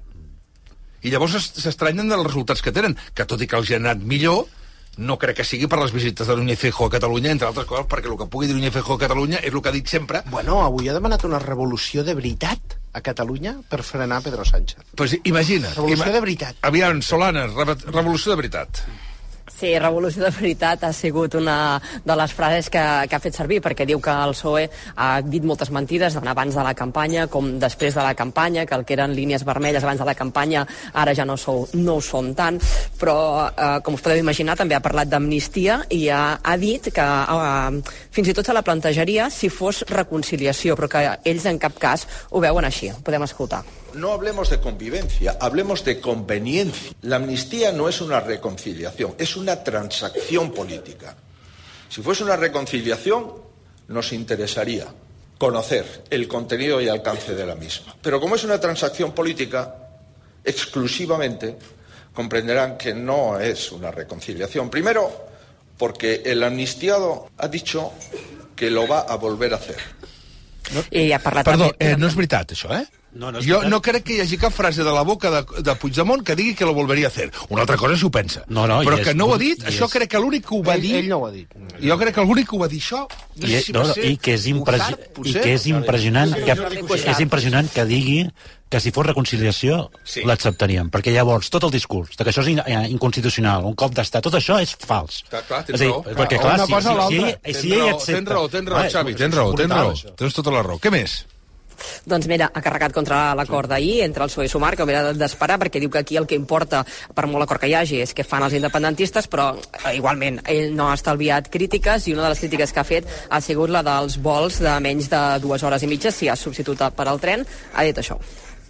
I llavors s'estranyen dels resultats que tenen, que tot i que els ha anat millor, no crec que sigui per les visites de Núñez Feijóo a Catalunya, entre altres coses, perquè el que pugui dir Núñez Feijóo a Catalunya és el que ha dit sempre. Bueno, avui ha demanat una revolució de veritat a Catalunya per frenar Pedro Sánchez. Pues imagina. Revolució ima de veritat. Aviam, Solanes, revolució de veritat. Sí, revolució de veritat ha sigut una de les frases que, que ha fet servir, perquè diu que el P S O E ha dit moltes mentides tant abans de la campanya com després de la campanya, que el que eren línies vermelles abans de la campanya ara ja no, sou, no ho són tant, però eh, com us podeu imaginar també ha parlat d'amnistia i ha, ha dit que eh, fins i tot se la plantejaria si fos reconciliació, però que ells en cap cas ho veuen així. Podem escoltar. No hablemos de convivencia, hablemos de conveniencia. La amnistía no es una reconciliación, es una transacción política. Si fuese una reconciliación, nos interesaría conocer el contenido y alcance de la misma. Pero como es una transacción política, exclusivamente comprenderán que no es una reconciliación. Primero, porque el amnistiado ha dicho que lo va a volver a hacer. No? I ha parlat Perdó, també... eh, no és veritat, això, eh? No, no jo no crec que hi hagi cap frase de la boca de, de Puigdemont que digui que lo volveria a hacer. Una altra cosa si ho pensa. No, no, però que és, no ho ha dit, és... això crec que l'únic que ho va ell, dir... Ell no ho ha dit. Jo crec que l'únic que ho va dir això... I, si no, i que és, impressi... i que és impressionant que, és impressionant que digui que si fos reconciliació sí. l'acceptaríem, perquè llavors tot el discurs de que això és in inconstitucional, un cop d'estat, tot això és fals. Clar, clar, tens dir, raó. Perquè clar, si, si, si, si, si ell accepta... Tens raó, tens raó, Xavi, tens raó, tens raó. Tens tota la raó. Què més? Doncs mira, ha carregat contra l'acord d'ahir entre el P S O E i Sumar, que hauria d'esperar, perquè diu que aquí el que importa, per molt acord que hi hagi, és que fan els independentistes, però eh, igualment, ell no ha estalviat crítiques, i una de les crítiques que ha fet ha sigut la dels vols de menys de dues hores i mitja, si ha substitutat per al tren, ha dit això.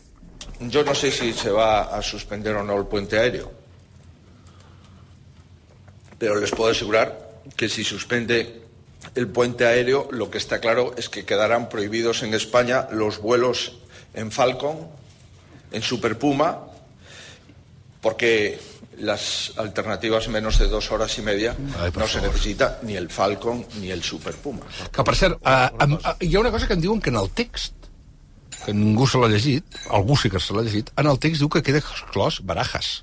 Yo no sé si se va a suspender o no el puente aéreo, pero les puedo asegurar que si suspende el puente aéreo, lo que está claro es que quedarán prohibidos en España los vuelos en Falcon, en Super Puma, porque las alternativas menos de dos horas y media Ai, no se necesita ni el Falcon ni el Super Puma. Que, per cert, uh, um, uh, hi ha una cosa que em diuen que en el text, que ningú se l'ha llegit, algú sí que se l'ha llegit, en el text diu que queda exclòs Barajas.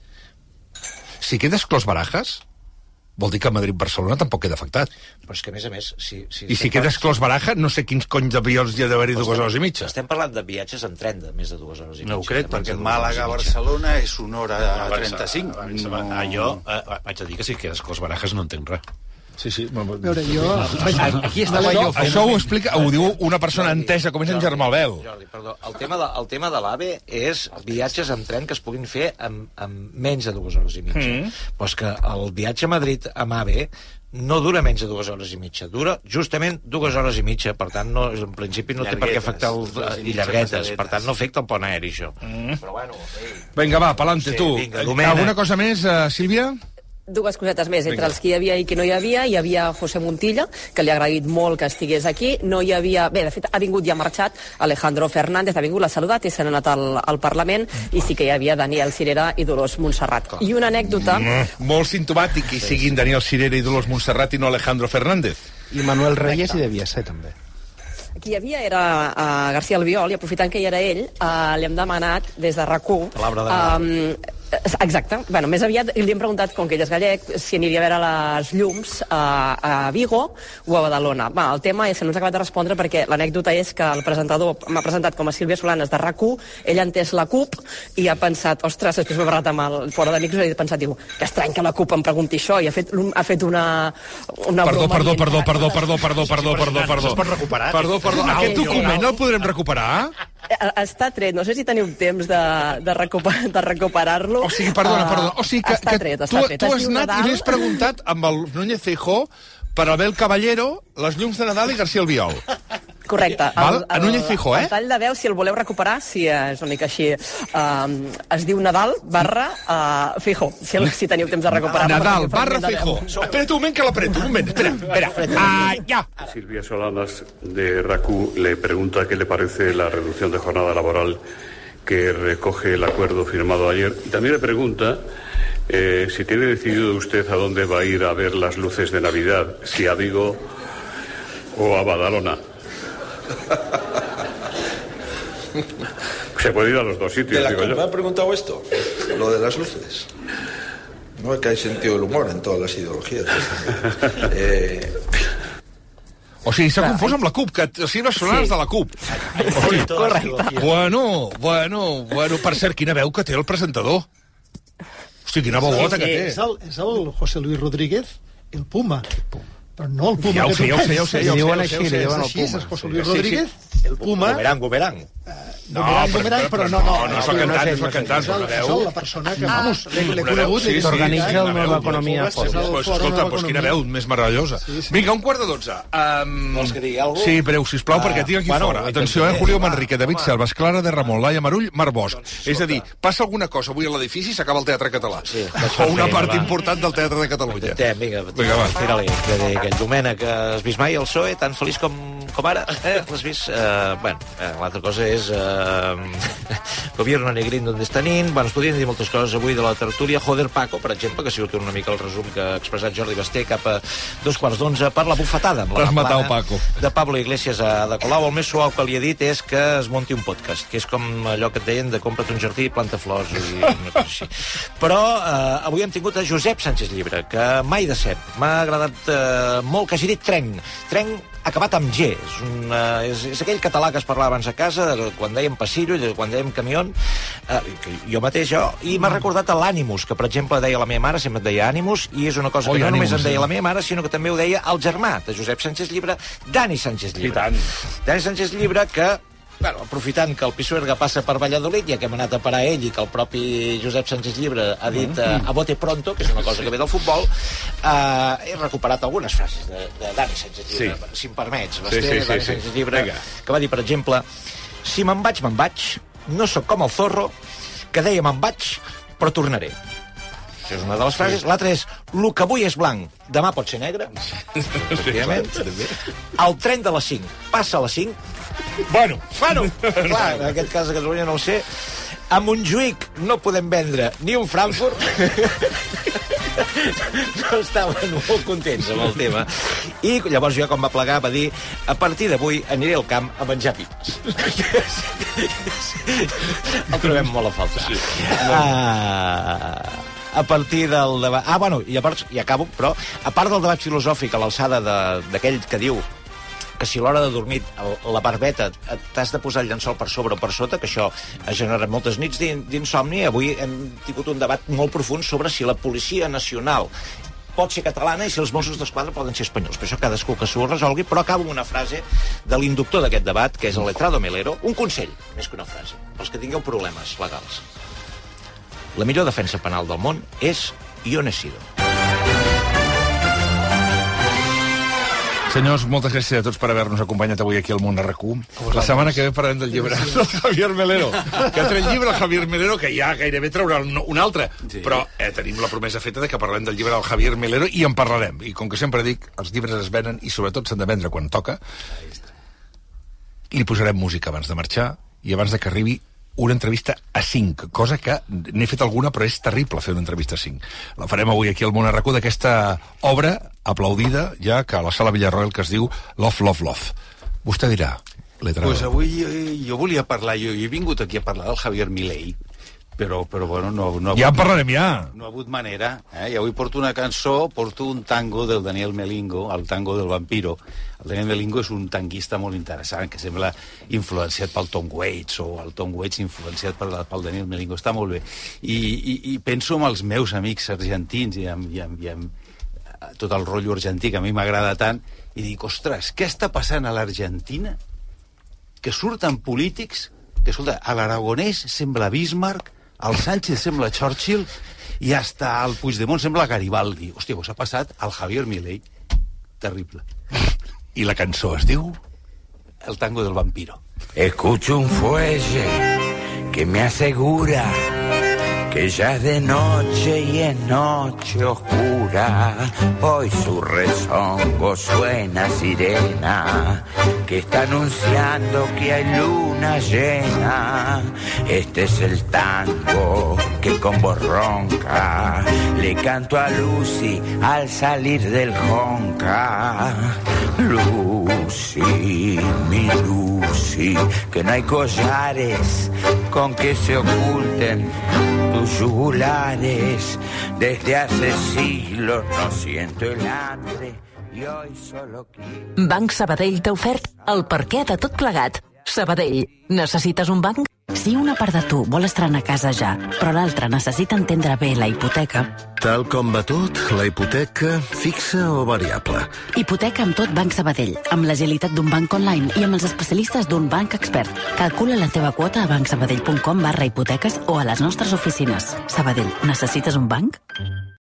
Si queda exclòs Barajas, vol dir que Madrid-Barcelona tampoc queda afectat. Però és que, a més a més... Si, si I si queda exclòs Barajas, no sé quins conys d'avions hi ha d'haver-hi dues hores i mitja. Estem parlant de viatges en tren de més de dues hores i mitja. No ho crec, perquè Màlaga-Barcelona és una hora trenta-cinc. No. Ah, jo eh, vaig a dir que si queda exclòs Barajas no entenc res. Sí, sí. A veure, jo... Aquí estava jo... Això ho explica, ho diu una persona entesa, com és en Germà Albel. Jordi, perdó, el tema de, el tema de l'AVE és viatges en tren que es puguin fer en, en menys de dues hores i mitja. Mm. Però és que el viatge a Madrid amb AVE no dura menys de dues hores i mitja, dura justament dues hores i mitja, per tant, no, en principi no té per què afectar el, i llarguetes, per tant no afecta el pont aeri, això. Mm. Però bueno... Ei. Vinga, va, pa'lante, sí, tu. Vinga, alguna cosa més, uh, Sílvia? Dues cosetes més. Entre els que hi havia i que no hi havia, hi havia José Montilla, que li ha agraït molt que estigués aquí. No hi havia... Bé, de fet, ha vingut i ha marxat Alejandro Fernández, ha vingut, l'ha saludat i s'ha anat al, al Parlament, i sí que hi havia Daniel Cirera i Dolors Montserrat. I una anècdota... Mm, molt simptomàtic que siguin Daniel Cirera i Dolors Montserrat i no Alejandro Fernández. I Manuel Reyes hi devia ser, també. Qui hi havia era uh, García Albiol, i aprofitant que hi era ell, uh, li hem demanat des de RAC u... Palabra de um, exacte. Bueno, més aviat li hem preguntat, com que ell és gallec, si aniria a veure les llums a, a Vigo o a Badalona. Va, el tema és que no ens ha acabat de respondre perquè l'anècdota és que el presentador m'ha presentat com a Sílvia Solanes de RAC u, ell ha entès la CUP i ha pensat, ostres, després m'he barrat amb el fora de micros i ha pensat, diu, que estrany que la CUP em pregunti això, i ha fet, ha fet una, una perdó, broma. Perdó, perdó, perdó, perdó, perdó, perdó, perdó, perdó. Es pot recuperar? Perdó, perdó. Aquest document no el podrem recuperar? Està tret, no sé si teniu temps de, de, recuperar, de recuperar-lo. O sigui, perdona, perdona. O sigui que, està que tret, tu, està tret. tu has anat i li has preguntat amb el Núñez Feijóo per Abel Caballero, les llums de Nadal i García Albiol. Correcte. Val? A Núñez Feijóo, eh? El tall de veu, si el voleu recuperar, si és una mica així, um, es diu Nadal barra uh, Feijóo, si, si teniu temps de recuperar. Nadal barra Feijóo. Espera't un moment que l'apreto, un moment, espera, espera. Ah, ya. Silvia Solanas de RAC u le pregunta qué le parece la reducción de jornada laboral que recoge el acuerdo firmado ayer. Y también le pregunta eh, si tiene decidido usted a dónde va a ir a ver las luces de Navidad, si a Vigo o a Badalona. Se puede ir a los dos sitios, ¿De la digo yo. ¿Me ha preguntado esto? Lo de las luces. No es que hay sentido del humor en todas las ideologías. eh... O sigui, s'ha confós amb la CUP, que Sílvia Solanas de la CUP. Correcte. Bueno, bueno, bueno. Per cert, quina veu que té el presentador. Hosti, quina veuota que té. És el, és el José Luis Rodríguez, el Puma. Però no el Puma ja ho que sé, ja ho sé, ja ho sé. Li diuen així, li és diuen el així, Puma. és José Luis Rodríguez, el Puma. Goverang, Goverang. No, Bumerang, però, bumerang, però, però no, no, no, no és el cantant, és el cantant, és el, és el, la persona que, vamos, l'he Una conegut. veu, sí, sí, Organitza el una Nova veu, Economia doncs, Fòrum. doncs, Escolta, doncs quina veu més meravellosa. Vinga, un quart de dotze. Um, Vols que digui alguna cosa? Sí, breu, sisplau, Ah, perquè tinc aquí bueno, fora. ho Atenció, eh, intentaré. Julio Va, Manrique, David home. Selvas, Clara de Ramon, Laia Marull, Marc Bosch. Doncs, És a dir, passa alguna cosa avui a l'edifici i s'acaba el Teatre Català. Sí, o una part va. important del Teatre de Catalunya. Intentem, vinga, Vinga, va. tira-li. Que, que el Domènec, has vist mai el P S O E tan feliç com, com ara? Eh? L'has vist? Uh, bueno, eh, l'altra cosa és... Uh, Gobierno Negrín, d'on està Nin? Bueno, es podrien dir moltes coses avui de la tertúlia. Joder Paco, per exemple, que ha sigut una mica el resum que ha expressat Jordi Basté cap a dos quarts d'onze per la bufetada. Amb la T'has matat, plana Paco. de Pablo Iglesias a de Colau. El més suau que li he dit és que es munti un podcast, que és com allò que et deien de compra't un jardí i planta flors i una cosa així. Però eh, avui hem tingut a Josep Sánchez Llibre, que mai de set. M'ha agradat eh, molt que hagi dit trenc. Trenc acabat amb G. És, un, uh, és, és aquell català que es parlava abans a casa, quan dèiem passillo, quan dèiem camió, uh, que jo mateix, jo, i m'ha recordat a l'Animus, que per exemple deia la meva mare, sempre et deia Animus, i és una cosa Oi, que no Animus, només em deia sí. la meva mare, sinó que també ho deia el germà de Josep Sánchez Llibre, Dani Sánchez Llibre. I tant. Dani Sánchez Llibre, que bueno, aprofitant que el Pisuerga passa per Valladolid, ja que hem anat a parar ell i que el propi Josep Sánchez Llibre ha dit eh, a bote pronto, que és una cosa que ve del futbol, eh, he recuperat algunes frases de, de Dani Sánchez Llibre, sí. si em permets, Basté, sí, sí, sí, Dani sí. Sánchez Llibre, Vinga. que va dir, per exemple, si me'n vaig, me'n vaig, no sóc com el Zorro, que deia me'n vaig, però tornaré. Això és una de les frases. Sí. L'altra és, lo que avui és blanc, demà pot ser negre. Efectivament. El tren de les cinc passa a les cinc. Bueno. Bueno, clar, en aquest cas a Catalunya no ho sé. A Montjuïc no podem vendre ni un Frankfurt. No estaven molt contents amb el tema. I llavors jo, com va plegar, va dir: a partir d'avui aniré al camp a menjar pipes. El trobem molt a faltar. Sí. Ah, a partir del debat... Ah, bueno, i llavors, i acabo, però a part del debat filosòfic a l'alçada d'aquell que diu que si a l'hora de dormir la barbeta t'has de posar el llençol per sobre o per sota, que això ha generat moltes nits d'insomni, avui hem tingut un debat molt profund sobre si la Policia Nacional pot ser catalana i si els Mossos d'Esquadra poden ser espanyols. Per això cadascú que s'ho resolgui, però acabo amb una frase de l'inductor d'aquest debat, que és el letrado Melero, un consell, més que una frase, pels que tingueu problemes legals. La millor defensa penal del món és Yo no he sido. Senyors, moltes gràcies a tots per haver-nos acompanyat avui aquí al Món R Q. La setmana que ve parlarem del llibre del Javier Melero, que ha tret llibre el Javier Melero, que ja gairebé traurà un, un altre. Sí. Però eh, tenim la promesa feta de que parlarem del llibre del Javier Melero i en parlarem. I com que sempre dic, els llibres es venen i sobretot s'han de vendre quan toca. Li posarem música abans de marxar i abans de que arribi una entrevista a cinc, cosa que n'he fet alguna, però és terrible fer una entrevista a cinc. La farem avui aquí al Món R Q d'aquesta obra aplaudida, ja que a la Sala Villarroel, que es diu Love, Love, Love. Vostè dirà, letrado. Pues avui jo, jo volia parlar, jo, jo he vingut aquí a parlar del Javier Milei, però, però bueno, no, no ha ja hagut, en parlarem, ja. No ha hagut manera, eh? I avui porto una cançó, porto un tango del Daniel Melingo, el tango del vampiro. El Daniel Melingo és un tanguista molt interessant, que sembla influenciat pel Tom Waits, o el Tom Waits influenciat pel, pel Daniel Melingo. Està molt bé. I, i, i penso en els meus amics argentins i en, i en, i en tot el rotllo argentí, que a mi m'agrada tant, i dic, ostres, què està passant a l'Argentina? Que surten polítics, que escolta, a l'Aragonès sembla Bismarck, el Sánchez sembla Churchill i hasta el Puigdemont sembla Garibaldi. Hòstia, doncs ha passat al Javier Milei. Terrible. I la cançó es diu? El tango del vampiro. Escucho un fuelle que me asegura que ya es de noche y es noche oscura. Hoy su rezongo suena sirena que está anunciando que hay luna llena. Este es el tango que con voz ronca le canto a Lucy al salir del Jonca. Lucy, mi Lucy, que no hay collares con que se oculten tus yugulares. Desde hace siglos no siento el hambre i hoy solo quiero... Banc Sabadell t'ha ofert el perquè de tot plegat. Sabadell, necessites un banc? Si una part de tu vol estrenar casa ja, però l'altra necessita entendre bé la hipoteca... Tal com va tot, la hipoteca fixa o variable? Hipoteca amb tot Banc Sabadell, amb l'agilitat d'un banc online i amb els especialistes d'un banc expert. Calcula la teva quota a bancsabadell punt com barra hipoteques o a les nostres oficines. Sabadell, necessites un banc?